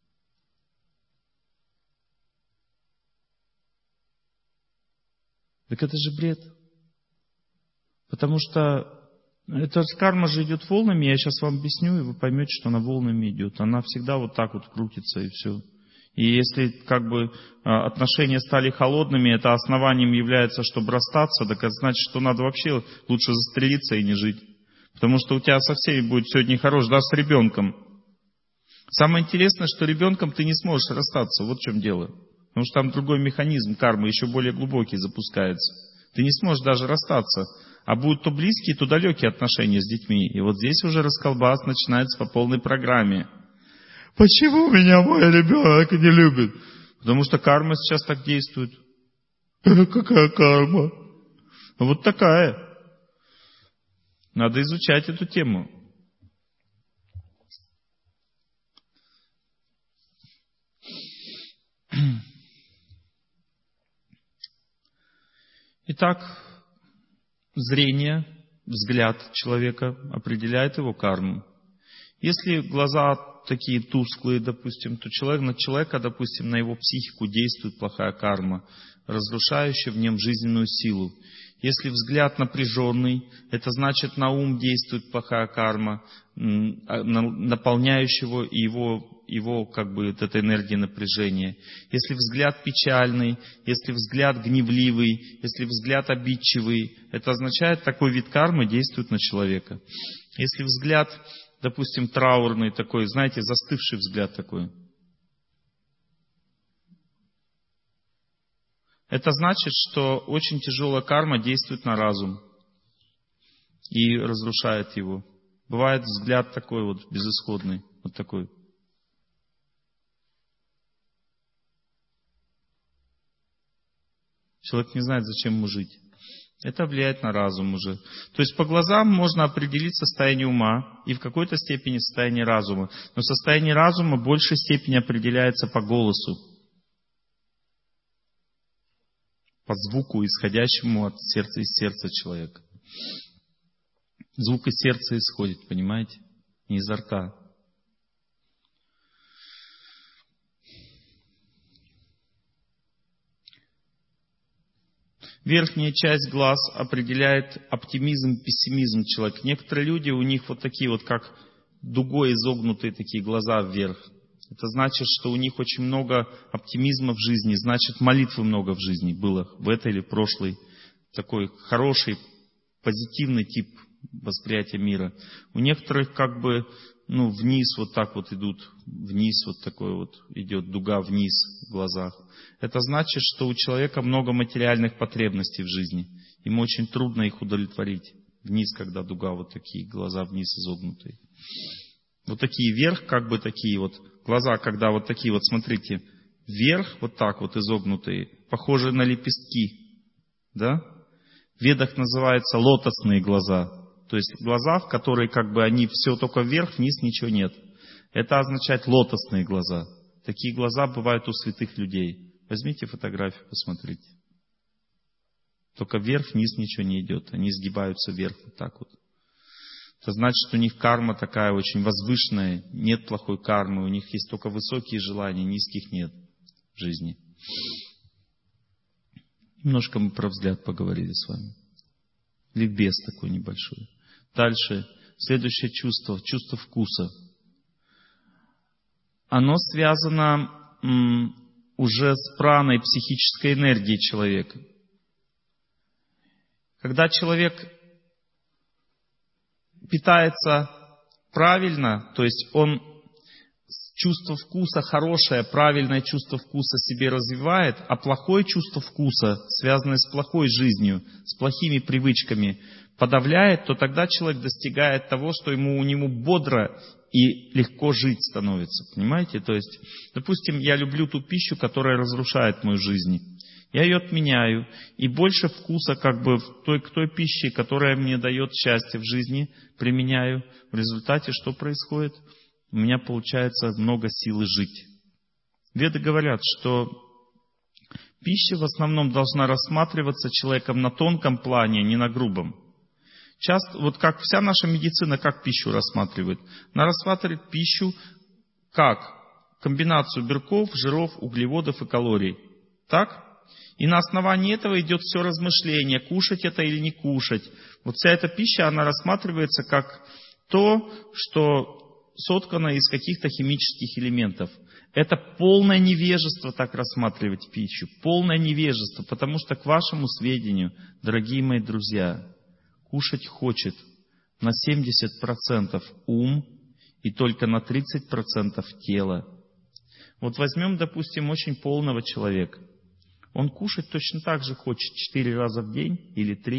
Так это же бред. Потому что эта карма же идет волнами, я сейчас вам объясню, и вы поймете, что она волнами идет. Она всегда вот так вот крутится, и все. И если как бы отношения стали холодными, это основанием является, чтобы расстаться, так это значит, что надо вообще лучше застрелиться и не жить. Потому что у тебя со всеми будет все нехорошо, даже с ребенком. Самое интересное, что ребенком ты не сможешь расстаться, вот в чем дело. Потому что там другой механизм кармы, еще более глубокий запускается. Ты не сможешь даже расстаться. А будут то близкие, то далекие отношения с детьми. И вот здесь уже расколбас начинается по полной программе. Почему меня мой ребенок не любит? Потому что карма сейчас так действует. Какая карма? Вот такая. Надо изучать эту тему. Итак, зрение, взгляд человека определяет его карму. Если глаза такие тусклые, допустим, то человек, на человека, допустим, на его психику действует плохая карма, разрушающая в нем жизненную силу. Если взгляд напряженный, это значит, на ум действует плохая карма, наполняющего его, его как бы, вот эта энергия напряжения. Если взгляд печальный, если взгляд гневливый, если взгляд обидчивый, это означает, такой вид кармы действует на человека. Если взгляд, допустим, траурный такой, знаете, застывший взгляд такой, это значит, что очень тяжелая карма действует на разум и разрушает его. Бывает взгляд такой вот безысходный, вот такой. Человек не знает, зачем ему жить. Это влияет на разум уже. То есть по глазам можно определить состояние ума и в какой-то степени состояние разума. Но состояние разума в большей степени определяется по голосу. По звуку, исходящему от сердца, из сердца человека. Звук из сердца исходит, понимаете? Не изо рта. Верхняя часть глаз определяет оптимизм, пессимизм человека. Некоторые люди, у них вот такие вот, как дугой изогнутые такие глаза вверх. Это значит, что у них очень много оптимизма в жизни, значит, молитвы много в жизни было, в этой или прошлой. Такой хороший, позитивный тип восприятия мира. У некоторых как бы, ну, вниз вот так вот идут, вниз вот такой вот идет дуга вниз в глазах. Это значит, что у человека много материальных потребностей в жизни. Ему очень трудно их удовлетворить. Вниз, когда дуга, вот такие глаза вниз изогнутые. Вот такие вверх, как бы такие вот глаза, когда вот такие вот, смотрите, вверх, вот так вот изогнутые, похожие на лепестки. Да? В ведах называются лотосные глаза. То есть глаза, в которые как бы они все только вверх, вниз ничего нет. Это означает лотосные глаза. Такие глаза бывают у святых людей. Возьмите фотографию, посмотрите. Только вверх, вниз ничего не идет. Они сгибаются вверх вот так вот. Это значит, что у них карма такая очень возвышенная. Нет плохой кармы. У них есть только высокие желания, низких нет в жизни. Немножко мы про взгляд поговорили с вами. Ликбез такой небольшой. Дальше. Следующее чувство. Чувство вкуса. Оно связано м, уже с праной психической энергии человека. Когда человек питается правильно, то есть он чувство вкуса хорошее, правильное чувство вкуса себе развивает, а плохое чувство вкуса, связанное с плохой жизнью, с плохими привычками, подавляет, то тогда человек достигает того, что ему, у него бодро и легко жить становится. Понимаете? То есть, допустим, я люблю ту пищу, которая разрушает мою жизнь. Я ее отменяю, и больше вкуса как бы в той, к той пище, которая мне дает счастье в жизни, применяю. В результате что происходит? У меня получается много силы жить. Веды говорят, что пища в основном должна рассматриваться человеком на тонком плане, не на грубом. Часто, вот как вся наша медицина, как пищу рассматривает? Она рассматривает пищу как комбинацию белков, жиров, углеводов и калорий. Так? И на основании этого идет все размышление, кушать это или не кушать. Вот вся эта пища, она рассматривается как то, что соткано из каких-то химических элементов. Это полное невежество так рассматривать пищу. Полное невежество, потому что, к вашему сведению, дорогие мои друзья, кушать хочет на семьдесят процентов ум и только на тридцать процентов тело. Вот возьмем, допустим, очень полного человека. Он кушать точно так же хочет четыре раза в день или три,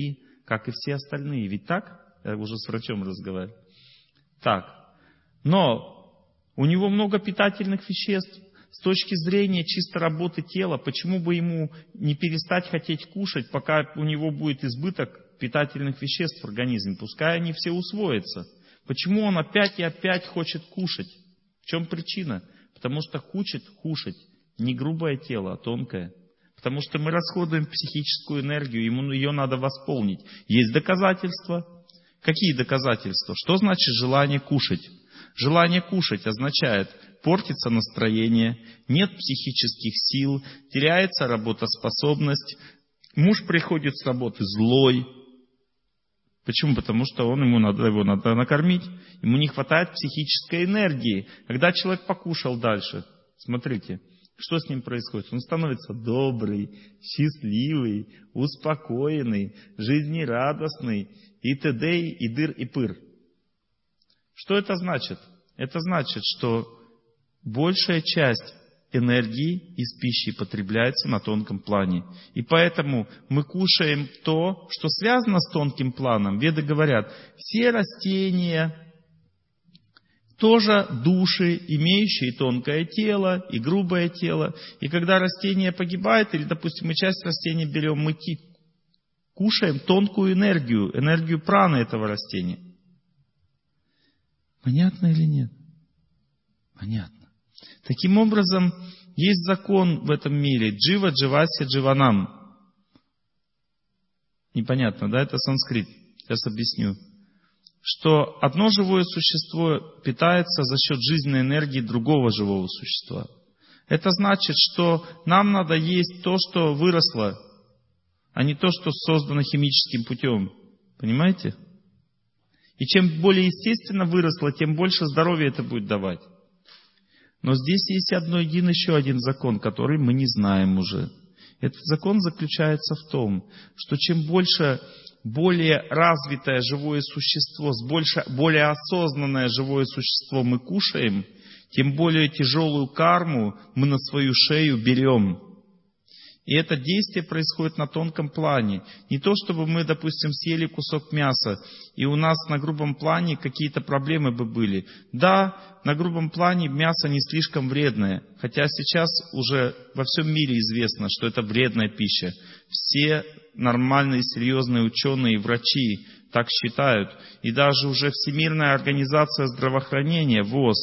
как и все остальные. Ведь так? Я уже с врачом разговаривал. Так. Но у него много питательных веществ. С точки зрения чисто работы тела, почему бы ему не перестать хотеть кушать, пока у него будет избыток питательных веществ в организме? Пускай они все усвоятся. Почему он опять и опять хочет кушать? В чем причина? Потому что хочет кушать не грубое тело, а тонкое. Потому что мы расходуем психическую энергию, ему ее надо восполнить. Есть доказательства. Какие доказательства? Что значит желание кушать? Желание кушать означает, портится настроение, нет психических сил, теряется работоспособность, муж приходит с работы злой. Почему? Потому что он, ему надо, его надо накормить, ему не хватает психической энергии. Когда человек покушал дальше, смотрите, что с ним происходит? Он становится добрый, счастливый, успокоенный, жизнерадостный, и т.д. и дыр и пыр. Что это значит? Это значит, что большая часть энергии из пищи потребляется на тонком плане. И поэтому мы кушаем то, что связано с тонким планом. Веды говорят, все растения, тоже души, имеющие тонкое тело и грубое тело. И когда растение погибает, или, допустим, мы часть растения берем, мы кушаем тонкую энергию, энергию праны этого растения. Понятно или нет? Понятно. Таким образом, есть закон в этом мире. Джива дживаси дживанам. Непонятно, да? Это санскрит. Сейчас объясню. Что одно живое существо питается за счет жизненной энергии другого живого существа. Это значит, что нам надо есть то, что выросло, а не то, что создано химическим путем. Понимаете? И чем более естественно выросло, тем больше здоровья это будет давать. Но здесь есть одно, един, еще один закон, который мы не знаем уже. Этот закон заключается в том, что чем больше более развитое живое существо, с больше, более осознанное живое существо мы кушаем, тем более тяжелую карму мы на свою шею берем. И это действие происходит на тонком плане. Не то, чтобы мы, допустим, съели кусок мяса, и у нас на грубом плане какие-то проблемы бы были. Да, на грубом плане мясо не слишком вредное, хотя сейчас уже во всем мире известно, что это вредная пища. Все нормальные, серьезные ученые и врачи так считают. И даже уже Всемирная организация здравоохранения, ВОЗ,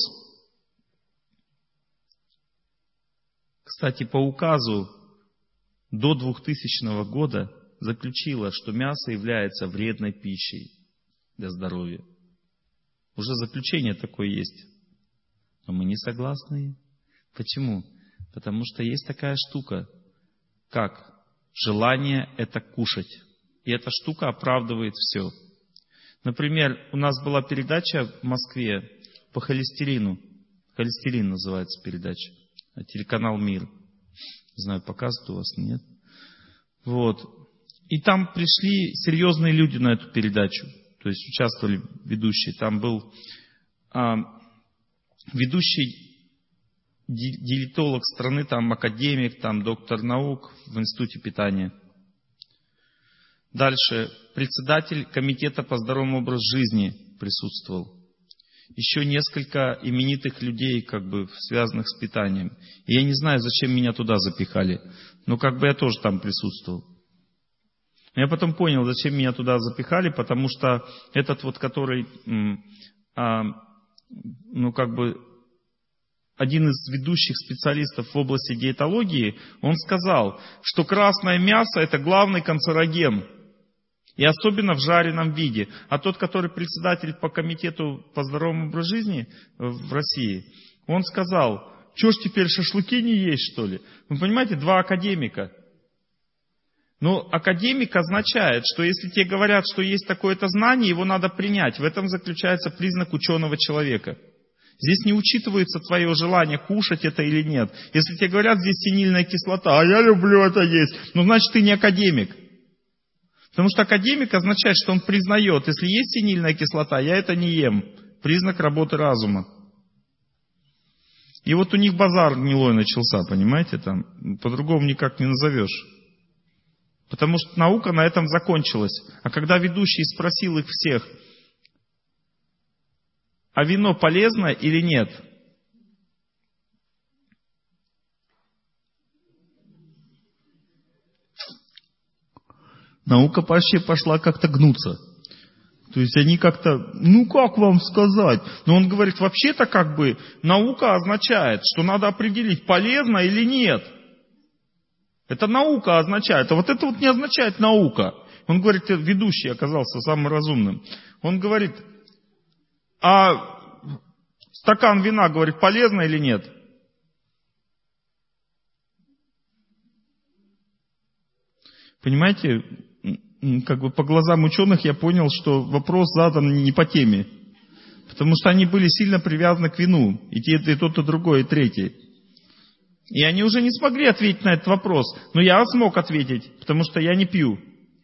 кстати, по указу до двухтысячного года заключила, что мясо является вредной пищей для здоровья. Уже заключение такое есть. Но мы не согласны. Почему? Потому что есть такая штука, как желание это кушать. И эта штука оправдывает все. Например, у нас была передача в Москве по холестерину. Холестерин называется передача. Телеканал «Мир». Не знаю, показывают у вас, нет? Вот. И там пришли серьезные люди на эту передачу. То есть участвовали ведущие. Там был а, ведущий диетолог страны, там академик, там доктор наук в Институте питания. Дальше. Председатель комитета по здоровому образу жизни присутствовал. Еще несколько именитых людей, как бы связанных с питанием. И я не знаю, зачем меня туда запихали. Но как бы я тоже там присутствовал. Я потом понял, зачем меня туда запихали, потому что этот вот, который, а, ну как бы, один из ведущих специалистов в области диетологии, он сказал, что красное мясо это главный канцероген. И особенно в жареном виде. А тот, который председатель по комитету по здоровому образу жизни в России, он сказал, что ж теперь шашлыки не есть, что ли? Вы понимаете, два академика. Но академик означает, что если тебе говорят, что есть такое-то знание, его надо принять. В этом заключается признак ученого человека. Здесь не учитывается твое желание, кушать это или нет. Если тебе говорят, здесь синильная кислота, а я люблю это есть, ну значит ты не академик. Потому что академик означает, что он признает, если есть синильная кислота, я это не ем. Признак работы разума. И вот у них базар гнилой начался, понимаете, там, по-другому никак не назовешь. Потому что наука на этом закончилась. А когда ведущий спросил их всех, а вино полезно или нет? Наука вообще пошла как-то гнуться. То есть они как-то, ну как вам сказать? Но он говорит, вообще-то как бы наука означает, что надо определить, полезно или нет. Это наука означает, а вот это вот не означает наука. Он говорит, ведущий оказался самым разумным. Он говорит, а стакан вина, говорит, полезно или нет? Понимаете, как бы по глазам ученых я понял, что вопрос задан не по теме. Потому что они были сильно привязаны к вину. И те, и тот, и другой, и третий. И они уже не смогли ответить на этот вопрос. Но я смог ответить, потому что я не пью.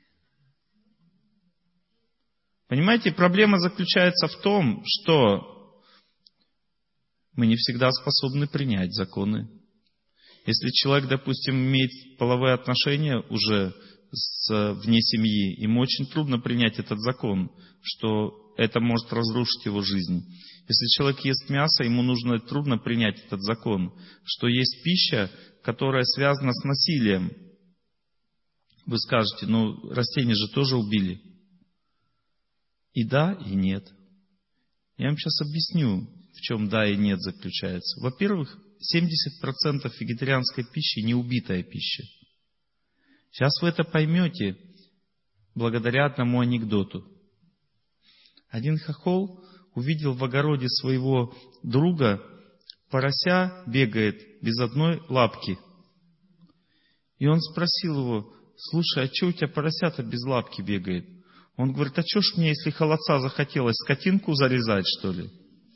Понимаете, проблема заключается в том, что мы не всегда способны принять законы. Если человек, допустим, имеет половые отношения уже с, вне семьи, ему очень трудно принять этот закон, что это может разрушить его жизнь. Если человек ест мясо, ему нужно трудно принять этот закон, что есть пища, которая связана с насилием. Вы скажете, ну растения же тоже убили. И да, и нет. Я вам сейчас объясню, в чем да и нет заключается. Во-первых, семьдесят процентов вегетарианской пищи не убитая пища. Сейчас вы это поймете благодаря одному анекдоту. Один хохол увидел в огороде своего друга, порося бегает без одной лапки. И он спросил его, слушай, а что у тебя порося-то без лапки бегает? Он говорит, а что ж мне, если холодца захотелось, скотинку зарезать, что ли?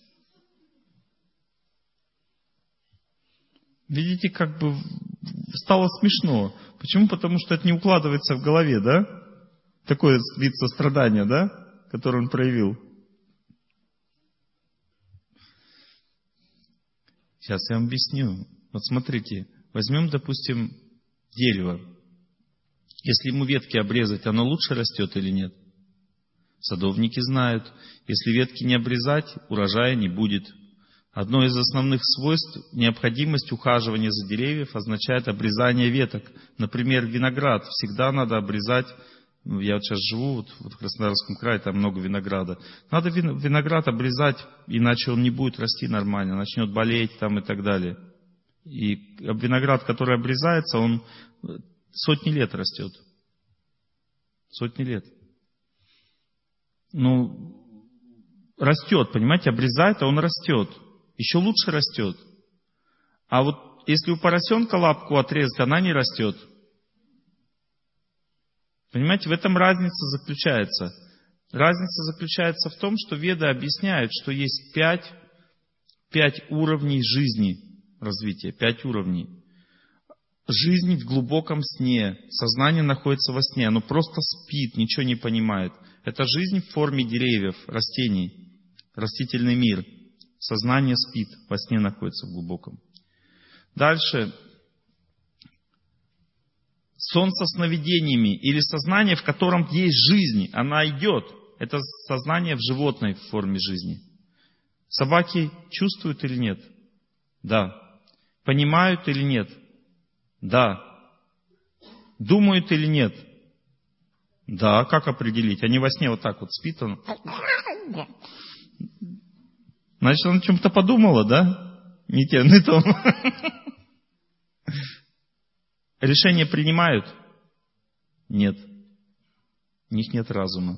Видите, как бы стало смешно. Почему? Потому что это не укладывается в голове, да? Такой вид сострадания, да? Который он проявил. Сейчас я вам объясню. Вот смотрите, возьмем, допустим, дерево. Если ему ветки обрезать, оно лучше растет или нет? Садовники знают, если ветки не обрезать, урожая не будет. Одно из основных свойств, необходимость ухаживания за деревьев, означает обрезание веток. Например, виноград всегда надо обрезать. Я вот сейчас живу вот в Краснодарском крае, там много винограда. Надо виноград обрезать, иначе он не будет расти нормально, начнет болеть там и так далее. И виноград, который обрезается, он сотни лет растет. Сотни лет. Ну, растет, понимаете, обрезает, а он растет. Еще лучше растет. А вот если у поросенка лапку отрезать, она не растет. Понимаете, в этом разница заключается. Разница заключается в том, что Веды объясняют, что есть пять, пять уровней жизни, развития, пять уровней. Жизнь в глубоком сне, сознание находится во сне, оно просто спит, ничего не понимает. Это жизнь в форме деревьев, растений, растительный мир. Сознание спит, во сне находится в глубоком. Дальше. Сон со сновидениями или сознание, в котором есть жизнь, она идет. Это сознание в животной форме жизни. Собаки чувствуют или нет? Да. Понимают или нет? Да. Думают или нет? Да. Как определить? Они во сне вот так вот спит, он... Значит, она о чем-то подумала, да? Не тем, не том. Решения принимают? Нет. У них нет разума.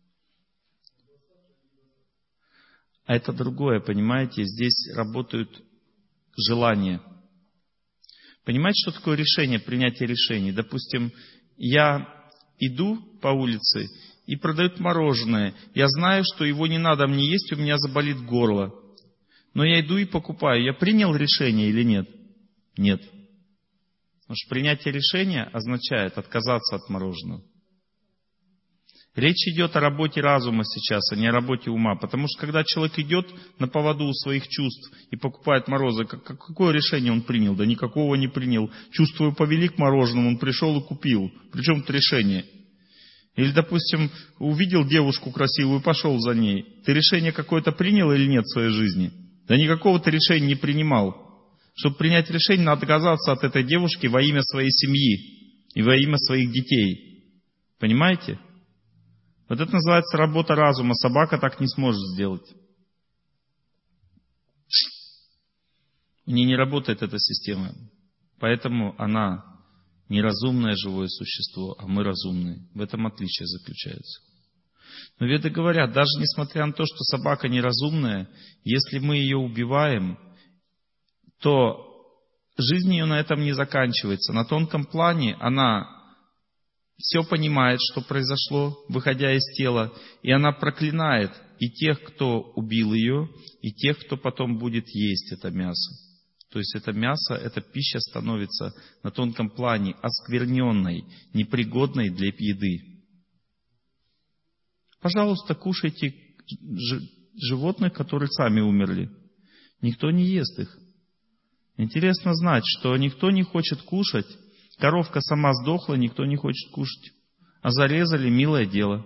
А это другое, понимаете? Здесь работают желания. Понимаете, что такое решение, принятие решений? Допустим, я иду по улице и продают мороженое. Я знаю, что его не надо мне есть, у меня заболит горло. Но я иду и покупаю. Я принял решение или нет? Нет. Потому что принятие решения означает отказаться от мороженого. Речь идет о работе разума сейчас, а не о работе ума. Потому что когда человек идет на поводу своих чувств и покупает морозы, какое решение он принял? Да никакого не принял. Чувства его повели к мороженому, он пришел и купил. Причем это решение? Или, допустим, увидел девушку красивую и пошел за ней. Ты решение какое-то принял или нет в своей жизни? Да никакого ты решения не принимал. Чтобы принять решение, надо отказаться от этой девушки во имя своей семьи и во имя своих детей. Понимаете? Вот это называется работа разума. Собака так не сможет сделать. У нее не работает эта система. Поэтому она неразумное живое существо, а мы разумные. В этом отличие заключается. Но веды говорят, даже несмотря на то, что собака неразумная, если мы ее убиваем, то жизнь ее на этом не заканчивается. На тонком плане она все понимает, что произошло, выходя из тела, и она проклинает и тех, кто убил ее, и тех, кто потом будет есть это мясо. То есть это мясо, эта пища становится на тонком плане оскверненной, непригодной для еды. Пожалуйста, кушайте животных, которые сами умерли. Никто не ест их. Интересно знать, что никто не хочет кушать. Коровка сама сдохла, никто не хочет кушать. А зарезали, милое дело.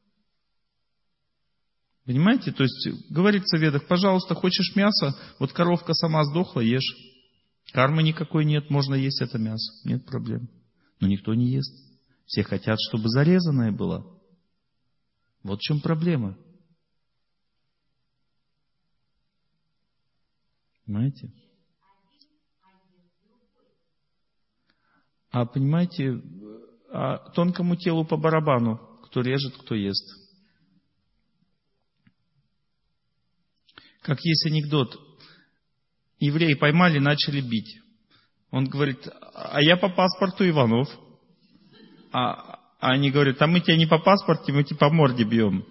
Понимаете? То есть, говорится в ведах, пожалуйста, хочешь мясо, вот коровка сама сдохла, ешь. Кармы никакой нет, можно есть это мясо, нет проблем. Но никто не ест. Все хотят, чтобы зарезанное было. Вот в чем проблема. Понимаете? А понимаете, а тонкому телу по барабану, кто режет, кто ест. Как есть анекдот. Евреи поймали, начали бить. Он говорит, а я по паспорту Иванов. А, а они говорят, а мы тебя не по паспорту, мы тебя по морде бьем.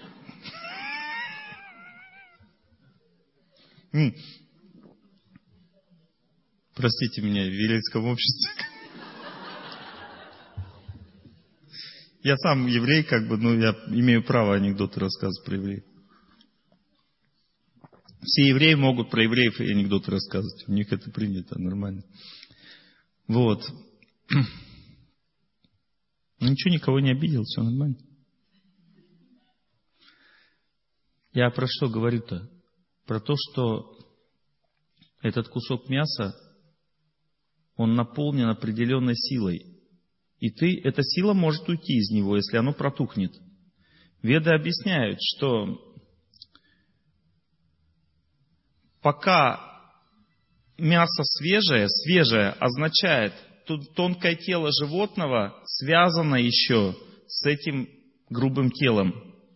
Простите меня, в еврейском обществе. Я сам еврей, как бы, ну, я имею право анекдоты рассказывать про евреев. Все евреи могут про евреев и анекдоты рассказывать. У них это принято, нормально. Вот. Ничего, никого не обидел, все нормально. Я про что говорю-то? Про то, что этот кусок мяса, он наполнен определенной силой. И ты, эта сила может уйти из него, если оно протухнет. Веды объясняют, что пока мясо свежее, свежее означает, тут тонкое тело животного связано еще с этим грубым телом.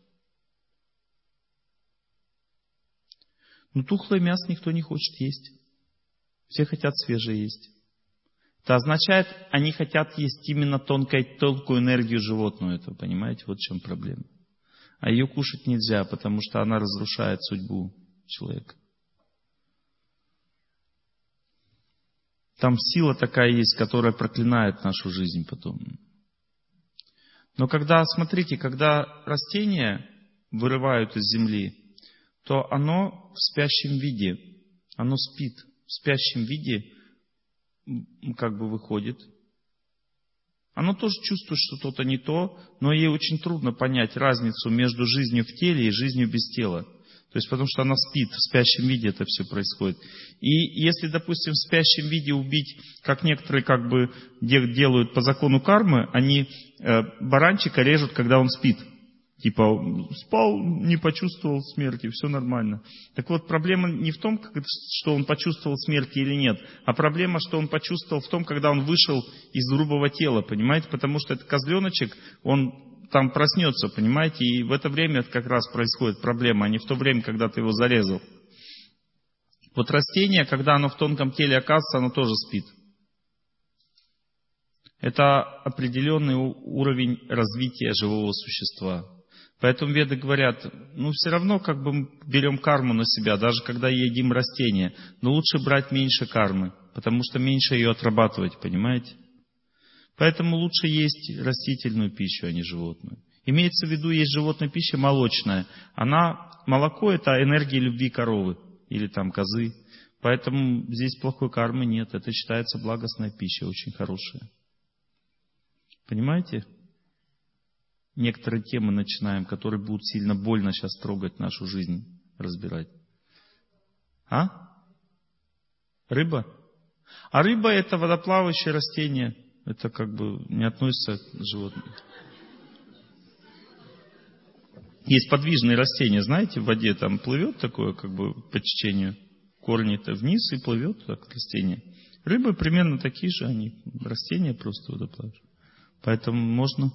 Но тухлое мясо никто не хочет есть. Все хотят свежее есть. Это означает, они хотят есть именно тонкую, тонкую энергию животную. Это, понимаете, вот в чем проблема. А ее кушать нельзя, потому что она разрушает судьбу человека. Там сила такая есть, которая проклинает нашу жизнь потом. Но когда, смотрите, когда растения вырывают из земли, то оно в спящем виде, оно спит, в спящем виде как бы выходит. Оно тоже чувствует, что что-то не то, но ей очень трудно понять разницу между жизнью в теле и жизнью без тела. То есть потому что она спит, в спящем виде это все происходит. И если, допустим, в спящем виде убить, как некоторые как бы делают по закону кармы, они э, баранчика режут, когда он спит. Типа спал, не почувствовал смерти, все нормально. Так вот, проблема не в том, что он почувствовал смерть или нет, а проблема, что он почувствовал в том, когда он вышел из грубого тела, понимаете? Потому что этот козленочек, он там проснется, понимаете? И в это время как раз происходит проблема, а не в то время, когда ты его зарезал. Вот растение, когда оно в тонком теле оказывается, оно тоже спит. Это определенный уровень развития живого существа. Поэтому веды говорят, ну все равно как бы мы берем карму на себя, даже когда едим растения. Но лучше брать меньше кармы, потому что меньше ее отрабатывать, понимаете? Поэтому лучше есть растительную пищу, а не животную. Имеется в виду, есть животная пища молочная. Она, молоко это энергия любви коровы или там козы. Поэтому здесь плохой кармы нет. Это считается благостная пища, очень хорошая. Понимаете? Некоторые темы начинаем, которые будут сильно больно сейчас трогать нашу жизнь, разбирать. А? Рыба? А рыба это водоплавающее растение. Это как бы не относится к животным. Есть подвижные растения, знаете, в воде там плывет такое, как бы по течению. Корни-то вниз и плывет так растение. Рыбы примерно такие же, они растения просто водоплавающие. Поэтому можно...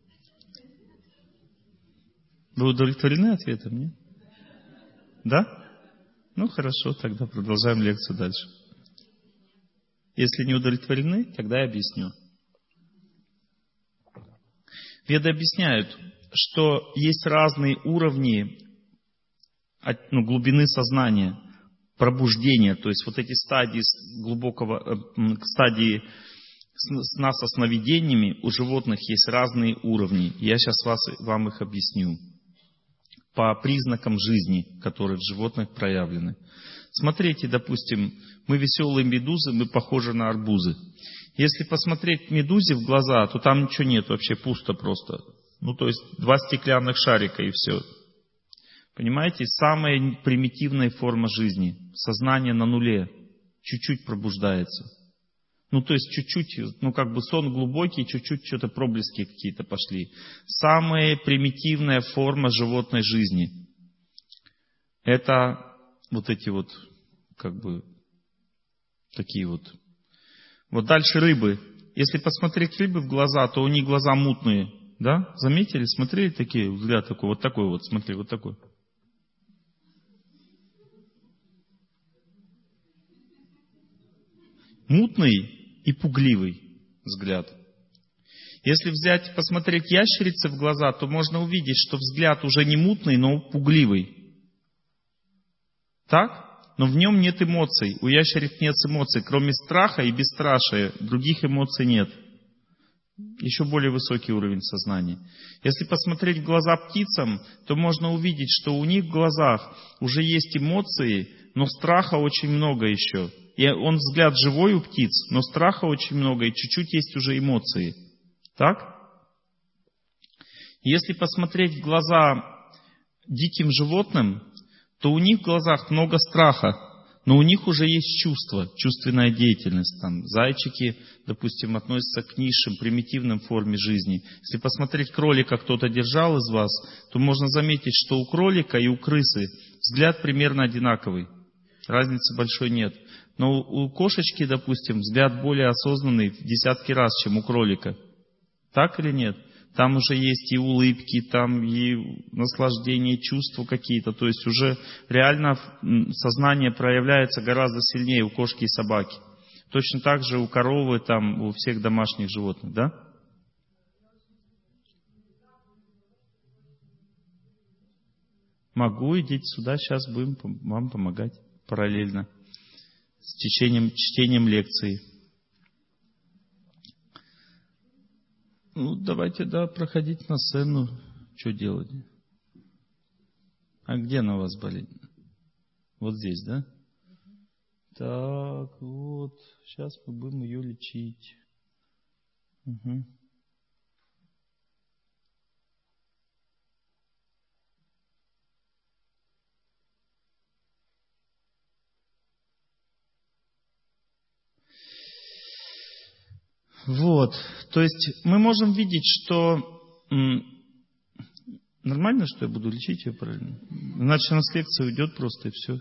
Вы удовлетворены ответом, нет? Да? Ну хорошо, тогда продолжаем лекцию дальше. Если не удовлетворены, тогда я объясню. Веды объясняют, что есть разные уровни ну, глубины сознания, пробуждения, то есть вот эти стадии глубокого, стадии сна со сновидениями у животных есть разные уровни. Я сейчас вас, вам их объясню по признакам жизни, которые в животных проявлены. Смотрите, допустим, мы веселые медузы, мы похожи на арбузы. Если посмотреть медузе в глаза, то там ничего нет, вообще пусто просто. Ну, то есть два стеклянных шарика и все. Понимаете, самая примитивная форма жизни. Сознание на нуле. Чуть-чуть пробуждается. Ну, то есть чуть-чуть, ну, как бы сон глубокий, чуть-чуть что-то проблески какие-то пошли. Самая примитивная форма животной жизни. Это вот эти вот, как бы, такие вот. Вот дальше рыбы. Если посмотреть рыбы в глаза, то у них глаза мутные. Да? Заметили? Смотрели такие? Взгляд такой, вот такой вот, смотри, вот такой. Мутный и пугливый взгляд. Если взять, посмотреть ящерицы в глаза, то можно увидеть, что взгляд уже не мутный, но пугливый. Так? Но в нем нет эмоций. У ящериц нет эмоций. Кроме страха и бесстрашия, других эмоций нет. Еще более высокий уровень сознания. Если посмотреть в глаза птицам, то можно увидеть, что у них в глазах уже есть эмоции, но страха очень много еще. И он взгляд живой у птиц, но страха очень много, и чуть-чуть есть уже эмоции. Так? Если посмотреть в глаза диким животным, то у них в глазах много страха, но у них уже есть чувство, чувственная деятельность. Там зайчики, допустим, относятся к низшим, примитивным форме жизни. Если посмотреть кролика, кто-то держал из вас, то можно заметить, что у кролика и у крысы взгляд примерно одинаковый. Разницы большой нет. Но у кошечки, допустим, взгляд более осознанный в десятки раз, чем у кролика. Так или нет? Там уже есть и улыбки, там и наслаждение, чувства какие-то. То есть уже реально сознание проявляется гораздо сильнее у кошки и собаки. Точно так же у коровы, там, у всех домашних животных, да? Могу, идите сюда, сейчас будем вам помогать параллельно с чтением, чтением лекции. Ну, давайте, да, проходить на сцену. Что делать? А где она у вас болит? Вот здесь, да? Так, вот. Сейчас мы будем ее лечить. Угу. Вот, то есть мы можем видеть, что м, нормально, что я буду лечить ее правильно? Иначе у нас лекция уйдет просто и все.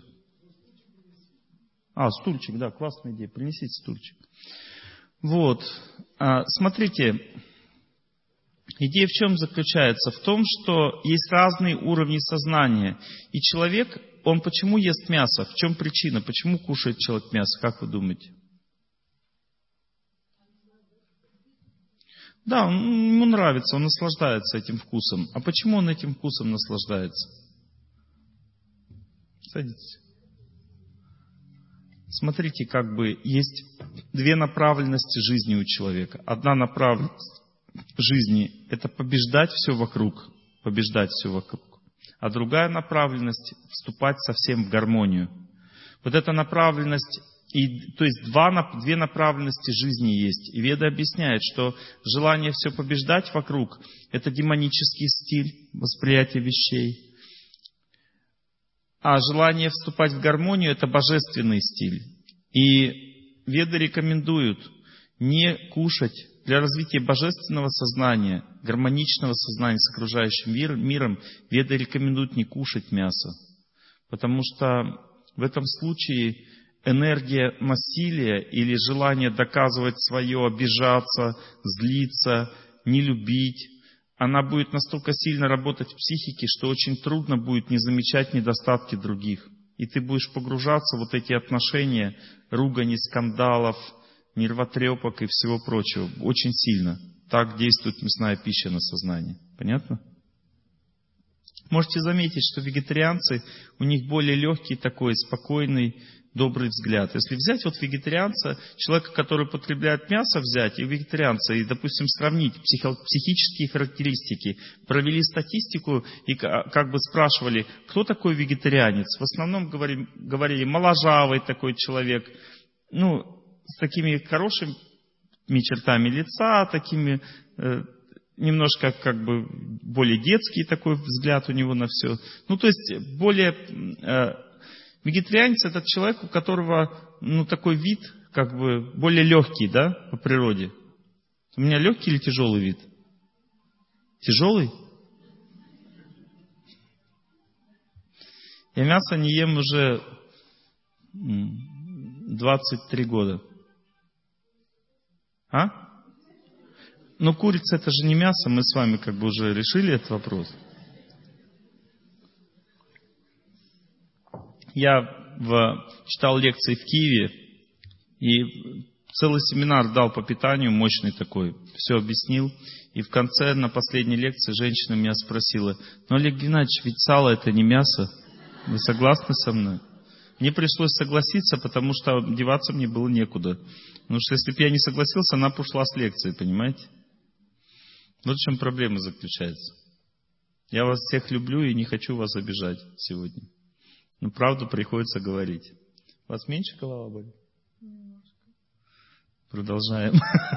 А, стульчик, да, классная идея, принесите стульчик. Вот, а, смотрите, идея в чем заключается? В том, что есть разные уровни сознания. И человек, он почему ест мясо? В чем причина? Почему кушает человек мясо? Как вы думаете? Да, ему нравится, он наслаждается этим вкусом. А почему он этим вкусом наслаждается? Садитесь. Смотрите, как бы есть две направленности жизни у человека. Одна направленность жизни – это побеждать все вокруг, побеждать все вокруг. А другая направленность – вступать совсем в гармонию. Вот эта направленность, и, то есть два, две направленности жизни есть. И Веда объясняет, что желание все побеждать вокруг – это демонический стиль восприятия вещей. А желание вступать в гармонию – это божественный стиль. И Веды рекомендуют не кушать для развития божественного сознания, гармоничного сознания с окружающим миром. Веды рекомендуют не кушать мясо, потому что в этом случае энергия насилия или желание доказывать свое, обижаться, злиться, не любить, она будет настолько сильно работать в психике, что очень трудно будет не замечать недостатки других. И ты будешь погружаться в вот эти отношения, ругани, скандалов, нервотрепок и всего прочего очень сильно. Так действует мясная пища на сознание. Понятно? Можете заметить, что вегетарианцы, у них более легкий такой, спокойный, добрый взгляд. Если взять вот вегетарианца, человека, который потребляет мясо, взять и вегетарианца, и, допустим, сравнить психо- психические характеристики, провели статистику и как бы спрашивали, кто такой вегетарианец. В основном говорили, говорили моложавый такой человек, ну, с такими хорошими чертами лица, такими э, немножко как бы более детский такой взгляд у него на все. Ну, то есть более... Э, вегетарианец — это человек, у которого, ну, такой вид, как бы, более легкий, да, по природе. У меня легкий или тяжелый вид? Тяжелый? Я мясо не ем уже двадцать три года. А? Но курица — это же не мясо, мы с вами как бы уже решили этот вопрос. Я в, читал лекции в Киеве и целый семинар дал по питанию, мощный такой, все объяснил. И в конце, на последней лекции, женщина меня спросила: ну, Олег Геннадьевич, ведь сало — это не мясо. Вы согласны со мной? Мне пришлось согласиться, потому что деваться мне было некуда. Потому что если бы я не согласился, она бы ушла с лекции, понимаете? Вот в чем проблема заключается. Я вас всех люблю и не хочу вас обижать сегодня. Но правду приходится говорить. У вас меньше голова болит? Немножко. Продолжаем.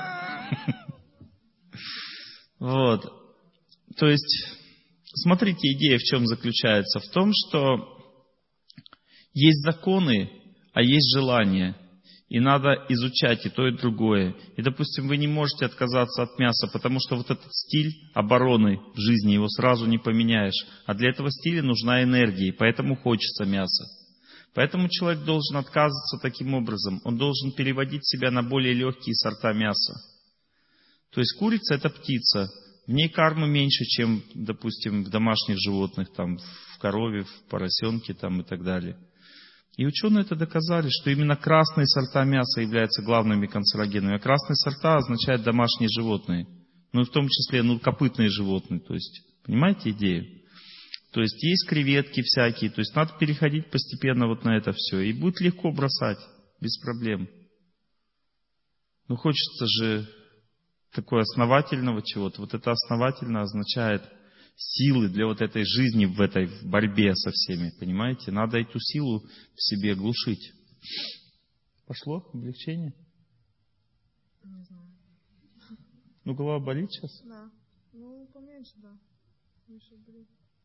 Вот. То есть, смотрите, идея в чем заключается? В том, что есть законы, а есть желания. И надо изучать и то, и другое. И, допустим, вы не можете отказаться от мяса, потому что вот этот стиль обороны в жизни, его сразу не поменяешь. А для этого стиля нужна энергия, и поэтому хочется мяса. Поэтому человек должен отказываться таким образом. Он должен переводить себя на более легкие сорта мяса. То есть курица — это птица. В ней кармы меньше, чем, допустим, в домашних животных, там, в корове, в поросенке там, и так далее. И ученые это доказали, что именно красные сорта мяса являются главными канцерогенами. А красные сорта означают домашние животные. Ну, в том числе, ну, копытные животные. То есть, понимаете идею? То есть, есть креветки всякие. То есть, надо переходить постепенно вот на это все. И будет легко бросать, без проблем. Но хочется же такого основательного чего-то. Вот это основательно означает силы для вот этой жизни в этой в борьбе со всеми, понимаете? Надо эту силу в себе глушить. Пошло облегчение? Не знаю. Ну, голова болит сейчас? Да. Ну, поменьше, да. Еще болит.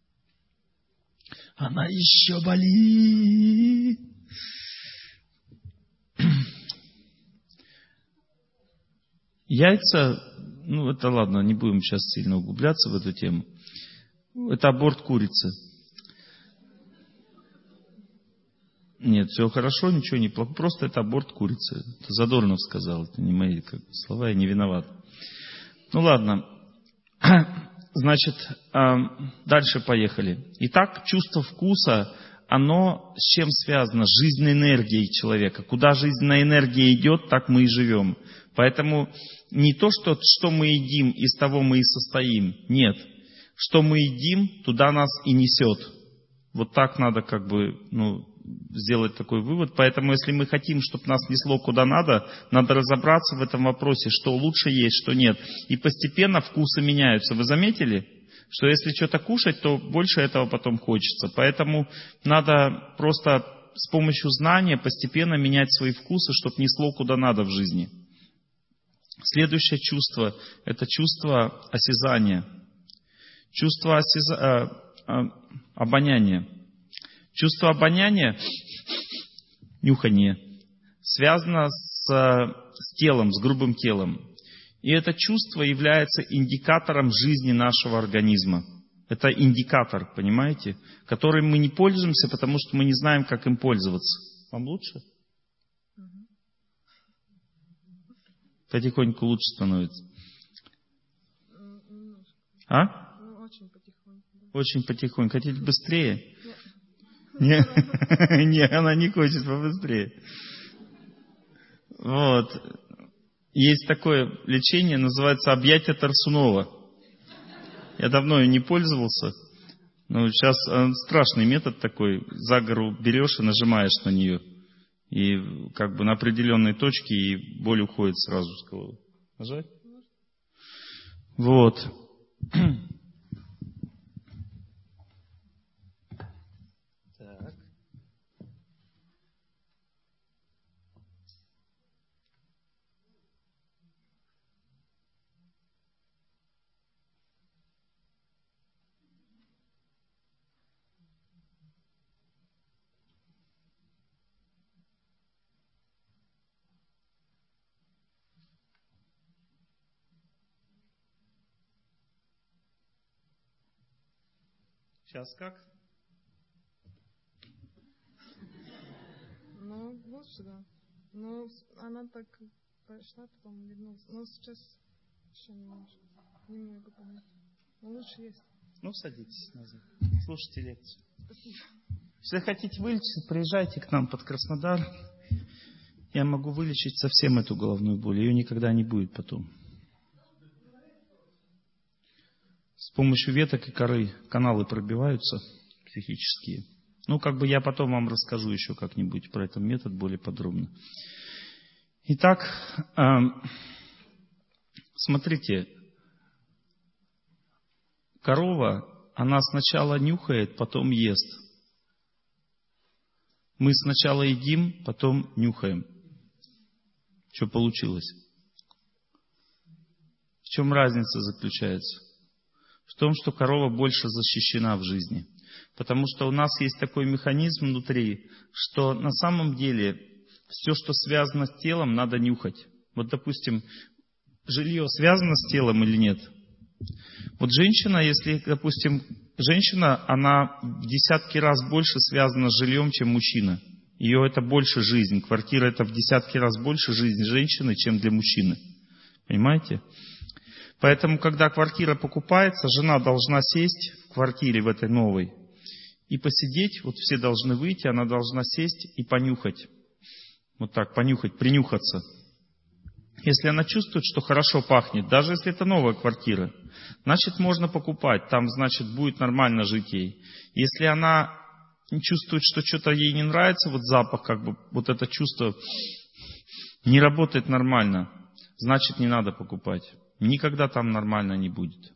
Она еще болит. Яйца, ну это ладно, не будем сейчас сильно углубляться в эту тему. Это аборт курицы. Нет, все хорошо, ничего не плохо. Просто это аборт курицы. Это Задорнов сказал, это не мои как, слова, я не виноват. Ну ладно. Значит, дальше поехали. Итак, чувство вкуса, оно с чем связано? С жизненной энергией человека. Куда жизненная энергия идет, так мы и живем. Поэтому не то, что, что мы едим, из того мы и состоим. Нет. Что мы едим, туда нас и несет. Вот так надо как бы, ну, сделать такой вывод. Поэтому, если мы хотим, чтобы нас несло куда надо, надо разобраться в этом вопросе, что лучше есть, что нет. И постепенно вкусы меняются. Вы заметили, что если что-то кушать, то больше этого потом хочется. Поэтому надо просто с помощью знания постепенно менять свои вкусы, чтобы несло куда надо в жизни. Следующее чувство – это чувство осязания. Чувство осяза... обоняния. Чувство обоняния, нюхание, связано с, с телом, с грубым телом. И это чувство является индикатором жизни нашего организма. Это индикатор, понимаете, которым мы не пользуемся, потому что мы не знаем, как им пользоваться. Вам лучше? Потихоньку лучше становится. А? Очень потихоньку. Очень потихоньку. Хотите быстрее? Нет. Нет, она не хочет побыстрее. Вот. Есть такое лечение, называется объятие Тарсунова. Я давно им не пользовался. Но сейчас страшный метод такой. За гору берешь и нажимаешь на нее. И как бы на определенной точке, и боль уходит сразу с головы. Нажать? Вот. Так. Сейчас как? Ну, лучше, да. Но она так прошла, потом вернулась. Но сейчас еще немножко. Немного понять. Но лучше есть. Ну, садитесь назад. Слушайте лекцию. Спасибо. Если хотите вылечить, приезжайте к нам под Краснодар. Я могу вылечить совсем эту головную боль. Ее никогда не будет потом. С помощью веток и коры каналы пробиваются психические. Ну, как бы я потом вам расскажу еще как-нибудь про этот метод более подробно. Итак, смотрите, корова, она сначала нюхает, потом ест. Мы сначала едим, потом нюхаем. Что получилось? В чем разница заключается? В том, что корова больше защищена в жизни. Потому что у нас есть такой механизм внутри, что на самом деле все, что связано с телом, надо нюхать. Вот, допустим, жилье связано с телом или нет? Вот женщина, если, допустим, женщина, она в десятки раз больше связана с жильем, чем мужчина. Ее это больше жизнь. Квартира это в десятки раз больше жизнь женщины, чем для мужчины. Понимаете? Поэтому, когда квартира покупается, жена должна сесть в квартире в этой новой и посидеть. Вот все должны выйти, она должна сесть и понюхать. Вот так, понюхать, принюхаться. Если она чувствует, что хорошо пахнет, даже если это новая квартира, значит, можно покупать. Там, значит, будет нормально жить ей. Если она чувствует, что что-то ей не нравится, вот запах, как бы, вот это чувство не работает нормально, значит, не надо покупать. Никогда там нормально не будет.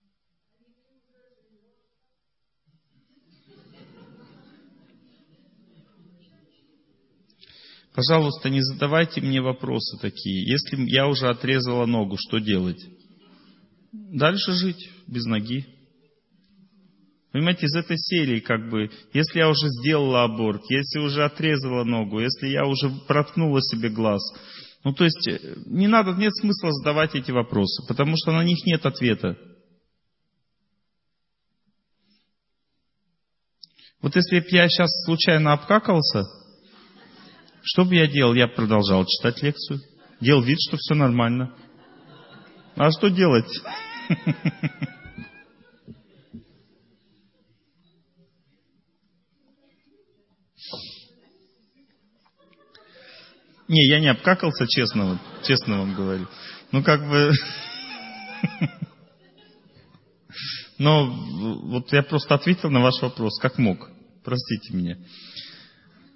Пожалуйста, не задавайте мне вопросы такие. Если я уже отрезала ногу, что делать? Дальше жить без ноги. Понимаете, из этой серии, как бы, если я уже сделала аборт, если уже отрезала ногу, если я уже проткнула себе глаз, ну, то есть, не надо, нет смысла задавать эти вопросы, потому что на них нет ответа. Вот если бы я сейчас случайно обкакался, что бы я делал? Я продолжал читать лекцию, делал вид, что все нормально. А что делать? Не, я не обкакался, честно, вот, честно вам говорю. Ну, как бы... Но вот я просто ответил на ваш вопрос, как мог. Простите меня.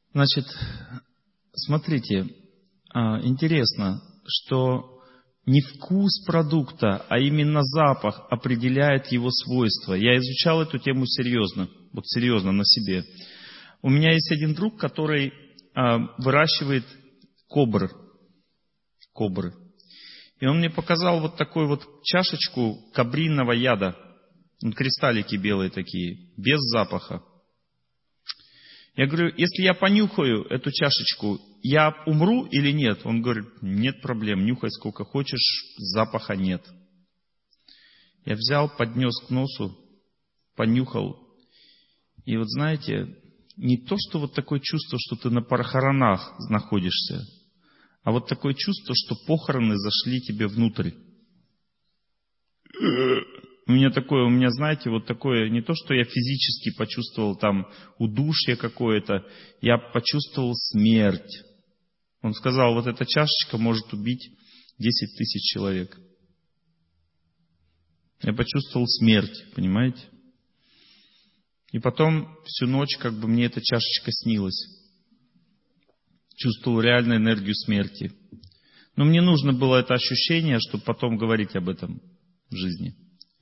Значит, смотрите, интересно, что не вкус продукта, а именно запах определяет его свойства. Я изучал эту тему серьезно, вот серьезно на себе. У меня есть один друг, который выращивает кобр, кобры. И он мне показал вот такую вот чашечку кобринного яда. Кристаллики белые такие, без запаха. Я говорю, если я понюхаю эту чашечку, я умру или нет? Он говорит, нет проблем, нюхай сколько хочешь, запаха нет. Я взял, поднес к носу, понюхал. И вот знаете, не то, что вот такое чувство, что ты на похоронах находишься, а вот такое чувство, что похороны зашли тебе внутрь. У меня такое, у меня, знаете, вот такое, не то, что я физически почувствовал там удушье какое-то, я почувствовал смерть. Он сказал, вот эта чашечка может убить десять тысяч человек. Я почувствовал смерть, понимаете? И потом всю ночь как бы мне эта чашечка снилась. Чувствовал реальную энергию смерти. Но мне нужно было это ощущение, чтобы потом говорить об этом в жизни.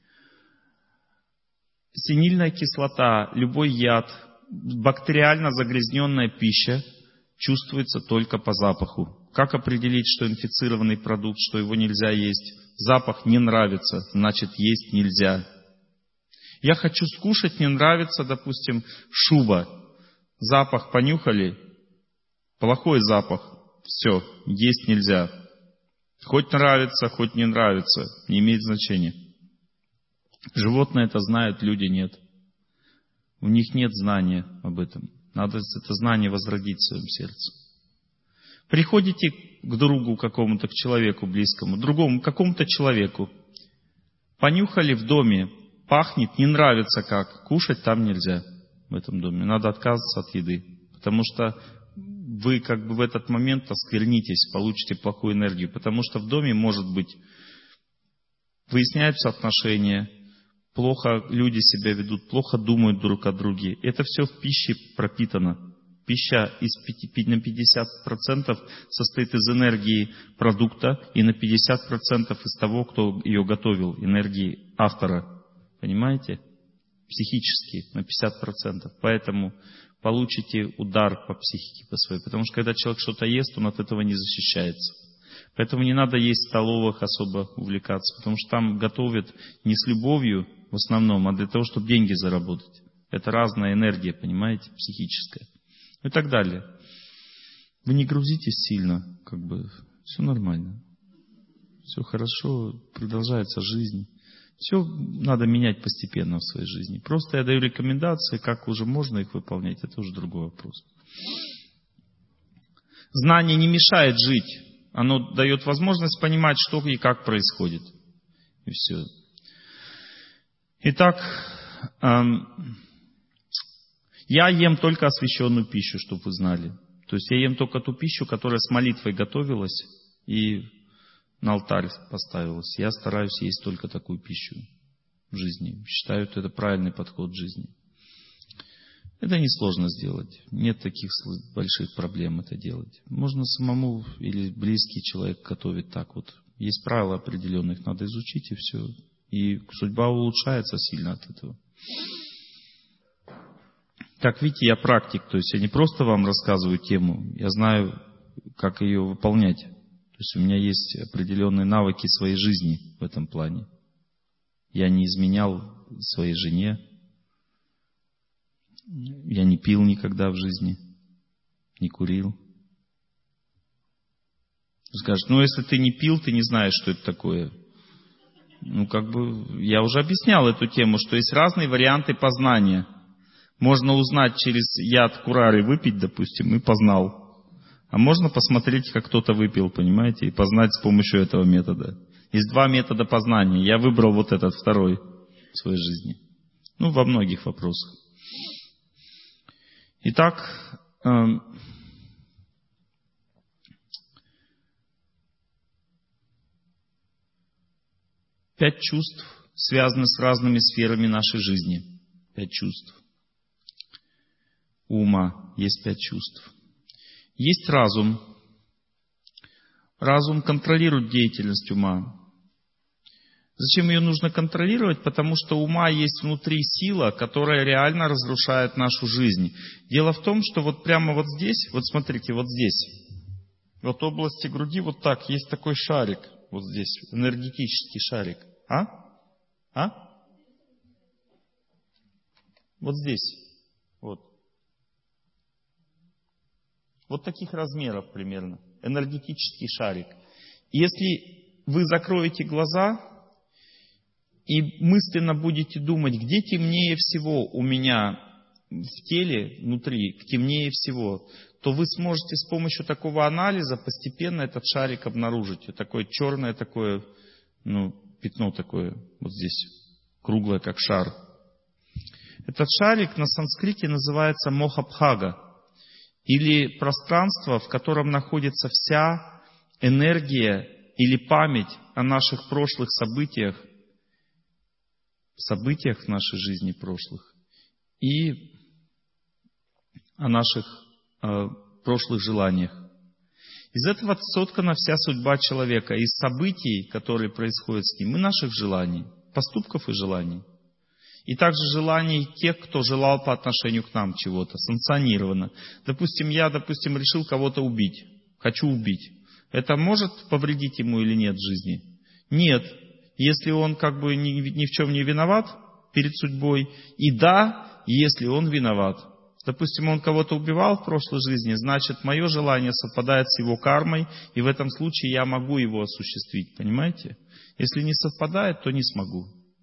Синильная кислота, любой яд, бактериально загрязненная пища чувствуется только по запаху. Как определить, что инфицированный продукт, что его нельзя есть? Запах не нравится, значит есть нельзя. Я хочу скушать, не нравится, допустим, шуба. Запах понюхали, плохой запах, все, есть нельзя. Хоть нравится, хоть не нравится, не имеет значения. Животные это знают, люди нет. У них нет знания об этом. Надо это знание возродить в своем сердце. Приходите к другу какому-то, к человеку близкому, другому, какому-то человеку. Понюхали в доме, пахнет, не нравится как. Кушать там нельзя в этом доме. Надо отказываться от еды. Потому что вы как бы в этот момент осквернитесь, получите плохую энергию. Потому что в доме может быть выясняются отношения, плохо люди себя ведут, плохо думают друг о друге. Это все в пище пропитано. Пища из на пятьдесят процентов состоит из энергии продукта и на пятьдесят процентов из того, кто ее готовил, энергии автора. Понимаете? Психически на пятьдесят процентов. Поэтому получите удар по психике по своей. Потому что когда человек что-то ест, он от этого не защищается. Поэтому не надо есть в столовых особо увлекаться, потому что там готовят не с любовью в основном, а для того, чтобы деньги заработать. Это разная энергия, понимаете, психическая. И так далее. Вы не грузитесь сильно, как бы, все нормально. Все хорошо, продолжается жизнь. Все надо менять постепенно в своей жизни. Просто я даю рекомендации, как уже можно их выполнять, это уже другой вопрос. Знание не мешает жить. Оно дает возможность понимать, что и как происходит. И все. Итак, эм, я ем только освященную пищу, чтобы вы знали. То есть я ем только ту пищу, которая с молитвой готовилась и на алтарь поставилась. Я стараюсь есть только такую пищу в жизни. Считаю, что это правильный подход к жизни. Это несложно сделать. Нет таких больших проблем это делать. Можно самому или близкий человек готовить так вот. Есть правила определенных, надо изучить и все. И судьба улучшается сильно от этого. Как видите, я практик, то есть я не просто вам рассказываю тему, я знаю, как ее выполнять. То есть у меня есть определенные навыки своей жизни в этом плане. Я не изменял своей жене. Я не пил никогда в жизни, не курил. Скажешь, ну если ты не пил, ты не знаешь, что это такое. Ну как бы, я уже объяснял эту тему, что есть разные варианты познания. Можно узнать через яд курары, выпить, допустим, и познал. А можно посмотреть, как кто-то выпил, понимаете, и познать с помощью этого метода. Есть два метода познания. Я выбрал вот этот второй в своей жизни. Ну, во многих вопросах. Итак, эм, пять чувств связаны с разными сферами нашей жизни. Пять чувств. У ума есть пять чувств. Есть разум. Разум контролирует деятельность ума. Зачем ее нужно контролировать? Потому что у ума есть внутри сила, которая реально разрушает нашу жизнь. Дело в том, что вот прямо вот здесь, вот смотрите, вот здесь, вот в области груди вот так, есть такой шарик, вот здесь, энергетический шарик. А? А? Вот здесь. Вот. Вот таких размеров примерно. Энергетический шарик. Если вы закроете глаза и мысленно будете думать, где темнее всего у меня в теле, внутри, темнее всего, то вы сможете с помощью такого анализа постепенно этот шарик обнаружить. Такое черное такое, ну, пятно такое, вот здесь, круглое, как шар. Этот шарик на санскрите называется мохабхага, или пространство, в котором находится вся энергия или память о наших прошлых событиях, событиях в нашей жизни прошлых и о наших э, прошлых желаниях. Из этого соткана вся судьба человека, из событий, которые происходят с ним, и наших желаний, поступков и желаний. И также желаний тех, кто желал по отношению к нам чего-то, санкционировано. Допустим, я, допустим, решил кого-то убить, хочу убить. Это может повредить ему или нет в жизни? Нет. Если он как бы ни, ни в чем не виноват перед судьбой. И да, если он виноват. Допустим, он кого-то убивал в прошлой жизни, значит, мое желание совпадает с его кармой, и в этом случае я могу его осуществить. Понимаете? Если не совпадает, то не смогу.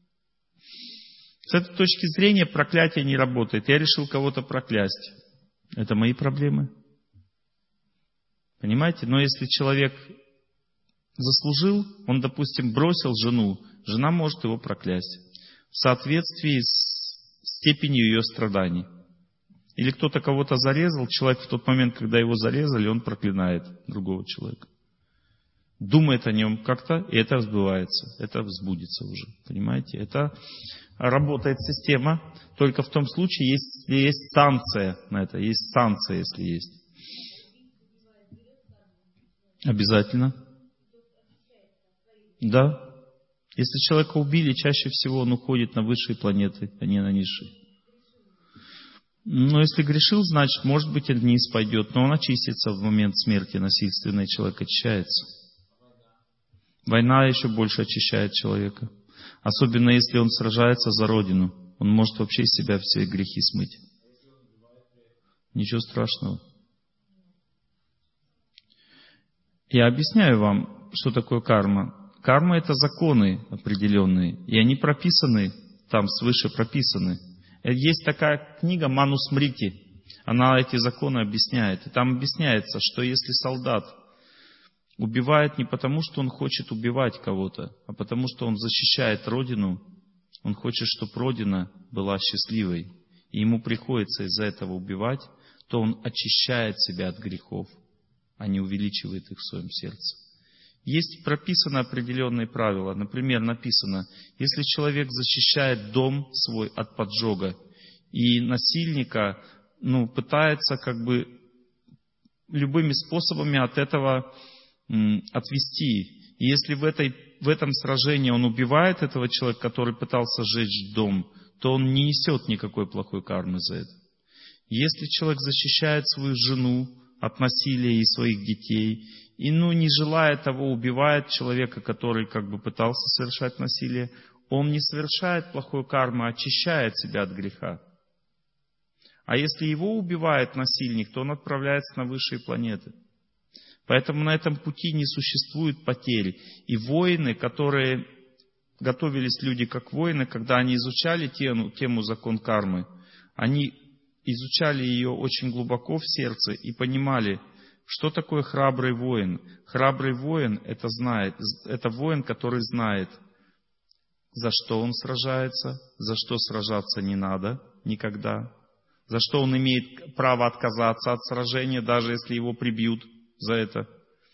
С этой точки зрения проклятие не работает. Я решил кого-то проклясть. Это мои проблемы. Понимаете? Но если человек заслужил, он, допустим, бросил жену, жена может его проклясть в соответствии с степенью ее страданий. Или кто-то кого-то зарезал, человек в тот момент, когда его зарезали, он проклинает другого человека. Думает о нем как-то, и это сбывается, это взбудется уже. Понимаете? Это работает система только в том случае, если есть санкция на это, есть санкция, если есть. Обязательно. Да. Если человека убили, чаще всего он уходит на высшие планеты, а не на низшие. Но если грешил, значит, может быть, и вниз пойдет, но он очистится в момент смерти насильственной, человек очищается. Война еще больше очищает человека. Особенно если он сражается за Родину. Он может вообще из себя все грехи смыть. Ничего страшного. Я объясняю вам, что такое карма. Карма — это законы определенные, и они прописаны, там свыше прописаны. Есть такая книга «Манусмрити», она эти законы объясняет. И там объясняется, что если солдат убивает не потому, что он хочет убивать кого-то, а потому, что он защищает Родину, он хочет, чтобы Родина была счастливой, и ему приходится из-за этого убивать, то он очищает себя от грехов, а не увеличивает их в своем сердце. Есть прописаны определенные правила. Например, написано, если человек защищает дом свой от поджога, и насильника ну, пытается как бы любыми способами от этого м, отвести. И если в, этой, в этом сражении он убивает этого человека, который пытался сжечь дом, то он не несет никакой плохой кармы за это. Если человек защищает свою жену от насилия и своих детей, и ну не желая того убивает человека, который как бы пытался совершать насилие, он не совершает плохой кармы, а очищает себя от греха. А если его убивает насильник, то он отправляется на высшие планеты. Поэтому на этом пути не существует потери. И воины, которые готовились люди как воины, когда они изучали тему, тему закон кармы, они изучали ее очень глубоко в сердце и понимали, что такое храбрый воин. Храбрый воин это знает, это воин, который знает, за что он сражается, за что сражаться не надо никогда, за что он имеет право отказаться от сражения, даже если его прибьют за это.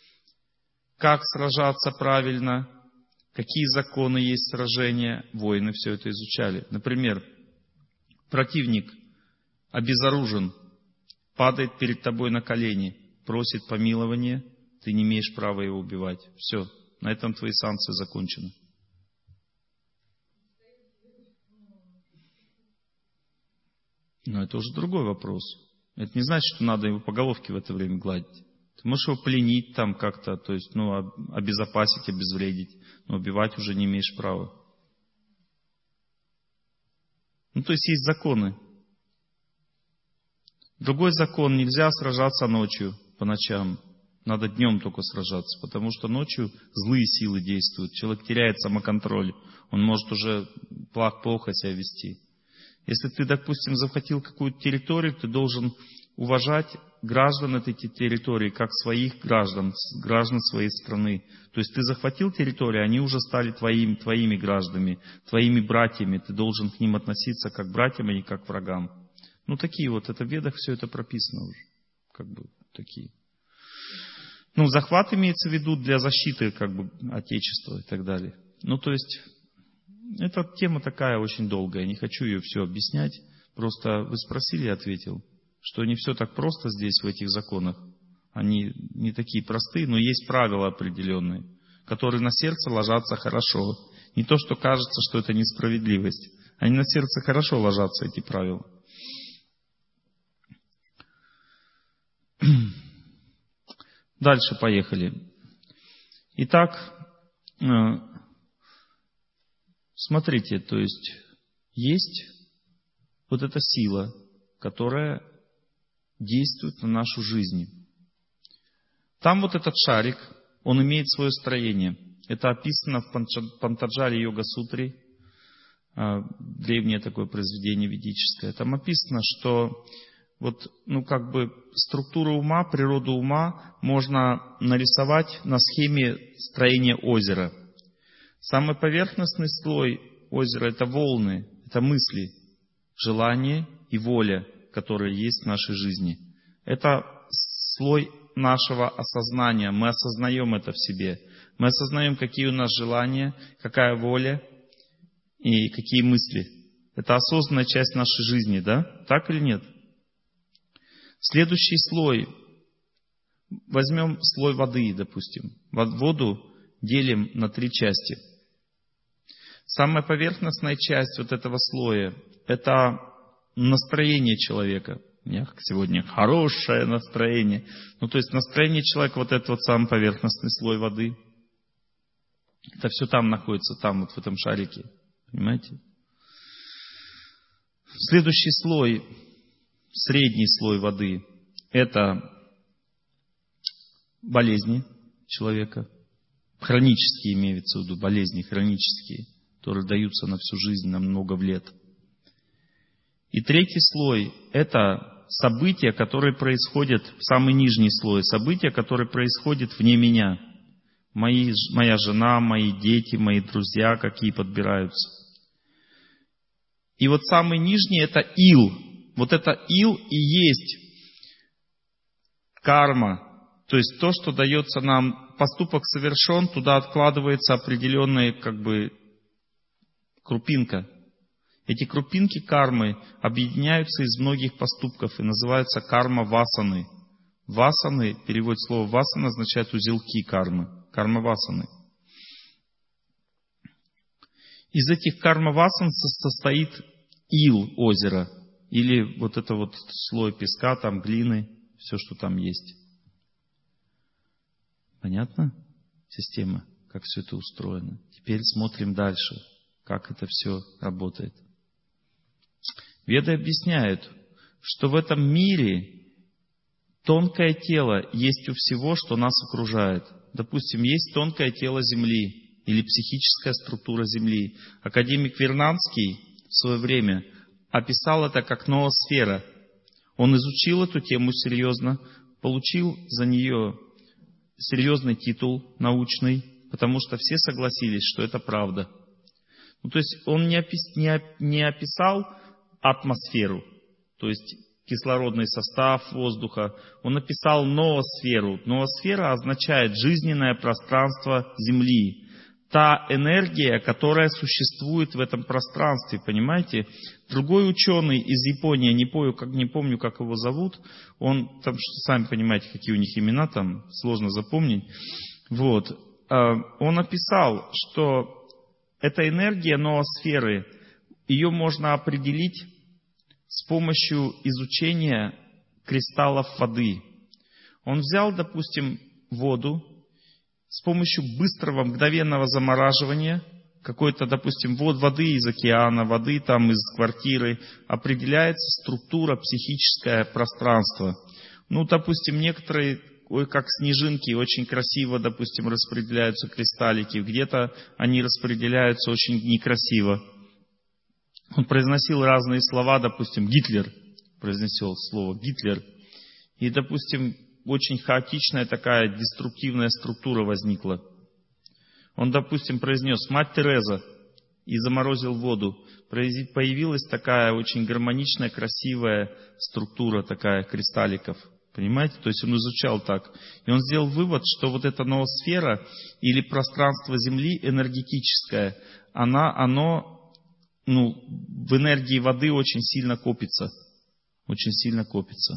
Как сражаться правильно, какие законы есть сражения, воины все это изучали. Например, противник обезоружен, падает перед тобой на колени, просит помилования, ты не имеешь права его убивать. Все, на этом твои санкции закончены. Но это уже другой вопрос. Это не значит, что надо его по головке в это время гладить. Ты можешь его пленить там как-то, то есть, ну, обезопасить, обезвредить, но убивать уже не имеешь права. Ну, то есть, есть законы. Другой закон: нельзя сражаться ночью, по ночам. Надо днем только сражаться, потому что ночью злые силы действуют. Человек теряет самоконтроль. Он может уже плохо себя вести. Если ты, допустим, захватил какую-то территорию, ты должен уважать граждан этой территории как своих граждан, граждан своей страны. То есть ты захватил территорию, они уже стали твоими, твоими гражданами, твоими братьями. Ты должен к ним относиться как к братьям, а не как к врагам. Ну, такие вот, это в Ведах все это прописано уже. Как бы такие. Ну, захват имеется в виду для защиты, как бы, Отечества и так далее. Ну, то есть, эта тема такая очень долгая, не хочу ее все объяснять. Просто вы спросили, я ответил, что не все так просто здесь, в этих законах. Они не такие простые, но есть правила определенные, которые на сердце ложатся хорошо. Не то, что кажется, что это несправедливость. Они на сердце хорошо ложатся, эти правила. Дальше поехали. Итак, смотрите, то есть есть вот эта сила, которая действует на нашу жизнь. Там вот этот шарик, он имеет свое строение. Это описано в Пантаджали Йога-сутре, древнее такое произведение ведическое. Там описано, что вот, ну, как бы структуру ума, природу ума можно нарисовать на схеме строения озера. Самый поверхностный слой озера — это волны, это мысли, желания и воля, которые есть в нашей жизни. Это слой нашего осознания. Мы осознаем это в себе. Мы осознаем, какие у нас желания, какая воля и какие мысли. Это осознанная часть нашей жизни, да? Так или нет? Следующий слой. Возьмем слой воды, допустим. Воду делим на три части. Самая поверхностная часть вот этого слоя — это настроение человека. У меня сегодня хорошее настроение. Ну, то есть настроение человека, вот этот вот самый поверхностный слой воды. Это все там находится, там вот в этом шарике. Понимаете? Следующий слой, средний слой воды, это болезни человека. Хронические имеются в виду, болезни хронические, которые даются на всю жизнь, на много лет. И третий слой — это события, которые происходят, самый нижний слой, события, которые происходят вне меня. Мои, моя жена, мои дети, мои друзья, какие подбираются. И вот самый нижний — это ил. Вот это ил и есть карма. То есть то, что дается нам, поступок совершен, туда откладывается определенная, как бы, крупинка. Эти крупинки кармы объединяются из многих поступков и называются карма васаны. Васаны, перевод слова васана означает узелки кармы. Карма васаны. Из этих карма васан состоит ил озера. Или вот это вот слой песка, там глины, все, что там есть. Понятно? Система, как все это устроено. Теперь смотрим дальше, как это все работает. Веды объясняют, что в этом мире тонкое тело есть у всего, что нас окружает. Допустим, есть тонкое тело Земли или психическая структура Земли. Академик Вернадский в свое время описал это как ноосфера. Он изучил эту тему серьезно, получил за нее серьезный титул научный, потому что все согласились, что это правда. Ну, то есть он не, опис, не, не описал атмосферу, то есть кислородный состав воздуха. Он описал ноосферу. Ноосфера означает жизненное пространство Земли. та энергия, которая существует в этом пространстве, понимаете? Другой ученый из Японии, не помню, как, не помню, как его зовут, он, там, сами понимаете, какие у них имена, там сложно запомнить. Вот. Он описал, что эта энергия ноосферы, ее можно определить с помощью изучения кристаллов воды. Он взял, допустим, воду, с помощью быстрого, мгновенного замораживания, какой-то, допустим, вод воды из океана, воды там из квартиры, определяется структура, психическое пространство. Ну, допустим, некоторые, ой, как снежинки, очень красиво, допустим, распределяются кристаллики, где-то они распределяются очень некрасиво. Он произносил разные слова, допустим, Гитлер произнесел слово Гитлер, и, допустим, очень хаотичная такая деструктивная структура возникла. Он, допустим, произнес «Мать Тереза» и заморозил воду. Появилась такая очень гармоничная, красивая структура такая кристалликов. Понимаете? То есть он изучал так. И он сделал вывод, что вот эта ноосфера или пространство Земли энергетическое, она, оно ну, в энергии воды очень сильно копится. Очень сильно копится.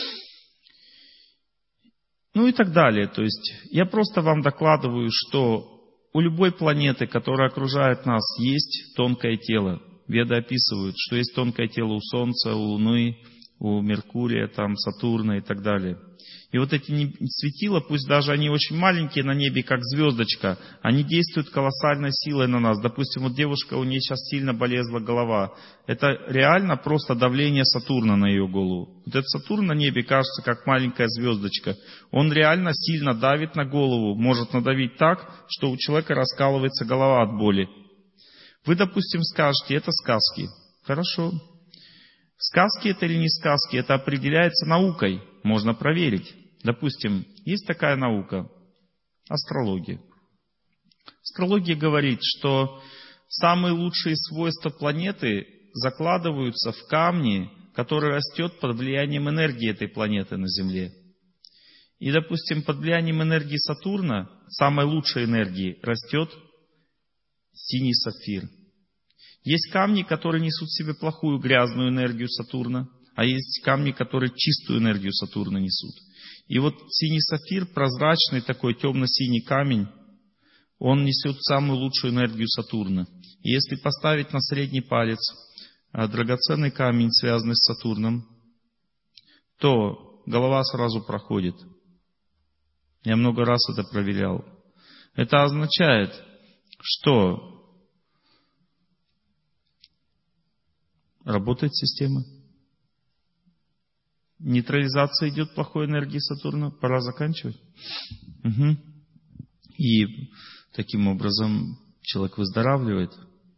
Ну и так далее. То есть я просто вам докладываю, что у любой планеты, которая окружает нас, есть тонкое тело. Веды описывают, что есть тонкое тело у Солнца, у Луны, у Меркурия, там, Сатурна и так далее. И вот эти светила, пусть даже они очень маленькие на небе, как звездочка, они действуют колоссальной силой на нас. Допустим, вот девушка, у нее сейчас сильно болезла голова. Это реально просто давление Сатурна на ее голову. Вот этот Сатурн на небе кажется, как маленькая звездочка. Он реально сильно давит на голову, может надавить так, что у человека раскалывается голова от боли. Вы, допустим, скажете, это сказки. Хорошо. Сказки это или не сказки, это определяется наукой. Можно проверить. Допустим, есть такая наука, астрология. Астрология говорит, что самые лучшие свойства планеты закладываются в камни, который растет под влиянием энергии этой планеты на Земле. И, допустим, под влиянием энергии Сатурна, самой лучшей энергии, растет синий сапфир. Есть камни, которые несут в себе плохую грязную энергию Сатурна, а есть камни, которые чистую энергию Сатурна несут. И вот синий сапфир, прозрачный такой темно-синий камень, он несет самую лучшую энергию Сатурна. И если поставить на средний палец драгоценный камень, связанный с Сатурном, то голова сразу проходит. Я много раз это проверял. Это означает, что работает система. Нейтрализация идет плохой энергии Сатурна. Пора заканчивать. Угу. И таким образом человек выздоравливает.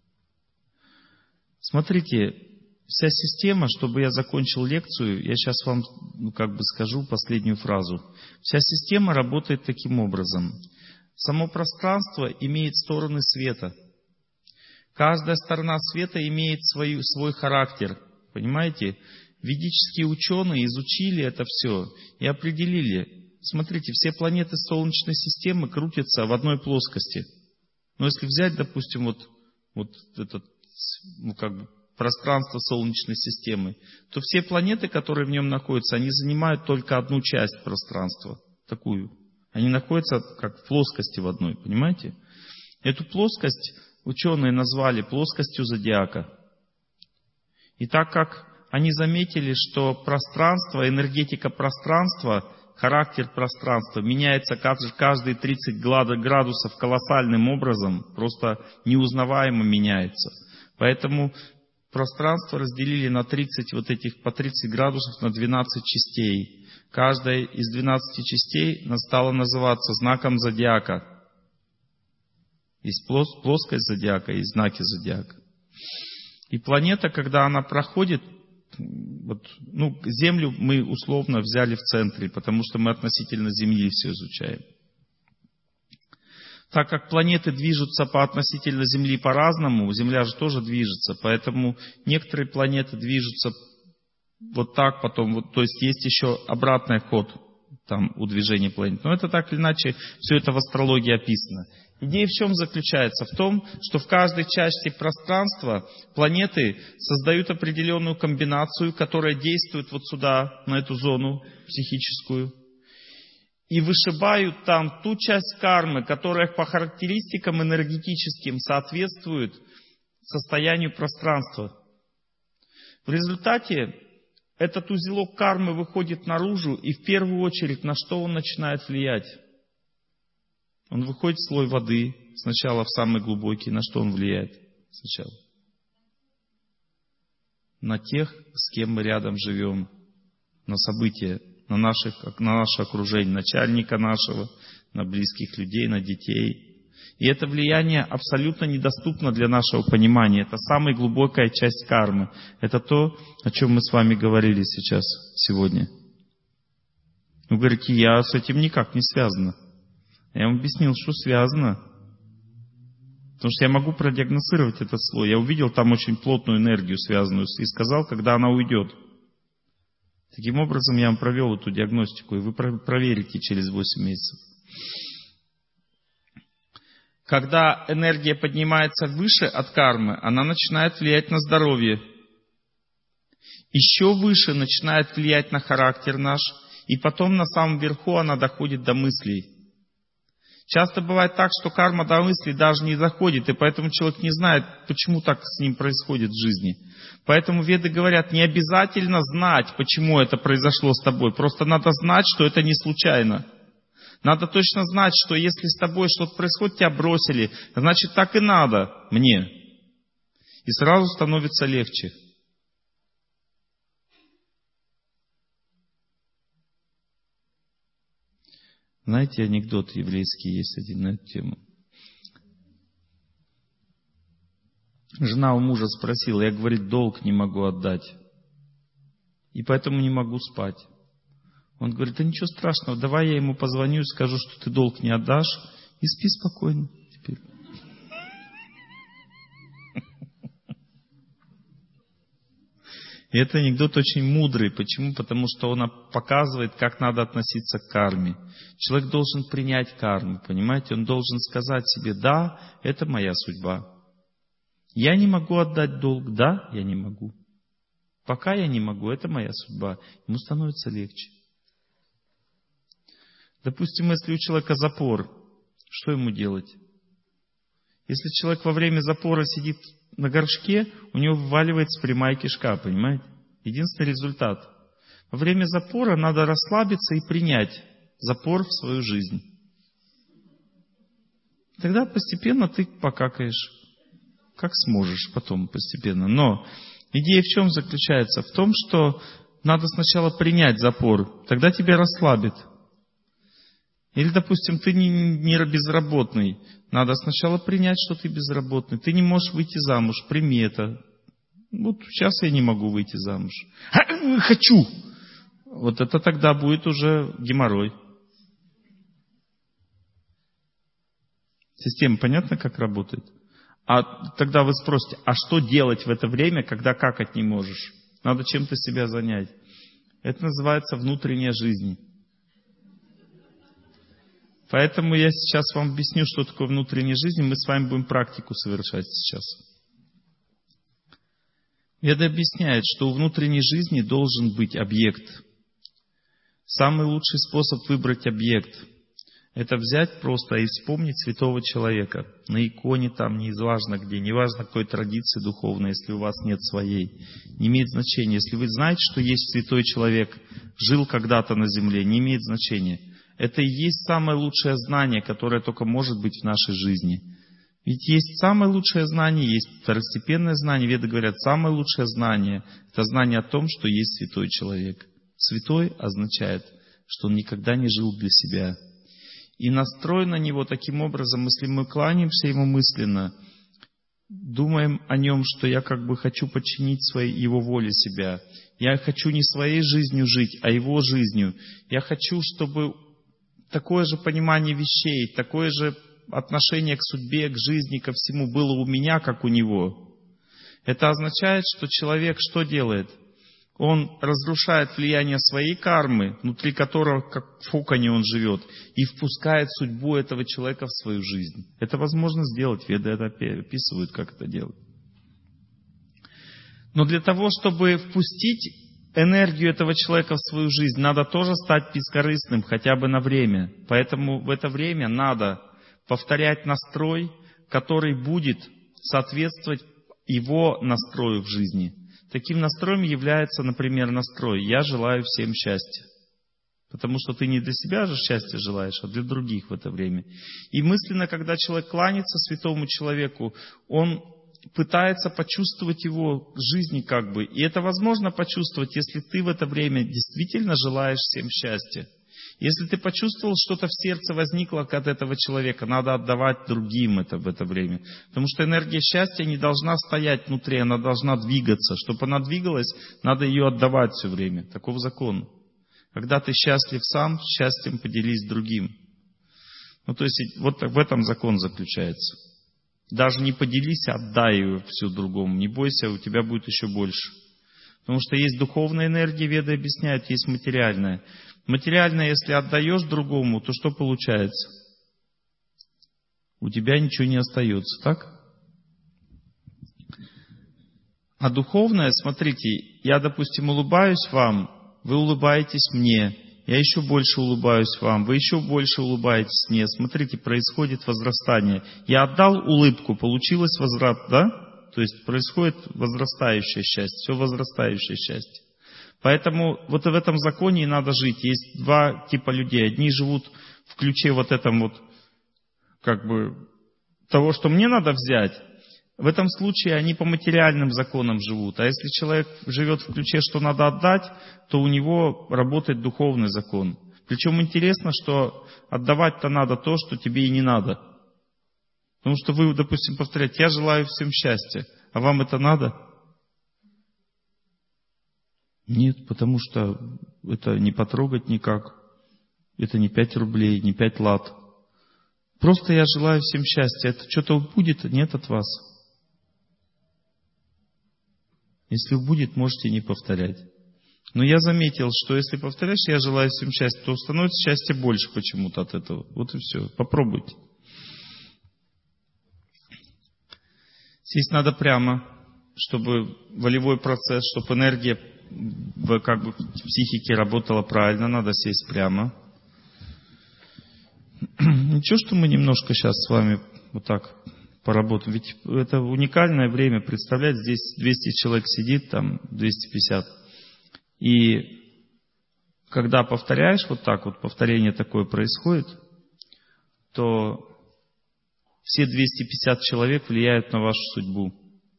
Смотрите, вся система, чтобы я закончил лекцию, я сейчас вам ну, как бы скажу последнюю фразу. Вся система работает таким образом. Само пространство имеет стороны света. Каждая сторона света имеет свою, свой характер. Понимаете? Ведические ученые изучили это все и определили. Смотрите, все планеты Солнечной системы крутятся в одной плоскости. Но если взять, допустим, вот, вот это ну, как бы пространство Солнечной системы, то все планеты, которые в нем находятся, они занимают только одну часть пространства. Такую. Они находятся как в плоскости в одной, понимаете? Эту плоскость ученые назвали плоскостью зодиака. И так как они заметили, что пространство, энергетика пространства, характер пространства меняется каждые тридцать градусов колоссальным образом, просто неузнаваемо меняется. Поэтому пространство разделили на тридцать вот этих по тридцать градусов на двенадцать частей. Каждая из двенадцати частей стала называться знаком зодиака. Есть плоскость зодиака, есть знаки зодиака. И планета, когда она проходит, вот, ну, Землю мы условно взяли в центре, потому что мы относительно Земли все изучаем. Так как планеты движутся по относительно Земли по-разному, Земля же тоже движется, поэтому некоторые планеты движутся вот так, потом, вот, то есть есть еще обратный ход там, у движения планет. Но это так или иначе, все это в астрологии описано. Идея в чем заключается? В том, что в каждой части пространства планеты создают определенную комбинацию, которая действует вот сюда, на эту зону психическую, и вышибают там ту часть кармы, которая по характеристикам энергетическим соответствует состоянию пространства. В результате этот узелок кармы выходит наружу, и в первую очередь на что он начинает влиять? Он выходит в слой воды, сначала в самый глубокий. На что он влияет сначала? На тех, с кем мы рядом живем, на события, на, наших, на наше окружение, начальника нашего, на близких людей, на детей. И это влияние абсолютно недоступно для нашего понимания. Это самая глубокая часть кармы. Это то, о чем мы с вами говорили сейчас, сегодня. Вы говорите, я с этим никак не связана. Я вам объяснил, что связано. Потому что я могу продиагностировать этот слой. Я увидел там очень плотную энергию, связанную, и сказал, когда она уйдет. Таким образом, я вам провел эту диагностику, и вы проверите через восемь месяцев. Когда энергия поднимается выше от кармы, она начинает влиять на здоровье. Еще выше начинает влиять на характер наш, и потом на самом верху она доходит до мыслей. Часто бывает так, что карма до мыслей даже не доходит, и поэтому человек не знает, почему так с ним происходит в жизни. Поэтому веды говорят, не обязательно знать, почему это произошло с тобой, просто надо знать, что это не случайно. Надо точно знать, что если с тобой что-то происходит, тебя бросили, значит так и надо мне. И сразу становится легче. Знаете, анекдот еврейский есть один на эту тему. Жена у мужа спросила, я, говорит, долг не могу отдать. И поэтому не могу спать. Он говорит, да ничего страшного, давай я ему позвоню и скажу, что ты долг не отдашь, и спи спокойно теперь. И этот анекдот очень мудрый. Почему? Потому что он показывает, как надо относиться к карме. Человек должен принять карму, понимаете? Он должен сказать себе, да, это моя судьба. Я не могу отдать долг, да, я не могу. Пока я не могу, это моя судьба. Ему становится легче. Допустим, если у человека запор, что ему делать? Если человек во время запора сидит на горшке, у него вываливается прямая кишка, понимаете? Единственный результат. Во время запора надо расслабиться и принять запор в свою жизнь. Тогда постепенно ты покакаешь, как сможешь потом постепенно. Но идея в чем заключается? В том, что надо сначала принять запор, тогда тебя расслабит. Или, допустим, ты не, не безработный. Надо сначала принять, что ты безработный. Ты не можешь выйти замуж. Прими это. Вот сейчас я не могу выйти замуж. Хочу! Вот это тогда будет уже геморрой. Система понятно, как работает? А тогда вы спросите, а что делать в это время, когда какать не можешь? Надо чем-то себя занять. Это называется внутренняя жизнь. Поэтому я сейчас вам объясню, что такое внутренняя жизнь. Мы с вами будем практику совершать сейчас. Веда объясняет, что у внутренней жизни должен быть объект. Самый лучший способ выбрать объект – это взять просто и вспомнить святого человека. На иконе там, неважно где, неважно какой традиции духовной, если у вас нет своей. Не имеет значения. Если вы знаете, что есть святой человек, жил когда-то на земле, не имеет значения. Это и есть самое лучшее знание, которое только может быть в нашей жизни. Ведь есть самое лучшее знание, есть второстепенное знание. Веды говорят, самое лучшее знание – это знание о том, что есть святой человек. Святой означает, что он никогда не жил для себя. И настрой на него таким образом, если мы кланяемся ему мысленно, думаем о нем, что я как бы хочу подчинить своей, его воле себя. Я хочу не своей жизнью жить, а его жизнью. Я хочу, чтобы такое же понимание вещей, такое же отношение к судьбе, к жизни, ко всему было у меня, как у него. Это означает, что человек что делает? он разрушает влияние своей кармы, внутри которого, как в коконе он живет, и впускает судьбу этого человека в свою жизнь. Это возможно сделать, веды это описывают, как это делать. Но для того, чтобы впустить энергию этого человека в свою жизнь, надо тоже стать бескорыстным, хотя бы на время. Поэтому в это время надо повторять настрой, который будет соответствовать его настрою в жизни. Таким настроем является, например, настрой «Я желаю всем счастья». Потому что ты не для себя же счастья желаешь, а для других в это время. И мысленно, когда человек кланяется святому человеку, он пытается почувствовать его жизни как бы. И это возможно почувствовать, если ты в это время действительно желаешь всем счастья. Если ты почувствовал, что-то в сердце возникло от этого человека, надо отдавать другим это в это время. Потому что энергия счастья не должна стоять внутри, она должна двигаться. Чтобы она двигалась, надо ее отдавать все время. Таков закон. Когда ты счастлив сам, счастьем поделись другим. Ну, то есть, вот в этом закон заключается. Даже не поделись, отдай ее все другому. Не бойся, у тебя будет еще больше. Потому что есть духовная энергия, веды объясняют, есть материальная. Материальное, если отдаешь другому, то что получается? У тебя ничего не остается, так? А духовное, смотрите, я, допустим, улыбаюсь вам, вы улыбаетесь мне, я еще больше улыбаюсь вам, вы еще больше улыбаетесь мне. Смотрите, происходит возрастание. Я отдал улыбку, получилось возврат, да? То есть происходит возрастающее счастье, все возрастающее счастье. Поэтому вот в этом законе и надо жить. Есть два типа людей. Одни живут в ключе вот этом вот, как бы, того, что мне надо взять. В этом случае они по материальным законам живут. А если человек живет в ключе, что надо отдать, то у него работает духовный закон. Причем интересно, что отдавать-то надо то, что тебе и не надо. Потому что вы, допустим, повторяете, я желаю всем счастья, а вам это надо? Нет, потому что это не потрогать никак. Это не пять рублей, не пять лат. Просто я желаю всем счастья. Это что-то будет, нет от вас. Если будет, можете не повторять. Но я заметил, что если повторяешь, я желаю всем счастья, то становится счастья больше почему-то от этого. Вот и все. Попробуйте. Сесть надо прямо, чтобы волевой процесс, чтобы энергия в, как бы, в психике работала правильно, надо сесть прямо. Ничего, что мы немножко сейчас с вами вот так поработаем. Ведь это уникальное время. Представляете, здесь двести человек сидит, там двести пятьдесят. И когда повторяешь вот так вот, повторение такое происходит, то все двести пятьдесят человек влияют на вашу судьбу.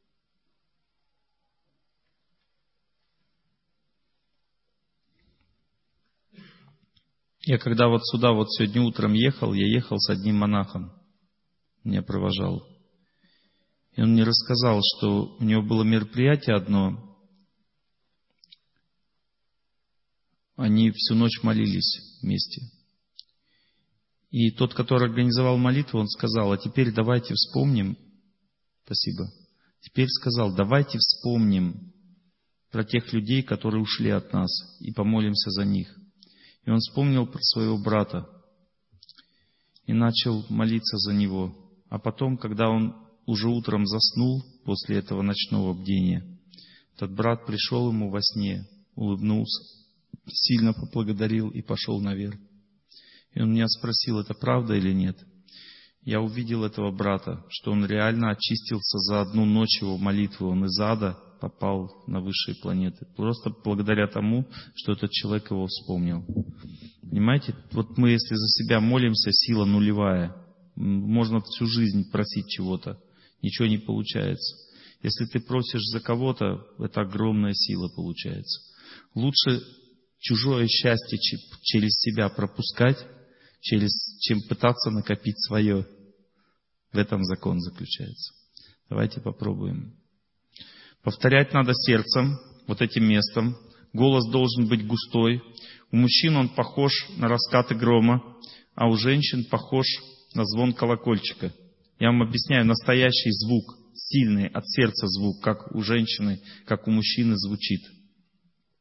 Я когда вот сюда вот сегодня утром ехал, я ехал с одним монахом, меня провожал. И он мне рассказал, что у него было мероприятие одно. Они всю ночь молились вместе. И тот, который организовал молитву, он сказал, а теперь давайте вспомним, спасибо, теперь сказал, давайте вспомним про тех людей, которые ушли от нас, и помолимся за них. И он вспомнил про своего брата и начал молиться за него. А потом, когда он уже утром заснул после этого ночного бдения, этот брат пришел ему во сне, улыбнулся, сильно поблагодарил и пошел наверх. И он меня спросил, это правда или нет? Я увидел этого брата, что он реально очистился за одну ночь его молитвы. Он из ада попал на высшие планеты. Просто благодаря тому, что этот человек его вспомнил. Понимаете? Вот мы, если за себя молимся, сила нулевая. Можно всю жизнь просить чего-то. Ничего не получается. Если ты просишь за кого-то, это огромная сила получается. Лучше чужое счастье через себя пропускать, через, чем пытаться накопить свое. В этом закон заключается. Давайте попробуем. Повторять надо сердцем, вот этим местом. Голос должен быть густой. У мужчин он похож на раскаты грома, а у женщин похож на звон колокольчика. Я вам объясняю, настоящий звук, сильный от сердца звук, как у женщины, как у мужчины звучит.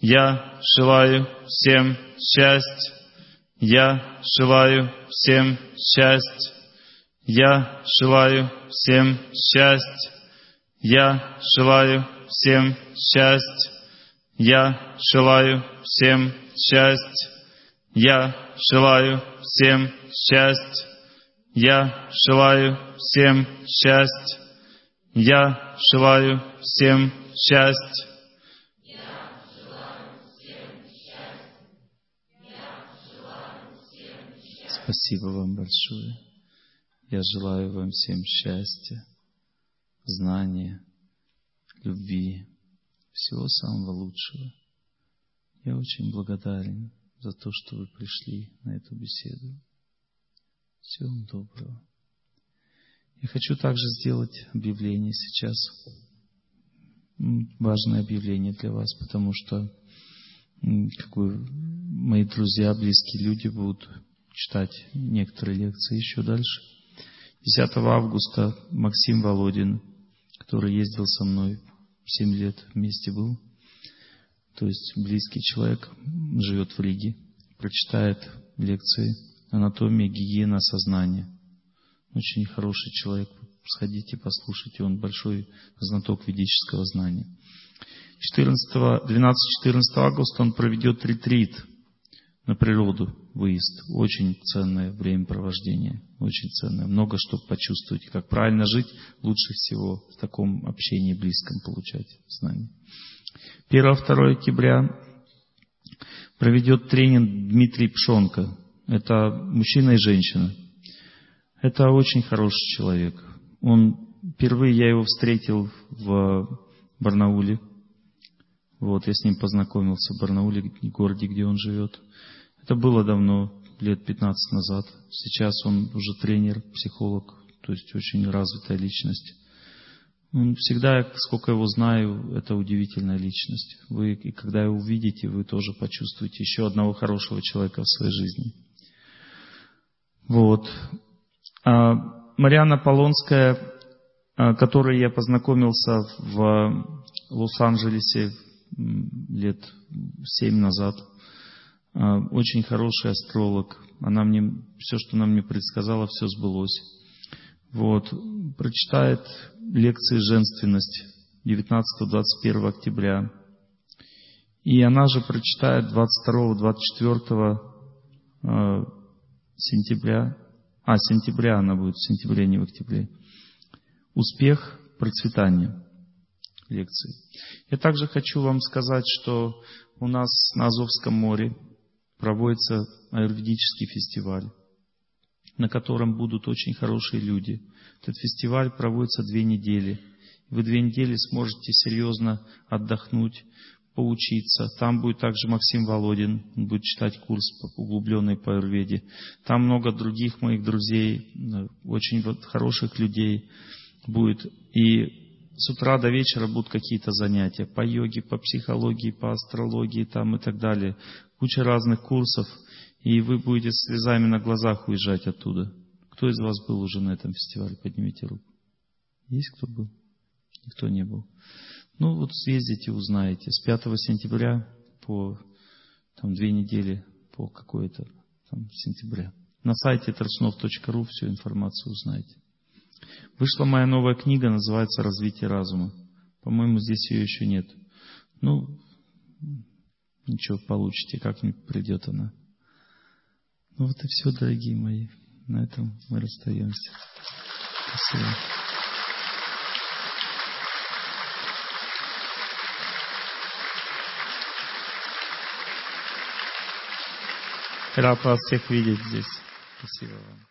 Я желаю всем счастья. Я желаю всем счастья. Я желаю всем счастья. Я желаю всем счастья. Я желаю всем счастья. Я желаю всем счастья. Я желаю всем счастья. Я желаю всем счастья. Спасибо вам большое. Я желаю вам всем счастья, знания, любви, всего самого лучшего. Я очень благодарен за то, что вы пришли на эту беседу. Всего вам доброго. Я хочу также сделать объявление сейчас. Важное объявление для вас, потому что как бы, мои друзья, близкие люди будут читать некоторые лекции еще дальше. десятого августа Максим Володин, который ездил со мной семь лет, вместе был, то есть близкий человек, живет в Риге, прочитает лекции «Анатомия, гигиена, сознания». Очень хороший человек. Сходите, послушайте, он большой знаток ведического знания. двенадцатого-четырнадцатого августа он проведет ретрит на природу, выезд. Очень ценное времяпровождение, очень ценное. Много что почувствовать. Как правильно жить, лучше всего в таком общении близком получать знания. первого-второго октября проведет тренинг Дмитрий Пшонка. Это мужчина и женщина. Это очень хороший человек. Он, впервые я его встретил в Барнауле. Вот, я с ним познакомился в Барнауле, городе, где он живет. Это было давно, лет пятнадцать назад. Сейчас он уже тренер, психолог, то есть очень развитая личность. Он всегда, сколько его знаю, это удивительная личность. Вы, и когда его увидите, вы тоже почувствуете еще одного хорошего человека в своей жизни. Вот. А Марианна Полонская, которой я познакомился в Лос-Анджелесе лет семь назад, очень хороший астролог. Она мне, все, что она мне предсказала, все сбылось. Вот. Прочитает лекции «Женственность» девятнадцатого-двадцать первого октября. И она же прочитает двадцать второго-двадцать четвёртого сентября. А, сентября она будет, в сентябре, не в октябре. Успех, процветание. Лекции. Я также хочу вам сказать, что у нас на Азовском море проводится аюрведический фестиваль, на котором будут очень хорошие люди. Этот фестиваль проводится две недели. Вы две недели сможете серьезно отдохнуть, поучиться. Там будет также Максим Володин, он будет читать курс углубленный по аюрведе. Там много других моих друзей, очень вот хороших людей будет. И с утра до вечера будут какие-то занятия по йоге, по психологии, по астрологии там и так далее. Куча разных курсов. И вы будете с слезами на глазах уезжать оттуда. Кто из вас был уже на этом фестивале? Поднимите руку. Есть кто был? Никто не был. Ну вот съездите, узнаете. С пятого сентября по там, две недели по какой-то там сентября. На сайте торцунов точка ру всю информацию узнаете. Вышла моя новая книга, называется «Развитие разума». По-моему, здесь ее еще нет. Ну, ничего, получите, как-нибудь придет она. Ну вот и все, дорогие мои. На этом мы расстаемся. Спасибо. Рад вас всех видеть здесь. Спасибо вам.